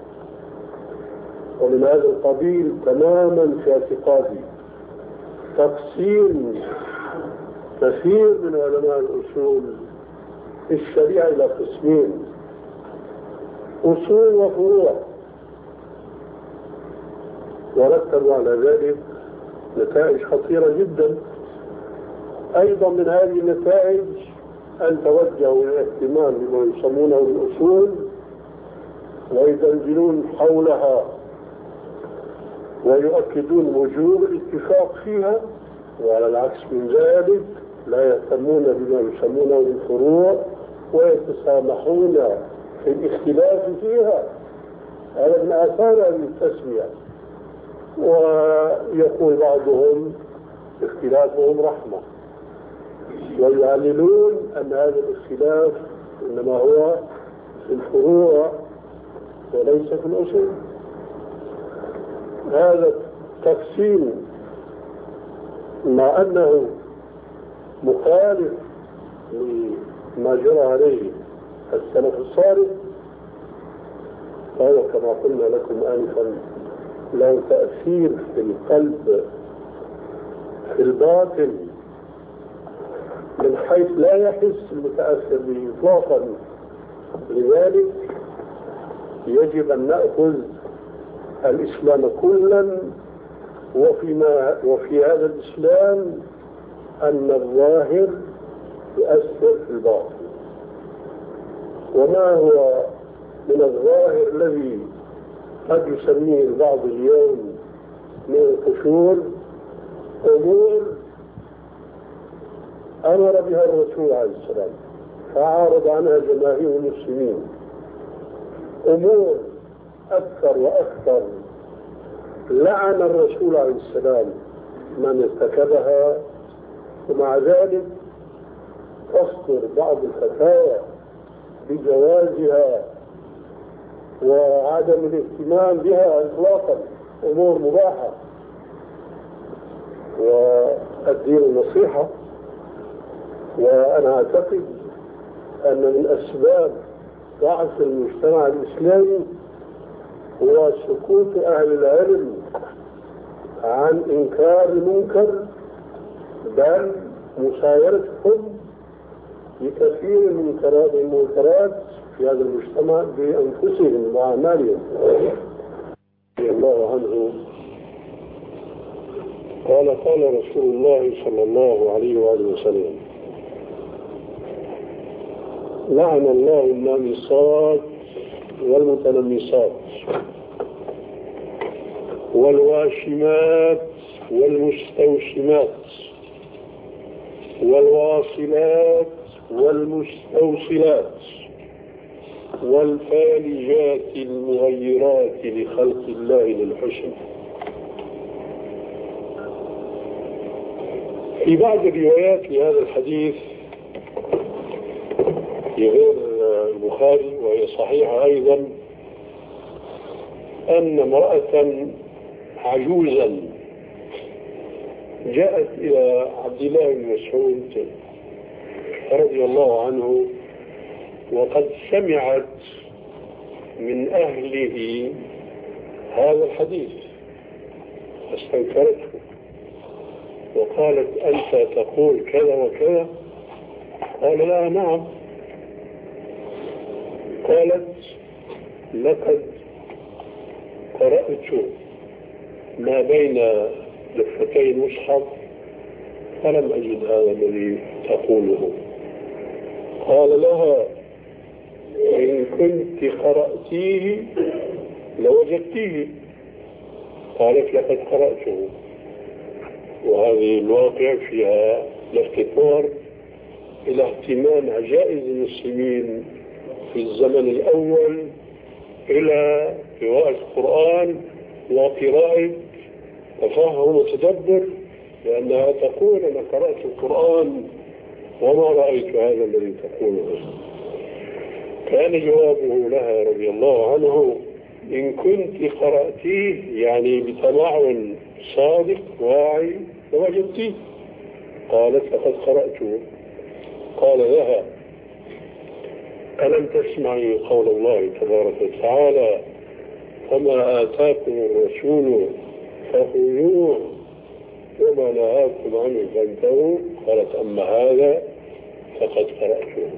ومن هذا القبيل تماما في اعتقادي تقسيم كثير من علماء الأصول في الشريعة إلى قسمين: أصول وفروع، ورتبوا على ذلك نتائج خطيرة جدا. أيضا من هذه النتائج أن توجهوا للاهتمام بما يسمونه الأصول ويدندنون حولها ويؤكدون وجوب الاتفاق فيها، وعلى العكس من ذلك لا يهتمون بما يسمونه الفروع ويتسامحون في الاختلاف فيها. هذا من آثار هذه التسمية. ويقول بعضهم اختلافهم رحمة، ويعللون أن هذا الاختلاف إنما هو في الفروع وليس في الأصول. هذا التقسيم مع أنه مخالف لما جرى عليه السلف الصالح، فهو كما قلنا لكم آنفا له تأثير في القلب في الباطن من حيث لا يحس المتأثر به إطلاقا. لذلك يجب أن نأخذ الإسلام كلا، وفيما وفي هذا الإسلام أن الظاهر يؤثر في الباطن. وما هو من الظاهر الذي قد يسميه البعض اليوم من القشور أمور أمر بها الرسول عليه السلام فعارض عنها جماهير المسلمين، أمور أكثر وأكثر لعن الرسول عليه السلام من ارتكبها، ومع ذلك تصدر بعض الفتاوى بجوازها وعدم الاهتمام بها إطلاقا، أمور مباحة. والدين النصيحة. وأنا أعتقد أن من أسباب ضعف المجتمع الإسلامي هو سكوت أهل العلم عن إنكار المنكر، بل مسايرتهم لكثير من المنكرات في هذا المجتمع بأنفسهم وأعمالهم. رضي الله عنه قال قال رسول الله صلى الله عليه وآله وسلم: لعن الله النامصات والمتنمصات والواشمات والمستوشمات والواصلات والمستوصلات والفالجات المغيرات لخلق الله للحسن. في بعض الروايات لهذا الحديث في غير البخاري وهي صحيحة أيضا أن امرأة عجوزا جاءت إلى عبد الله بن مسعود رضي الله عنه وقد سمعت من أهله هذا الحديث فاستنكرته وقالت أنت تقول كذا وكذا؟ قال لا نعم. قالت لقد قرأت ما بين دفتي المصحف فلم أجد هذا الذي تقوله. قال لها إن كنت قرأتيه لوجدتيه. قالت لقد قرأته. وهذه الواقع فيها الافتقار إلى اهتمام عجائز المسلمين في الزمن الأول إلى قراءة القرآن وقراءة تفهم وتدبر، لأنها تقول أنا قرأت القرآن وما رأيت هذا الذي تقوله. كان جوابه لها رضي الله عنه إن كنت قرأتيه يعني بتمعن صادق واعي لوجدتيه. قالت لقد قرأته. قال لها ألم تسمعي قول الله تبارك وتعالى وما آتاكم الرسول فخذوه وما نهاكم عنه فانتهوا؟ قالت أما هذا فقد قرأته.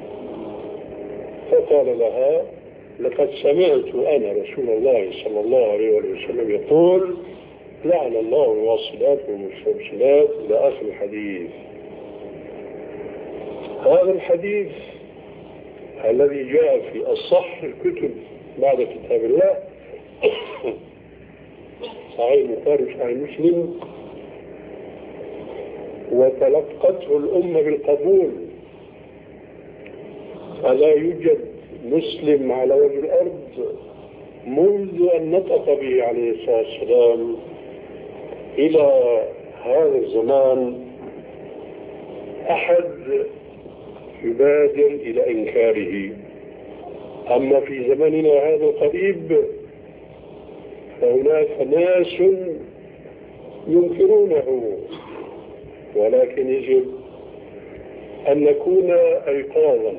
فقال لها لقد سمعت أنا رسول الله صلى الله عليه وسلم يقول لعن الله الواصلات والمسترسلات إلى آخر الحديث. هذا الحديث الذي جاء في أصح الكتب بعد كتاب الله صحيح البخاري وصحيح مسلم وتلقته الأمة بالقبول، فلا يوجد مسلم على وجه الأرض منذ أن نطق به عليه الصلاة والسلام إلى هذا الزمان أحد يبادر إلى إنكاره. أما في زمننا هذا القريب فهناك ناس ينكرونه، ولكن يجب أن نكون أيقاظا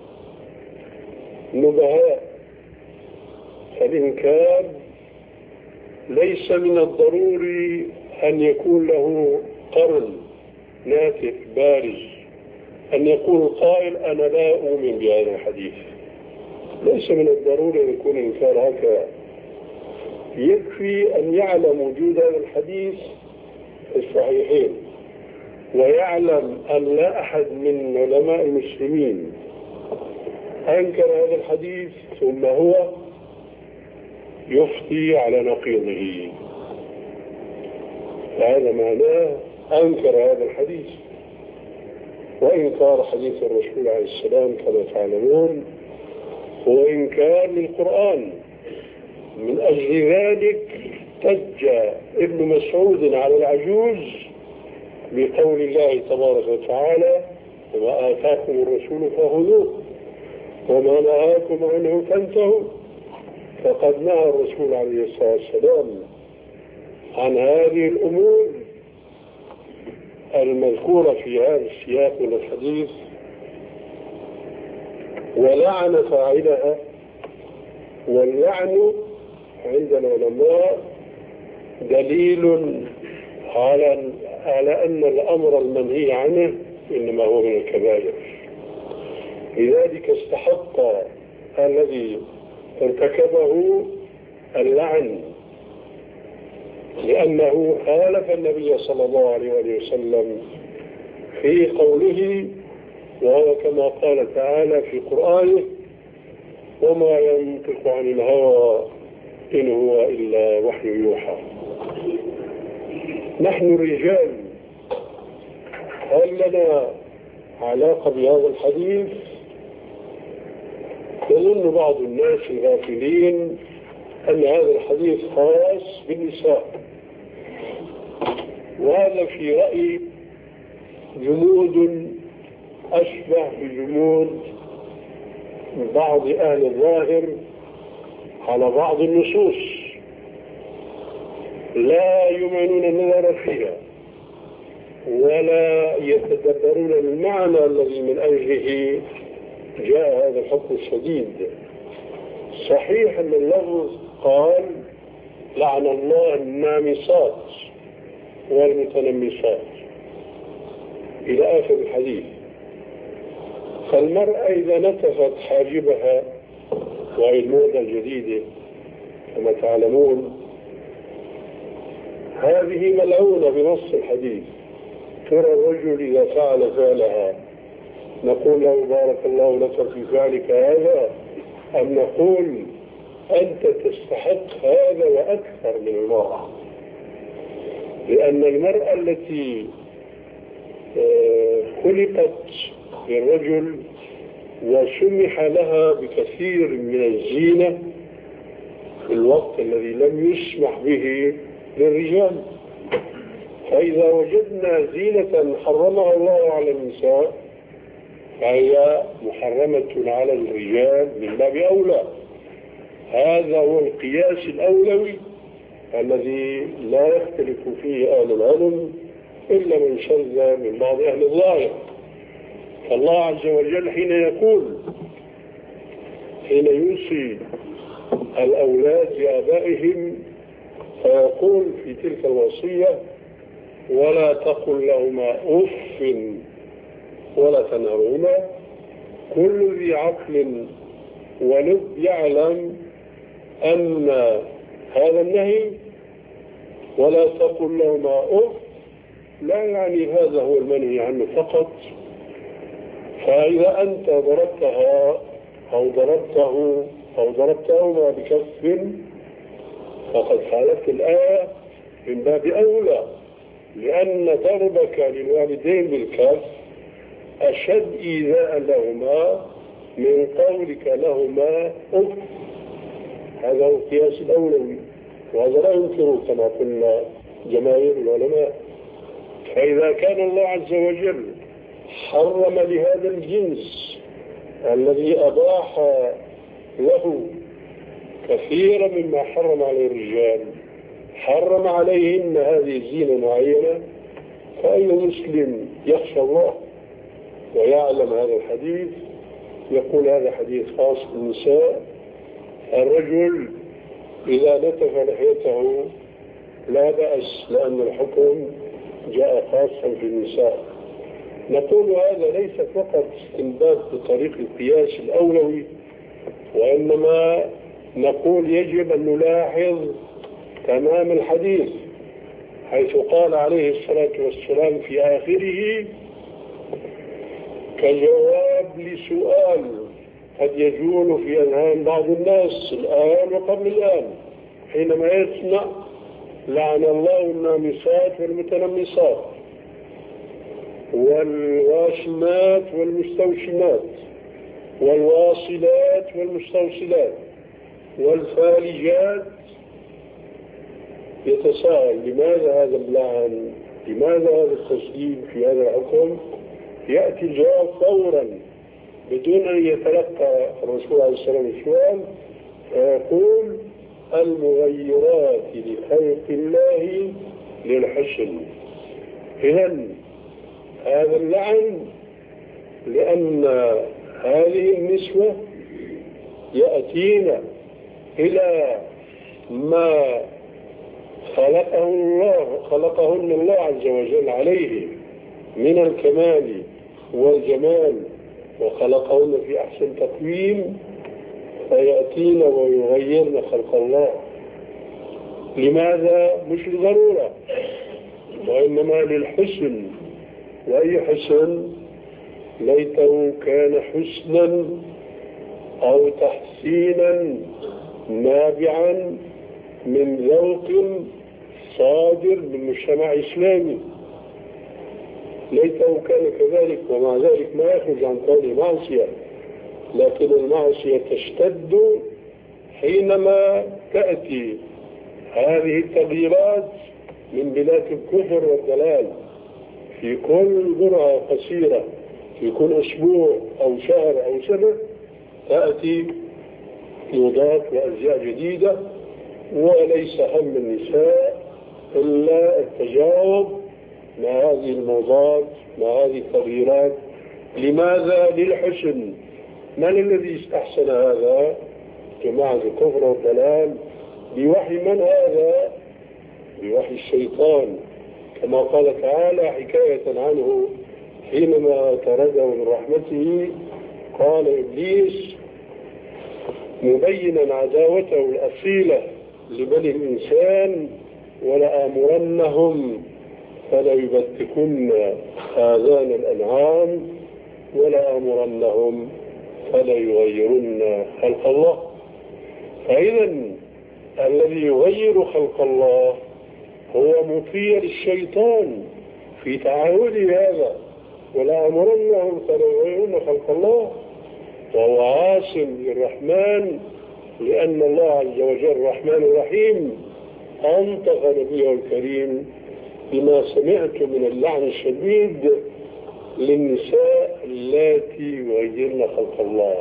نبهاء. فالإنكار ليس من الضروري أن يكون له قرن ناتف بارز، أن يقول القائل أنا لا أؤمن بهذا الحديث. ليس من الضروري أن يكون إنكار هكذا. يكفي أن يعلم وجود هذا الحديث في الصحيحين ويعلم أن لا أحد من علماء المسلمين أنكر هذا الحديث ثم هو يفتي على نقيضه، فهذا معناه أنكر هذا الحديث. وإنكار حديث الرسول عليه السلام كما تعلمون هو إنكار للقرآن. من أجل ذلك تج ابن مسعود على العجوز بقول الله تبارك وتعالى وما آتاكم الرسول فخذوه وما نهاكم عنه فانتهوا. فقد نهى الرسول عليه الصلاة والسلام عن هذه الأمور المذكورة في هذا السياق من الحديث ولعن فاعلها. واللعن عند العلماء دليل على على أن الأمر المنهي عنه إنما هو من الكبائر. لذلك استحق الذي ارتكبه اللعن لأنه خالف النبي صلى الله عليه وسلم في قوله، وهو كما قال تعالى في قرآنه وما ينطق عن الهوى إن هو إلا وحي يوحى. نحن الرجال هل لنا علاقة بهذا الحديث؟ يظن بعض الناس الغافلين أن هذا الحديث خاص بالنساء، وهذا في رأيي جمود أشبه بجمود بعض أهل الظاهر على بعض النصوص، لا يمعنون النظر فيها ولا يتدبرون المعنى الذي من أجله جاء هذا الحكم الشديد. صحيح أن اللفظ قال لعن الله النامصات والمتنمصات إلى آخر الحديث. فالمرأة إذا نتفت حاجبها، وهي الموضة الجديدة كما تعلمون، هذه ملعونة بنص الحديث. ترى الرجل إذا فعل فعلها نقول له بارك الله لك في فعلك هذا، أم نقول أنت تستحق هذا وأكثر من المرأة؟ لأن المرأة التي خلقت للرجل وسمح لها بكثير من الزينة في الوقت الذي لم يسمح به للرجال، فإذا وجدنا زينة حرمها الله على النساء فهي محرمة على الرجال من باب أولى. هذا هو القياس الأولوي الذي لا يختلف فيه أهل العلم إلا من شذ من بعض أهل الظاهر. فالله عز وجل حين يقول حين يوصي الأولاد بآبائهم فيقول في تلك الوصية ولا تقل لهما أف ولا تنهرهما. كل ذي عقل ولب يعلم أن هذا النهي ولا تقل لهما أف لا يعني هذا هو المنهي عنه فقط. فإذا أنت ضربتها أو ضربته أو ضربتهما بكف فقد خالفت الآية من باب أولى، لأن ضربك للوالدين بالكف أشد إيذاء لهما من قولك لهما أف. هذا هو القياس الأولوي، وهذا لا ينكره كما قلنا جماهير العلماء. فإذا كان الله عز وجل حرم لهذا الجنس الذي أباح له كثيرا مما حرم عليه الرجال، حرم عليهن هذه الزينة معينة، فأي مسلم يخشى الله ويعلم هذا الحديث يقول هذا حديث خاص بالنساء. الرجل إذا نتف لحيته لا بأس لأن الحكم جاء خاصا في النساء. نقول هذا ليس فقط استنباط بطريق القياس الأولوي، وإنما نقول يجب أن نلاحظ تمام الحديث حيث قال عليه الصلاة والسلام في آخره كجواب لسؤال قد يجول في أذهان بعض الناس الآن وقبل الآن حينما يسمع لعن الله النامصات والمتنمصات والواشمات والمستوشمات والواصلات والمستوصلات والفالجات. يتساءل لماذا هذا اللعن؟ لماذا هذا التشديد في هذا الحكم؟ يأتي الجواب فورا بدون أن يتلقى الرسول عليه السلام السؤال، فيقول المغيرات لخلق الله للحسن. إذن هذا اللعن لأن هذه النسوة يأتين إلى ما خلقه الله خلقهن الله عز وجل عليه من الكمال والجمال، وخلقهن في أحسن تقويم، فيأتين ويغيرن خلق الله. لماذا؟ مش لضرورة وإنما للحسن. وأي حسن؟ ليته كان حسنا أو تحسينا نابعا من ذوق صادر من مجتمع إسلامي. ليته كان كذلك، ومع ذلك ما يخرج عن قول معصية، لكن المعصية تشتد حينما تأتي هذه التغييرات من بلاد الكفر والضلال. في كل جرعة قصيرة في كل أسبوع أو شهر أو سنة تأتي موضات وأزياء جديدة، وليس هم النساء إلا التجاوب مع هذه الموضات مع هذه التغييرات. لماذا؟ للحسن. من الذي استحسن هذا؟ جماعة الكفر والضلال. بوحي من هذا؟ بوحي الشيطان، كما قال تعالى حكاية عنه حينما طرده من رحمته قال إبليس مبينا عداوته الأصيلة لبني الإنسان ولآمرنهم فليبتكن آذان الأنعام ولآمرنهم فليغيرن خلق الله. فإذا الذي يغير خلق الله هو مطيع للشيطان في تعهده هذا، ولآمرنهم فليغيرن خلق الله، وهو عاصم للرحمن لأن الله عز وجل رحمن رحيم. أنطق نبيه الكريم بما سمعت من اللعن الشديد للنساء اللاتي يغيرن خلق الله.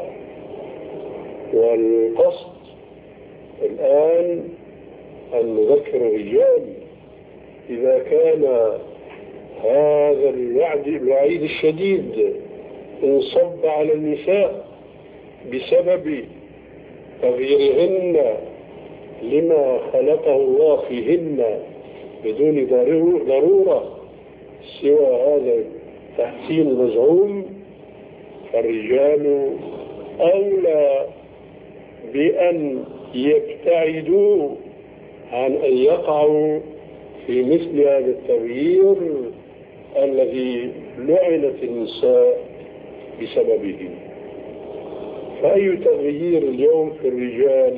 والقصد الآن أن نذكر الرجال إذا كان هذا الوعد الوعيد الشديد انصب على النساء بسبب تغييرهن لما خلقه الله فيهن بدون ضرورة سوى هذا التحسين المزعوم، فالرجال أولى بأن يبتعدوا عن أن يقعوا في مثل هذا التغيير الذي لعنت النساء بسببه. فأي تغيير اليوم في الرجال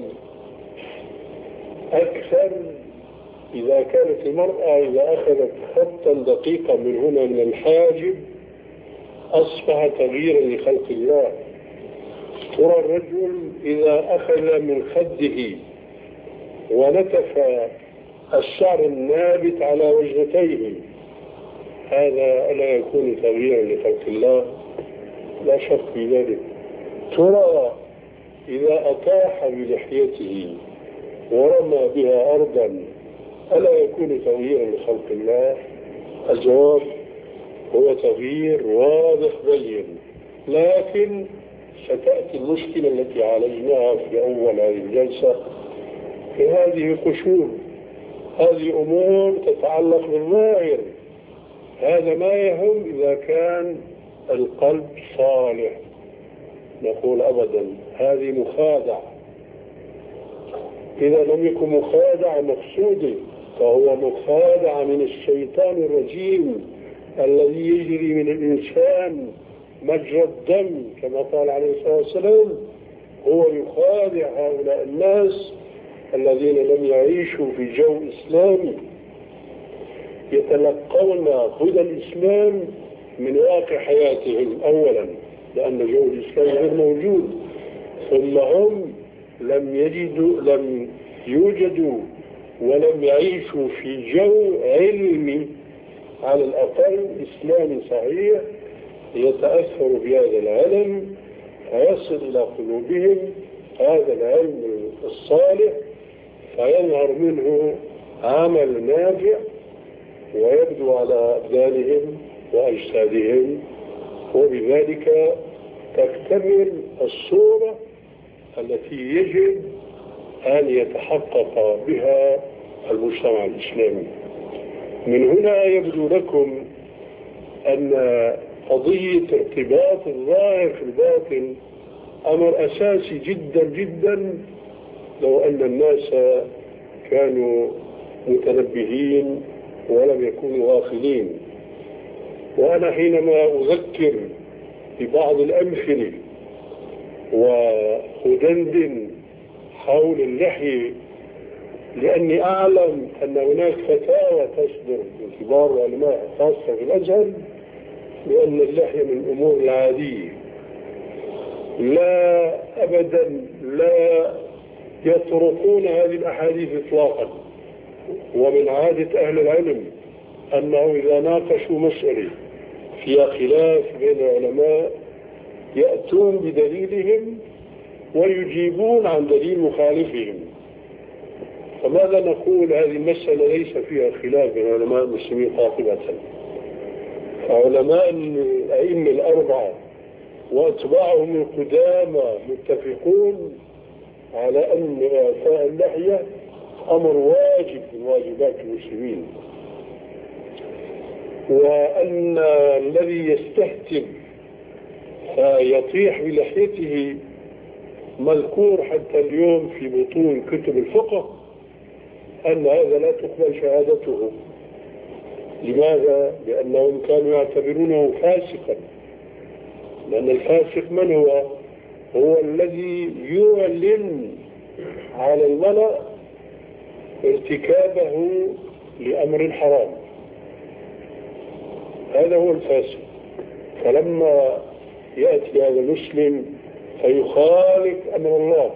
أكثر إذا كانت المرأة إذا أخذت خطا دقيقا من هنا من الحاجب أصبح تغييرا لخلق الله. ترى الرجل إذا أخذ من خده ونتف الشعر النابت على وجنتيه هذا ألا يكون تغييرا لخلق الله؟ لا شك في ذلك. ترى إذا أطاح بلحيته ورمى بها أرضا ألا يكون تغييرا لخلق الله؟ الجواب هو تغيير واضح بين، لكن ستأتي المشكلة التي عالجناها في أول هذه الجلسة في هذه القشور. هذه أمور تتعلق بالظاهر، هذا ما يهم إذا كان القلب صالح. نقول أبدا هذه مخادعة. إذا لم يكن مخادعة مقصودة فهو مخادعة من الشيطان الرجيم الذي يجري من الإنسان مجرى الدم كما قال عليه الصلاة والسلام. هو يخادع هؤلاء الناس الذين لم يعيشوا في جو إسلامي، يتلقون هدى الإسلام من واقع حياتهم أولا لأن جو الإسلام غير موجود، ثم هم لم يجدوا لم يوجدوا ولم يعيشوا في جو علمي على الأقل إسلامي صحيح يتأثر بهذا العلم فيصل إلى قلوبهم هذا العلم الصالح فيظهر منه عمل نافع ويبدو على أبدانهم وأجسادهم، وبذلك تكتمل الصورة التي يجب أن يتحقق بها المجتمع الإسلامي. من هنا يبدو لكم أن قضية ارتباط الظاهر في الباطن أمر أساسي جدا جدا لو أن الناس كانوا متنبهين ولم يكونوا غافلين. وأنا حينما أذكر ببعض الأمثلة وأدندن حول اللحية لأني أعلم أن هناك فتاوى تصدر من كبار علماء خاصة في الأزهر بأن اللحية من الأمور العادية، لا أبدا لا يطرقون هذه الأحاديث إطلاقا. ومن عادة أهل العلم أنه إذا ناقشوا مسألة فيها خلاف بين العلماء يأتون بدليلهم ويجيبون عن دليل مخالفهم. فماذا نقول؟ هذه المسألة ليس فيها خلاف بين علماء المسلمين قاطبة، فعلماء الأئمة الأربعة وأتباعهم القدامى متفقون على أن إعفاء اللحية أمر واجب من واجبات المسلمين، وأن الذي يستهتر فيطيح بلحيته مذكور حتى اليوم في بطون كتب الفقه أن هذا لا تقبل شهادته. لماذا؟ لأنهم كانوا يعتبرونه فاسقا، لأن الفاسق من هو؟ هو الذي يعلن على الملأ ارتكابه لأمر حرام، هذا هو الفاسق. فلما يأتي هذا المسلم فيخالف أمر الله،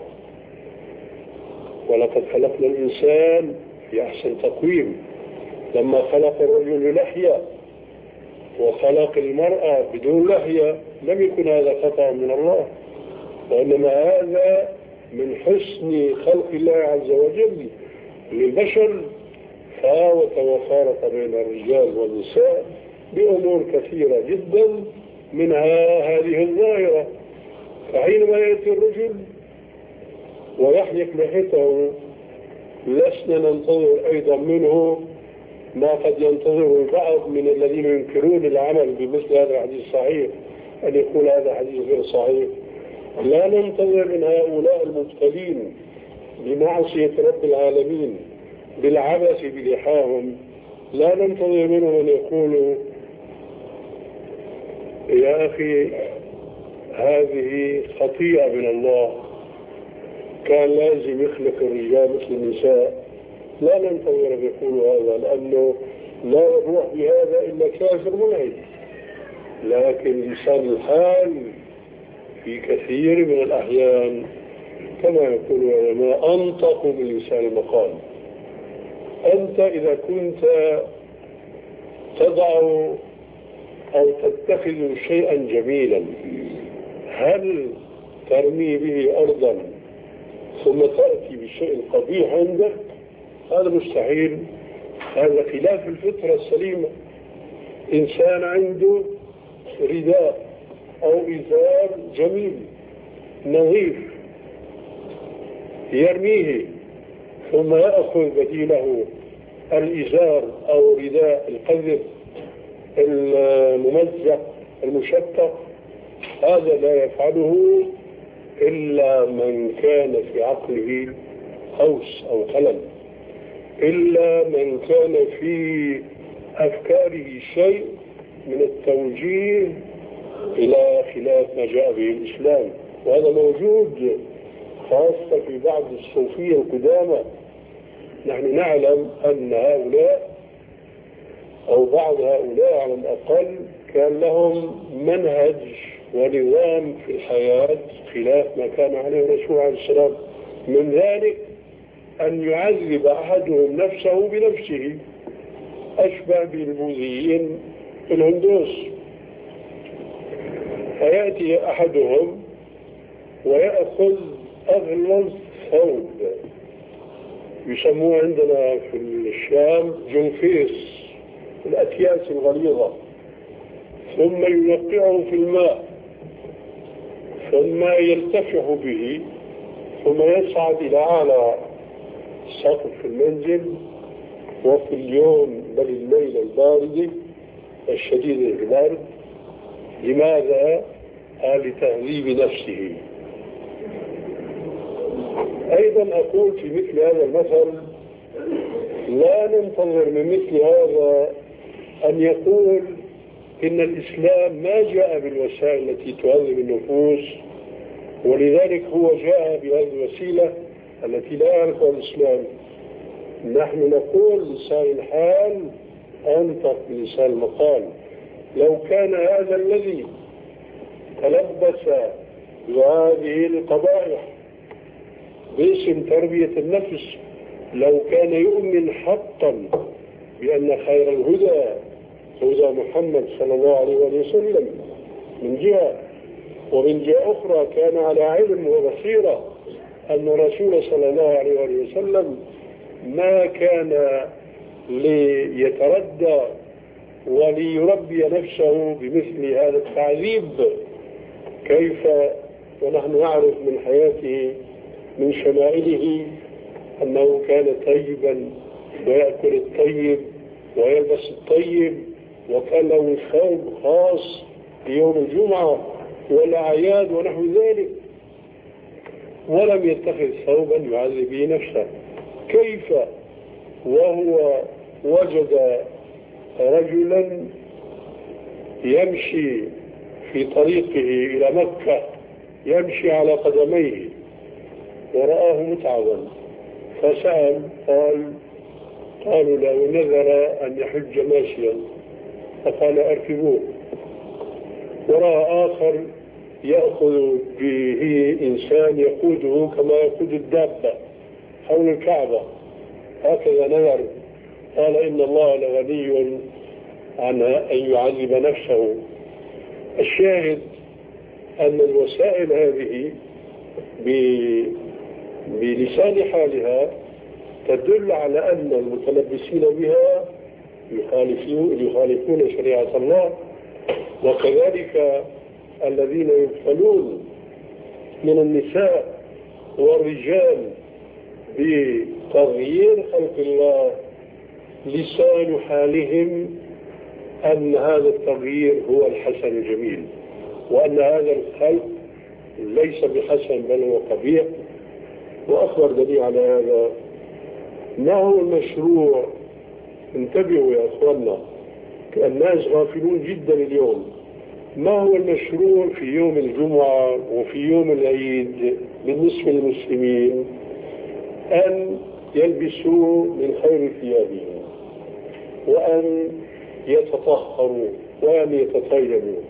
ولقد خلقنا الإنسان في أحسن تقويم، لما خلق الرجل لحية وخلق المرأة بدون لحية لم يكن هذا خطأ من الله، وإنما هذا من حسن خلق الله عز وجل للبشر، فاوت وفارق بين الرجال والنساء بأمور كثيرة جدا منها هذه الظاهرة. فحينما يأتي الرجل ويحلق لحيته لسنا ننتظر أيضا منه ما قد ينتظر البعض من الذين ينكرون العمل بمثل هذا الحديث الصحيح أن يقول هذا حديث غير صحيح. لا ننتظر من هؤلاء المبتلين بمعصية رب العالمين بالعبث بلحاهم، لا ننتظر منهم أن يقولوا يا أخي هذه خطيئة من الله، كان لازم يخلق الرجال مثل النساء. لا ننتظر أن يقولوا هذا، لأنه لا يروح بهذا إلا كافر ملحد. لكن لسان الحال في كثير من الأحيان كما يقول العلماء أنطق من لسان المقال. أنت إذا كنت تضع أو تتخذ شيئا جميلا هل ترمي به أرضا ثم تأتي بشيء قبيح عندك؟ هذا مستحيل، هذا خلاف الفطرة السليمة. إنسان عنده رداء أو إزار جميل نظيف يرميه ثم يأخذ بديله الإزار أو رداء القذر الممزق المشتق، هذا لا يفعله إلا من كان في عقله هوس أو خلل، إلا من كان في أفكاره شيء من التوجيه إلى خلاف ما جاء به الإسلام. وهذا موجود خاصة في بعض الصوفية القدامى. نحن نعلم أن هؤلاء أو بعض هؤلاء على الأقل كان لهم منهج ونظام في الحياة خلاف ما كان عليه الرسول عليه السلام، من ذلك أن يعذب أحدهم نفسه بنفسه، أشبه بالبوذيين في الهندوس. فيأتي أحدهم ويأخذ أغلظ ثوب يسموه عندنا في الشام جنفيس، الأكياس الغليظة، ثم ينقعه في الماء ثم يلتفح به ثم يصعد إلى أعلى سقف المنزل وفي اليوم بل الليل البارد الشديد البرد. لماذا؟ لتهذيب نفسه. أيضا أقول في مثل هذا المثل لا ننتظر من مثل هذا أن يقول إن الإسلام ما جاء بالوسائل التي تهذب النفوس ولذلك هو جاء بهذه الوسيلة التي لا يعرفها الإسلام. نحن نقول لسان الحال أنطق بلسان المقال. لو كان هذا الذي تلبس بهذه القبائح باسم تربية النفس لو كان يؤمن حقا بأن خير الهدى هدى محمد صلى الله عليه وسلم من جهة، ومن جهة أخرى كان على علم وبصيرة أن الرسول صلى الله عليه وسلم ما كان ليتردى وليربي نفسه بمثل هذا التعذيب. كيف ونحن نعرف من حياته من شمائله أنه كان طيبا ويأكل الطيب ويلبس الطيب، وكان له ثوب خاص في يوم الجمعة والأعياد ونحو ذلك، ولم يتخذ ثوبا يعذب به نفسه. كيف وهو وجد رجلا يمشي في طريقه إلى مكة يمشي على قدميه ورآه متعبا فسأل قال قالوا له نذر أن يحج ماشيا فقال أركبوه. ورأى آخر يأخذ به إنسان يقوده كما يقود الدابة حول الكعبة هكذا نذر، قال إن الله لغني عن أن يعذب نفسه. الشاهد أن الوسائل هذه بلسان حالها تدل على أن المتلبسين بها يخالفون, يخالفون شريعة الله، وكذلك الذين يبتلون من النساء والرجال بتغيير خلق الله لسان حالهم أن هذا التغيير هو الحسن الجميل، وأن هذا الخلق ليس بحسن بل هو قبيح. وأكبر دليل على هذا ما هو المشروع. انتبهوا يا أخوانا، الناس غافلون جدا اليوم. ما هو المشروع في يوم الجمعة وفي يوم العيد بالنسبة للمسلمين؟ أن يلبسوا من خير ثيابهم وأن يتطهروا وأن يتطيبوا.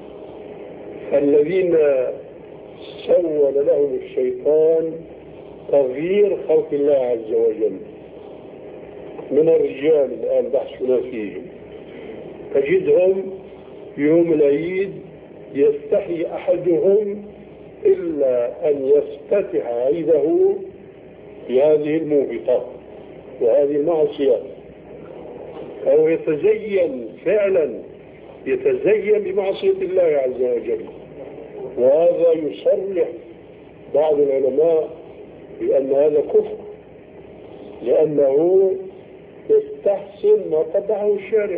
الذين سول لهم الشيطان تغيير خلق الله عز وجل من الرجال الآن بحثنا فيهم، تجدهم يوم العيد يستحي أحدهم إلا أن يفتتح عيده بهذه الموبقة وهذه المعصية، أو يتزين فعلا يتزين بمعصية الله عز وجل. وهذا يصرح بعض العلماء بأن هذا كفر، لأنه يستحسن ما قبحه الشارع.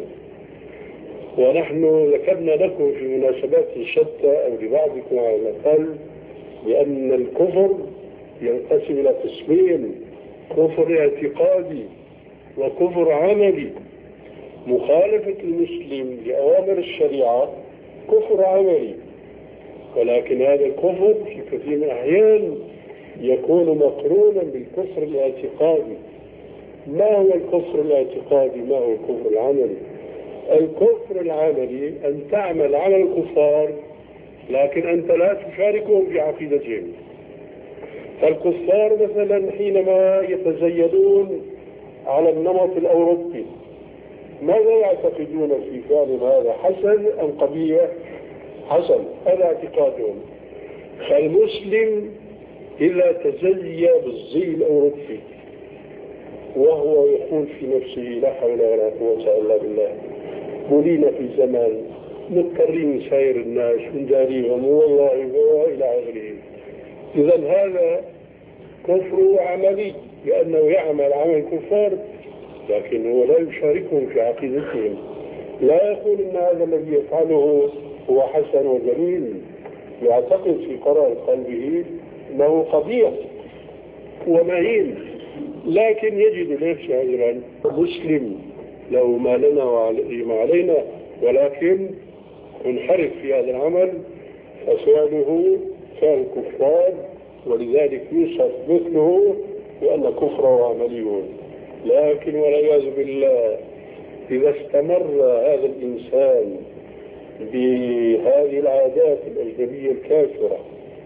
ونحن ذكرنا لكم في مناسبات شتى أو لبعضكم على الأقل بأن الكفر ينقسم إلى قسمين: كفر اعتقادي وكفر عملي. مخالفة المسلم لأوامر الشريعة كفر عملي، ولكن هذا الكفر في كثير من الأحيان يكون مقرونا بالكفر الاعتقادي. ما هو الكفر الاعتقادي؟ ما هو الكفر العملي؟ الكفر العملي أن تعمل على الكفار لكن أنت لا تشاركهم في عقيدتهم. فالكفار مثلا حينما يتزيدون على النمط الأوروبي ماذا يعتقدون في فعل هذا؟ حسن أم قبيح؟ حسن، هذا اعتقادهم. فالمسلم إذا تزيى بالزي الأوروبي وهو يقول في نفسه لا حول ولا قوة إلا بالله، بولينا في زمان مضطرين سائر الناس ونداريهم والله إلى آخره، إذا هذا كفر عملي لأنه يعمل عمل الكفار لكن هو لا يشاركهم في عقيدتهم. لا يقول إن هذا الذي يفعله هو حسن وجميل، يعتقد في قرار قلبه أنه قبيح ومهين، لكن يجد نفسه عذرا. مسلم له ما لنا وما علينا ولكن منحرف في هذا العمل ففعله فعل الكفار، ولذلك يوصف مثله بأن كفره عملي. لكن والعياذ بالله إذا استمر هذا الإنسان بهذه العادات الأجنبية الكافرة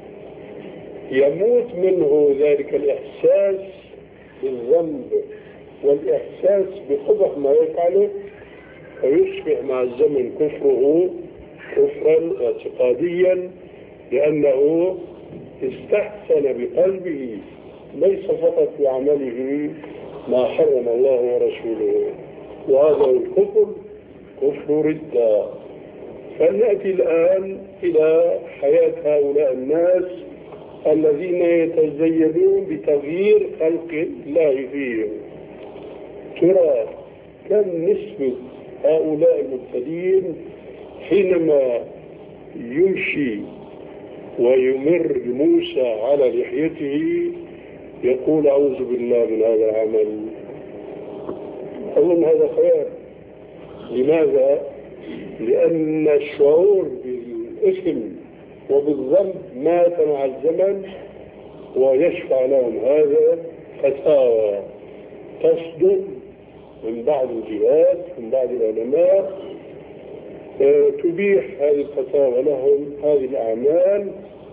يموت منه ذلك الإحساس بالذنب والإحساس بقبح ما يفعله، فيصبح مع الزمن كفره كفرا اعتقاديا، لأنه استحسن بقلبه ليس فقط في عمله ما حرم الله ورسوله، وهذا الكفر كفر ردة. فلنأتي الآن إلى حياة هؤلاء الناس الذين يتزينون بتغيير خلق الله فيهم. ترى كم نسبة هؤلاء المبتدئين حينما يمشي ويمر بموسى على لحيته يقول أعوذ بالله من هذا العمل؟ أظن هذا خيال. لماذا؟ لأن الشعور بالإثم وبالذنب مات مع الزمن، ويشفع لهم هذا فتاوى تصدر من بعض الجهات من بعض العلماء تبيح هذه الفتاوى لهم هذه الأعمال،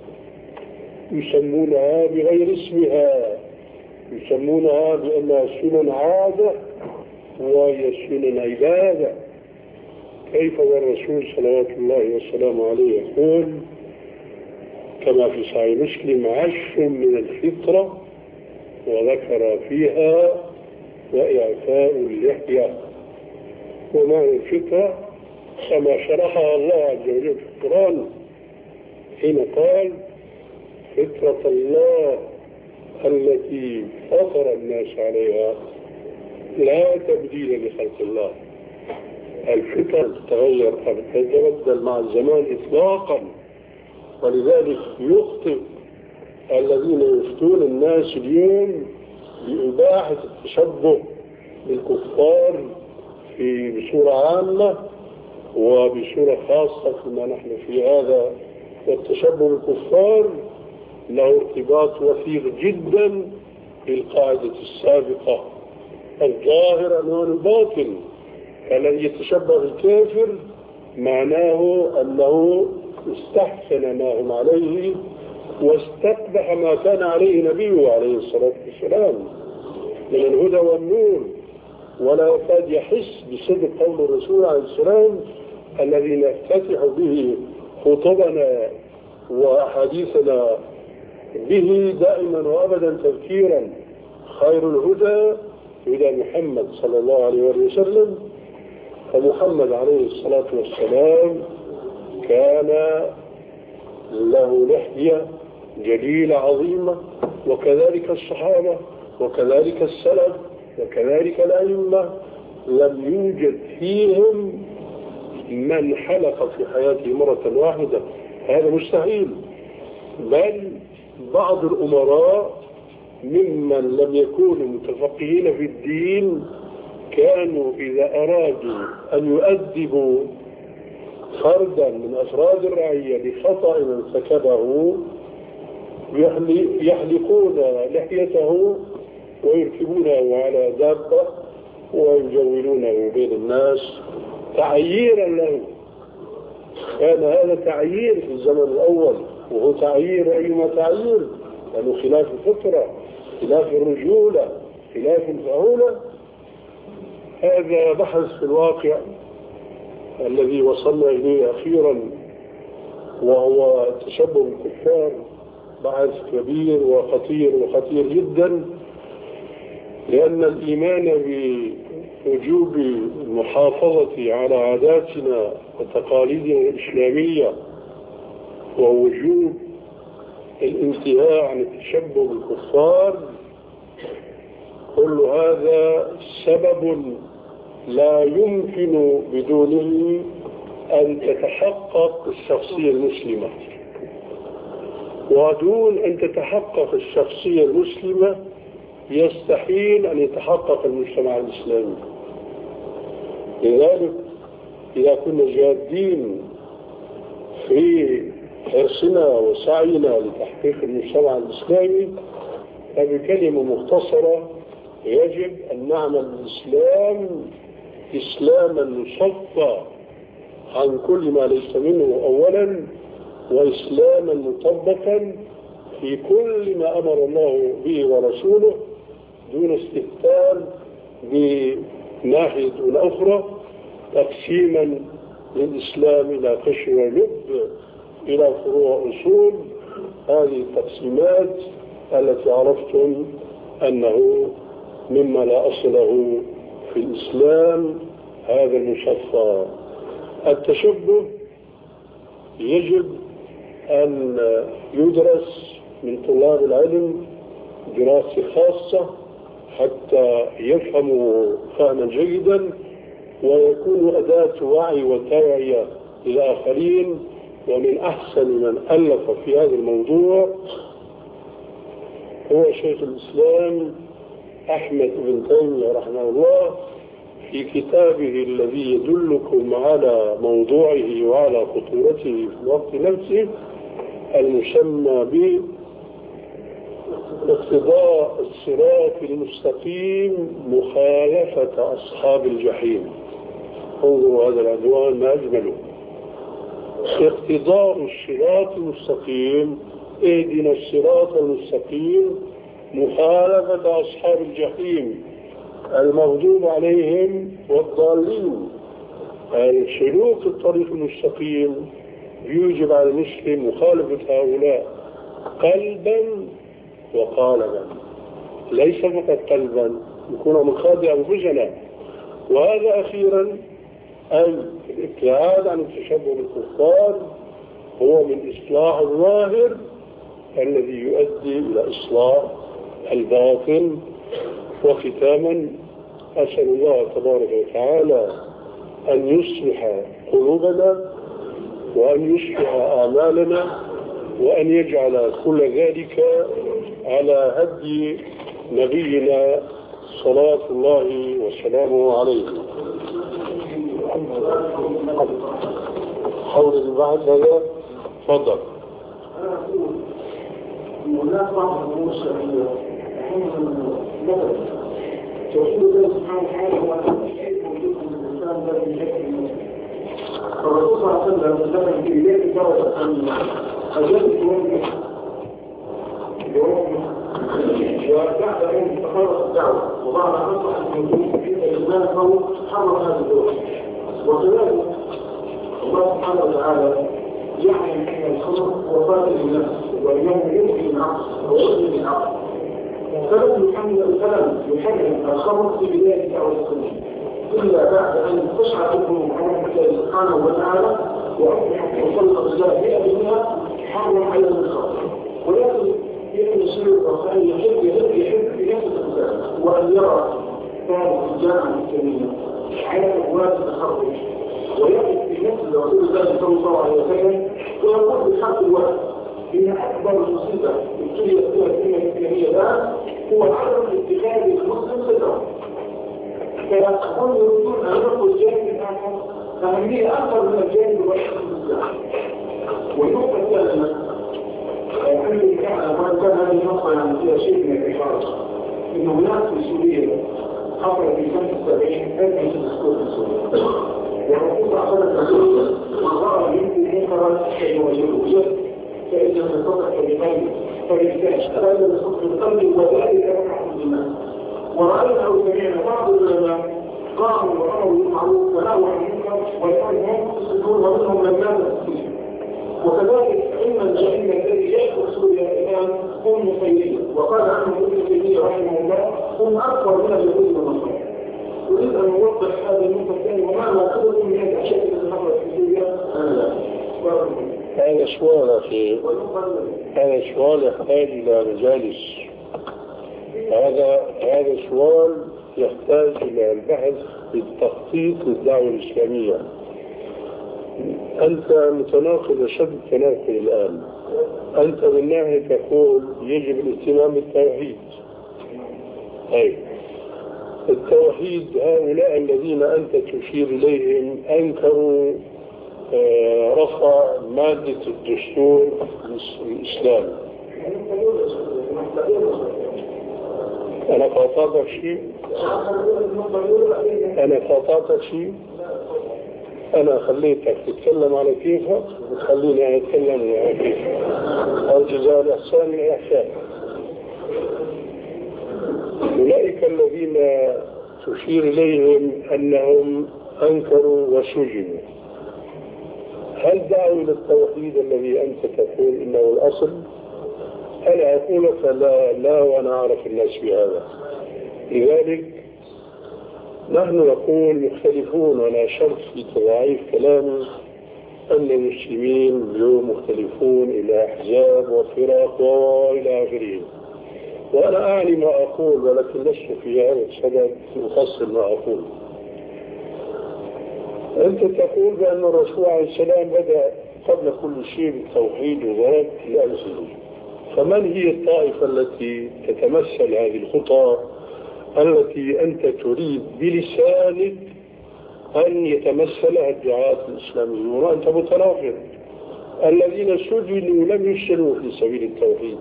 يسمونها بغير اسمها، يسمونها بأنها سنن عادة وهي سنن عبادة. كيف والرسول صلوات الله والسلام عليه يقول كما في صحيح مسلم: عشر من الفطرة، وذكر فيها وإعفاء اللحية. ومعنى الفطرة كما شرحها الله عز وجل في القرآن حين قال: فطرة الله التي فطر الناس عليها لا تبديل لخلق الله. الفطر تتغير تتبدل مع الزمان إطلاقا، ولذلك يخطئ الذين يفتون الناس اليوم بإباحة التشبه بالكفار في بصورة عامة وبصورة خاصة فيما نحن في هذا. والتشبه بالكفار له ارتباط وثيق جدا بالقاعدة السابقة الظاهرة أنه الباطل. فالذي يتشبه بالكافر معناه أنه استحسن ما هم عليه واستقبح ما كان عليه نبيه عليه الصلاة والسلام من الهدى والنور، ولا يكاد يحس بصدق قول الرسول عليه السلام الذي نفتتح به خطبنا وأحاديثنا به دائما وأبدا تذكيرا: خير الهدى هدى محمد صلى الله عليه وسلم. فمحمد عليه الصلاة والسلام كان له لحية جليلة عظيمة، وكذلك الصحابة وكذلك السلف وكذلك الأئمة لم يوجد فيهم من حلق في حياته مرة واحدة، هذا مستحيل. بل بعض الأمراء ممن لم يكونوا متفقهين في الدين كانوا إذا أرادوا أن يؤدبوا فردا من أفراد الرعية لخطأ ارتكبه يحلقون لحيته ويركبونه على دابة ويجولونه بين الناس تعييرا له. كان هذا تعيير في الزمن الأول، وهو تعيير أيما تعيير لأنه خلاف الفطرة، خلاف الرجولة، خلاف الفهولة. هذا بحث في الواقع الذي وصلنا إليه أخيرا، وهو تشبه بالكفار، بحث كبير وخطير وخطير جدا، لأن الإيمان بوجوب المحافظة على عاداتنا وتقاليدنا الإسلامية ووجوب الانتهاء عن التشبه بالكفار، كل هذا سبب لا يمكن بدونه أن تتحقق الشخصية المسلمة. ودون أن تتحقق الشخصية المسلمة يستحيل أن يتحقق المجتمع الإسلامي. لذلك إذا كنا جادين في حرصنا وسعينا لتحقيق المجتمع الإسلامي، فبكلمة مختصرة يجب أن نعمل الإسلام إسلاما مصفى عن كل ما ليس منه أولا، وإسلاما مطبقا في كل ما أمر الله به ورسوله، دون استهتار بناحية أخرى تقسيما للإسلام إلى قشر ولب إلى فروع أصول. هذه التقسيمات التي عرفتم أنه مما لا أصل له في الإسلام هذا المصفى. التشبه يجب أن يدرس من طلاب العلم دراسة خاصة حتى يفهموا فهما جيدا ويكون أداة وعي وتوعية للآخرين. ومن أحسن من ألف في هذا الموضوع هو شيخ الإسلام أحمد بن تيمية رحمه الله في كتابه الذي يدلكم على موضوعه وعلى خطورته في الوقت نفسه المسمى ب اقتضاء الصراط المستقيم مخالفة أصحاب الجحيم. انظروا هذا العنوان ما أجمله. اقتضاء الصراط المستقيم، اهدنا الصراط المستقيم مخالفة أصحاب الجحيم المغضوب عليهم والضالين. سلوك الطريق المستقيم يوجب على المسلم مخالفة هؤلاء قلبا وقالبا، ليس فقط قلبا يكون مخادع أنفسنا. وهذا أخيرا أي الابتعاد عن التشبه بالكفار هو من إصلاح الظاهر الذي يؤدي إلى إصلاح الباطن. وختاما أسأل الله تبارك وتعالى أن يصلح قلوبنا وأن يصلح أعمالنا وأن يجعل كل ذلك على هدي نبينا صلاة الله وسلامه عليه. حول البعض هذا تفضل. هناك بعض الأمور الشرعية مثلا توحيد الله سبحانه وتعالى هو شيء موجود في الإنسان لا بشكل. فالرسول صلى الله عليه وسلم ذكر في إليه درجة أن أجل وبعد أن تخلص الدعوة وبعد أن أصبح الموجود في الإسلام فهو حرم هذا الدور. وكذلك الله سبحانه وتعالى جعل من الخمر وفاة النفس واليوم يمكن العقل ويؤذي العقل. فلم يحمل الكلام يحمل الخمر في بداية دعوة الخمر إلا بعد أن تشعر القلوب على الله سبحانه وتعالى وأصبحت وصلت الرجال مئة بالمئة حرم على الخمر. ولكن يمكن الشيء الرسائل يحب يحب يحب في نفس الإنسان وأن يرى بعض الجامعة الإسلامية على أبواب التخرج ويقف في نفس رسول الله صلى الله عليه وسلم ويقول بحق الوقت إن أكبر مصيبة ابتليت بها الأمة الإسلامية الآن هو عدم اتخاذ المسلم صدرا. فهم يريدون أن يقول الجانب الآخر أهمية أكثر من الجانب الوحيد في الإسلام. والنقطة الثالثة أن كان كان هذه النقطة يعني فيها شيء من الإحراج إن هناك في سوريا حصل في سنة السبعين أزمة الدستور في سوريا. والرسول صلى الله عليه وسلم وقال منكم منكرا فليغيره فإن لم يستطع فليغيره فليستعش هذا بصدق القلب وذلك يرفع الإيمان. ورأينا وسمعنا بعض العلماء قاموا وأمروا بالمعروف ونهوا عن المنكر والأمر يفسدون ومنهم من لا تفسد. وكذلك علم الجحيم الذي يأخذ سوريا الآن هم مخيرين وقال عنهم ابن تيمية رحمه الله هم أكبر من اليهود والنصارى. أريد أن أوضح هذا النقطة الثانية ومعنى كل من الأشياء التي حصلت في سوريا. هذا سؤال أخي، هذا سؤال يحتاج إلى مجالس. هذا هذا سؤال يحتاج إلى البحث في التخطيط للدعوة الإسلامية. أنت متناقض أشد التناقض الآن. أنت من ناحية تقول يجب الاهتمام بالتوحيد. أي التوحيد هؤلاء الذين أنت تشير إليهم أنكروا آه رفع مادة الدستور الإسلامي. أنا قاطعتك شيء؟ أنا قاطعتك شيء؟ أنا خليتك تتكلم على كيفك وتخليني أنا أتكلم على كيفك. الجزاء الإحسان الإحسان. أولئك الذين تشير إليهم أنهم أنكروا وسجنوا، هل دعوا إلى التوحيد الذي أنت تقول إنه الأصل؟ أنا أقول لك لا, لا وأنا أعرف الناس بهذا. لذلك نحن نقول مختلفون، وأنا شرط في تضعيف كلامي أن المسلمين اليوم مختلفون إلى أحزاب وفرق وإلى آخره، وأنا أعني ما أقول ولكن لست في هذا السبب أفصل ما أقول. أنت تقول بأن الرسول عليه السلام بدأ قبل كل شيء بالتوحيد وضرب الأمثلة، فمن هي الطائفة التي تتمثل هذه الخطى التي أنت تريد بلسانك أن يتمثلها الدعاة الإسلاميين؟ وأنت متناقض. الذين سجنوا لم يسجنوا في سبيل التوحيد،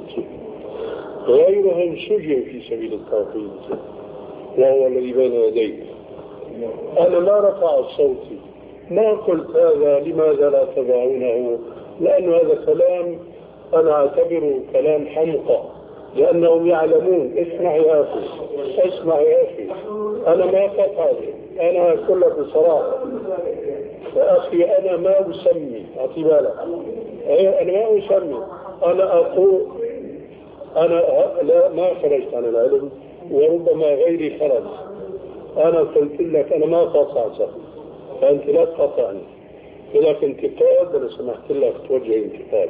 غيرهم سجن في سبيل التوحيد وهو الذي بين يديك. أنا ما رفعت صوتي، ما قلت هذا، لماذا لا تضعونه؟ لأن هذا كلام أنا أعتبره كلام حمقى، لأنهم يعلمون. اسمع يا أخي، اسمع يا أخي، أنا ما قطعت، أنا أقول لك بصراحة يا أخي، أنا ما أسمي، أعطي بالك، أنا ما أسمي، أنا أقول أنا لا ما خرجت عن العلم وربما غيري خرج. أنا قلت لك أنا ما قطعت، فأنت لا تقطعني. إذا انتقاد أنا سمحت لك توجه انتقاد.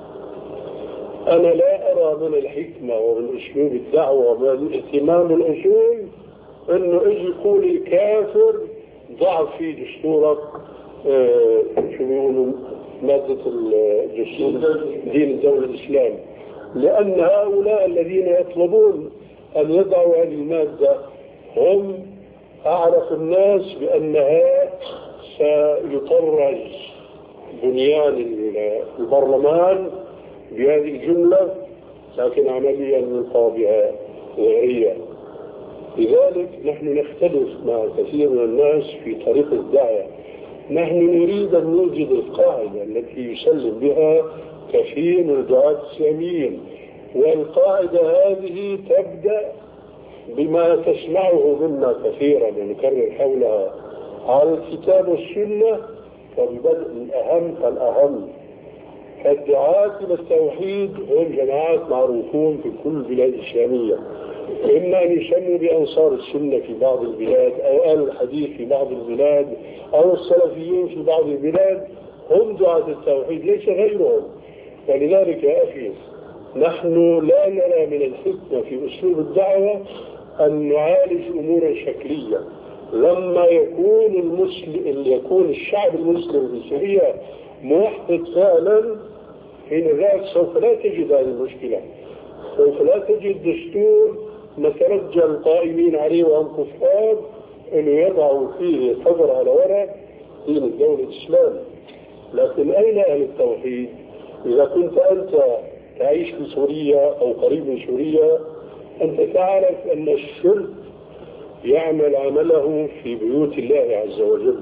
أنا لا أرى من الحكمة ومن أسلوب الدعوة ومن الاهتمام بالأصول إنه إجي يقول الكافر ضع في دستورك آه شو بيقولوا مادة الدستور دين الدولة الإسلام، لأن هؤلاء الذين يطلبون أن يضعوا هذه المادة هم أعرف الناس بأنها سيطرز بنيان البرلمان بهذه الجملة، لكن عمليا يلقى بها غيرية. لذلك نحن نختلف مع كثير من الناس في طريقة الدعوة. نحن نريد أن نوجد القاعدة التي يسلم بها كثير من الدعاة الإسلاميين، والقاعدة هذه تبدأ بما تسمعه منا كثيرا ونكرر حولها على الكتاب والسنة، فبدء الأهم فالأهم. فالدعاة إلى التوحيد هم جماعات معروفون في كل البلاد الإسلامية، إما أن يسموا بأنصار السنة في بعض البلاد أو أهل الحديث في بعض البلاد أو السلفيين في بعض البلاد، هم دعاة التوحيد ليس غيرهم. ولذلك يا أخي نحن لا نرى من الحكمة في أسلوب الدعوة أن نعالج أمورا شكلية. لما يكون المسلم يكون الشعب المسلم في سوريا موحد فعلا، حينذاك سوف لا تجد هذه المشكلة، سوف لا تجد دستور نترجى القائمين عليه وهم كفار أن يضعوا فيه حجر على ورق دين الدولة الإسلام. لكن أين أهل التوحيد؟ إذا كنت أنت تعيش في سوريا أو قريب من سوريا، أنت تعرف أن الشرك يعمل عمله في بيوت الله عز وجل،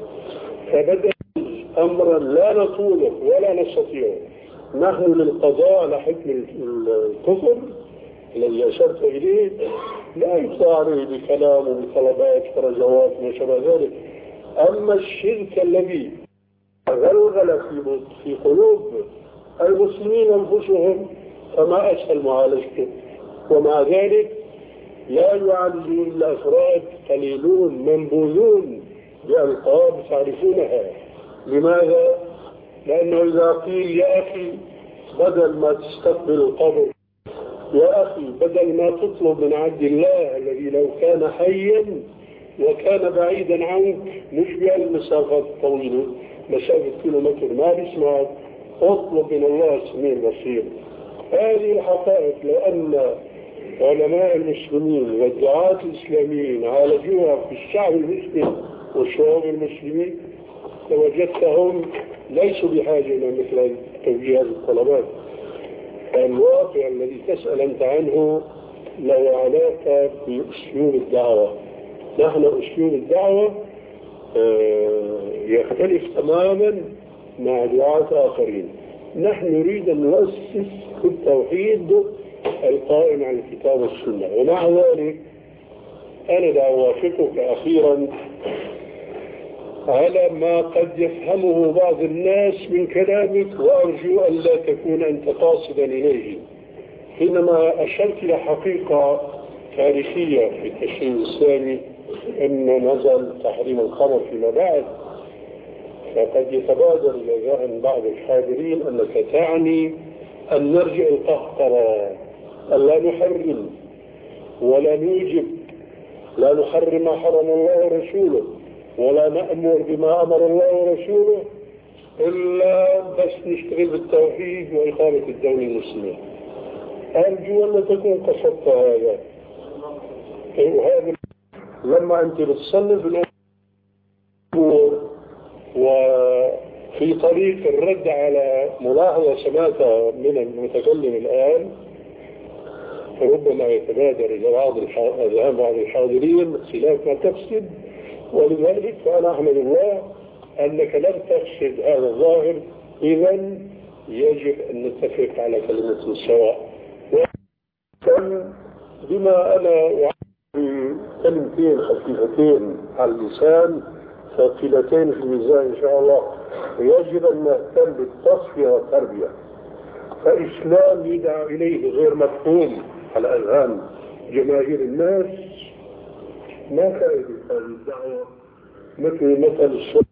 فبدأ أمرا لا نطوله ولا نستطيعه. نحن للقضاء على حكم الكفر الذي أشرت إليه لا يقضى عليه بكلام وبطلبات ورجوات وما شابه ذلك. أما الشرك الذي غلغل في في قلوب المسلمين أنفسهم فما أسهل معالجته، ومع ذلك لا يعالجه إلا أفراد قليلون منبوذون بألقاب تعرفونها. لماذا؟ لأنه إذا قيل يا أخي بدل ما تستقبل القبر، يا أخي بدل ما تطلب من عبد الله الذي لو كان حيا وكان بعيدا عنك مش بهالمسافات الطويلة مسافة كيلومتر ما بيسمعك، اطلب من الله السميع البصير. هذه الحقائق لأن علماء المسلمين والدعاة الإسلاميين عالجوها في الشعب المسلم والشعوب المسلمين لوجدتهم ليسوا بحاجة إلى مثل توجيه هذه الطلبات. الواقع الذي تسأل أنت عنه له علاقة بأسلوب الدعوة. نحن أسلوب الدعوة يختلف تماما مع دعاة آخرين. نحن نريد أن نؤسس التوحيد القائم على الكتاب والسنة، ومع ذلك أنا لا أوافقك أخيرا على ما قد يفهمه بعض الناس من كلامك، وأرجو أن لا تكون أنت قاصدا إليه. حينما أشرت إلى حقيقة تاريخية في التشريع الإسلامي أن نزل تحريم الخمر فيما بعد، فقد يتبادر إلى ذهن بعض الحاضرين أنك تعني أن نرجع القهقرة، أن لا نحرم ولا نوجب، لا نحرم ما حرم الله ورسوله ولا نأمر بما أمر الله ورسوله، إلا بس نشتغل بالتوحيد وإقامة الدولة المسلمة. أرجو أن لا تكون قصدت هذا. وهذا لما أنت بتصنف الأمور وفي طريق الرد على ملاحظة سمعتها من المتكلم الآن، فربما يتبادر إلى بعض أذهان بعض الحاضرين خلاف ما تقصد، ولذلك فأنا أحمد الله أنك لم تقصد هذا الظاهر. إذا يجب أن نتفق على كلمة سواء. بما أنا كلمتين خفيفتين على اللسان ثقيلتين في الميزان إن شاء الله، ويجب أن نهتم بالتصفية والتربية. فإسلام يدعى إليه غير مفهوم على أذهان جماهير الناس، ما فائدة هذه الدعوة؟ مثل مثل الشرطة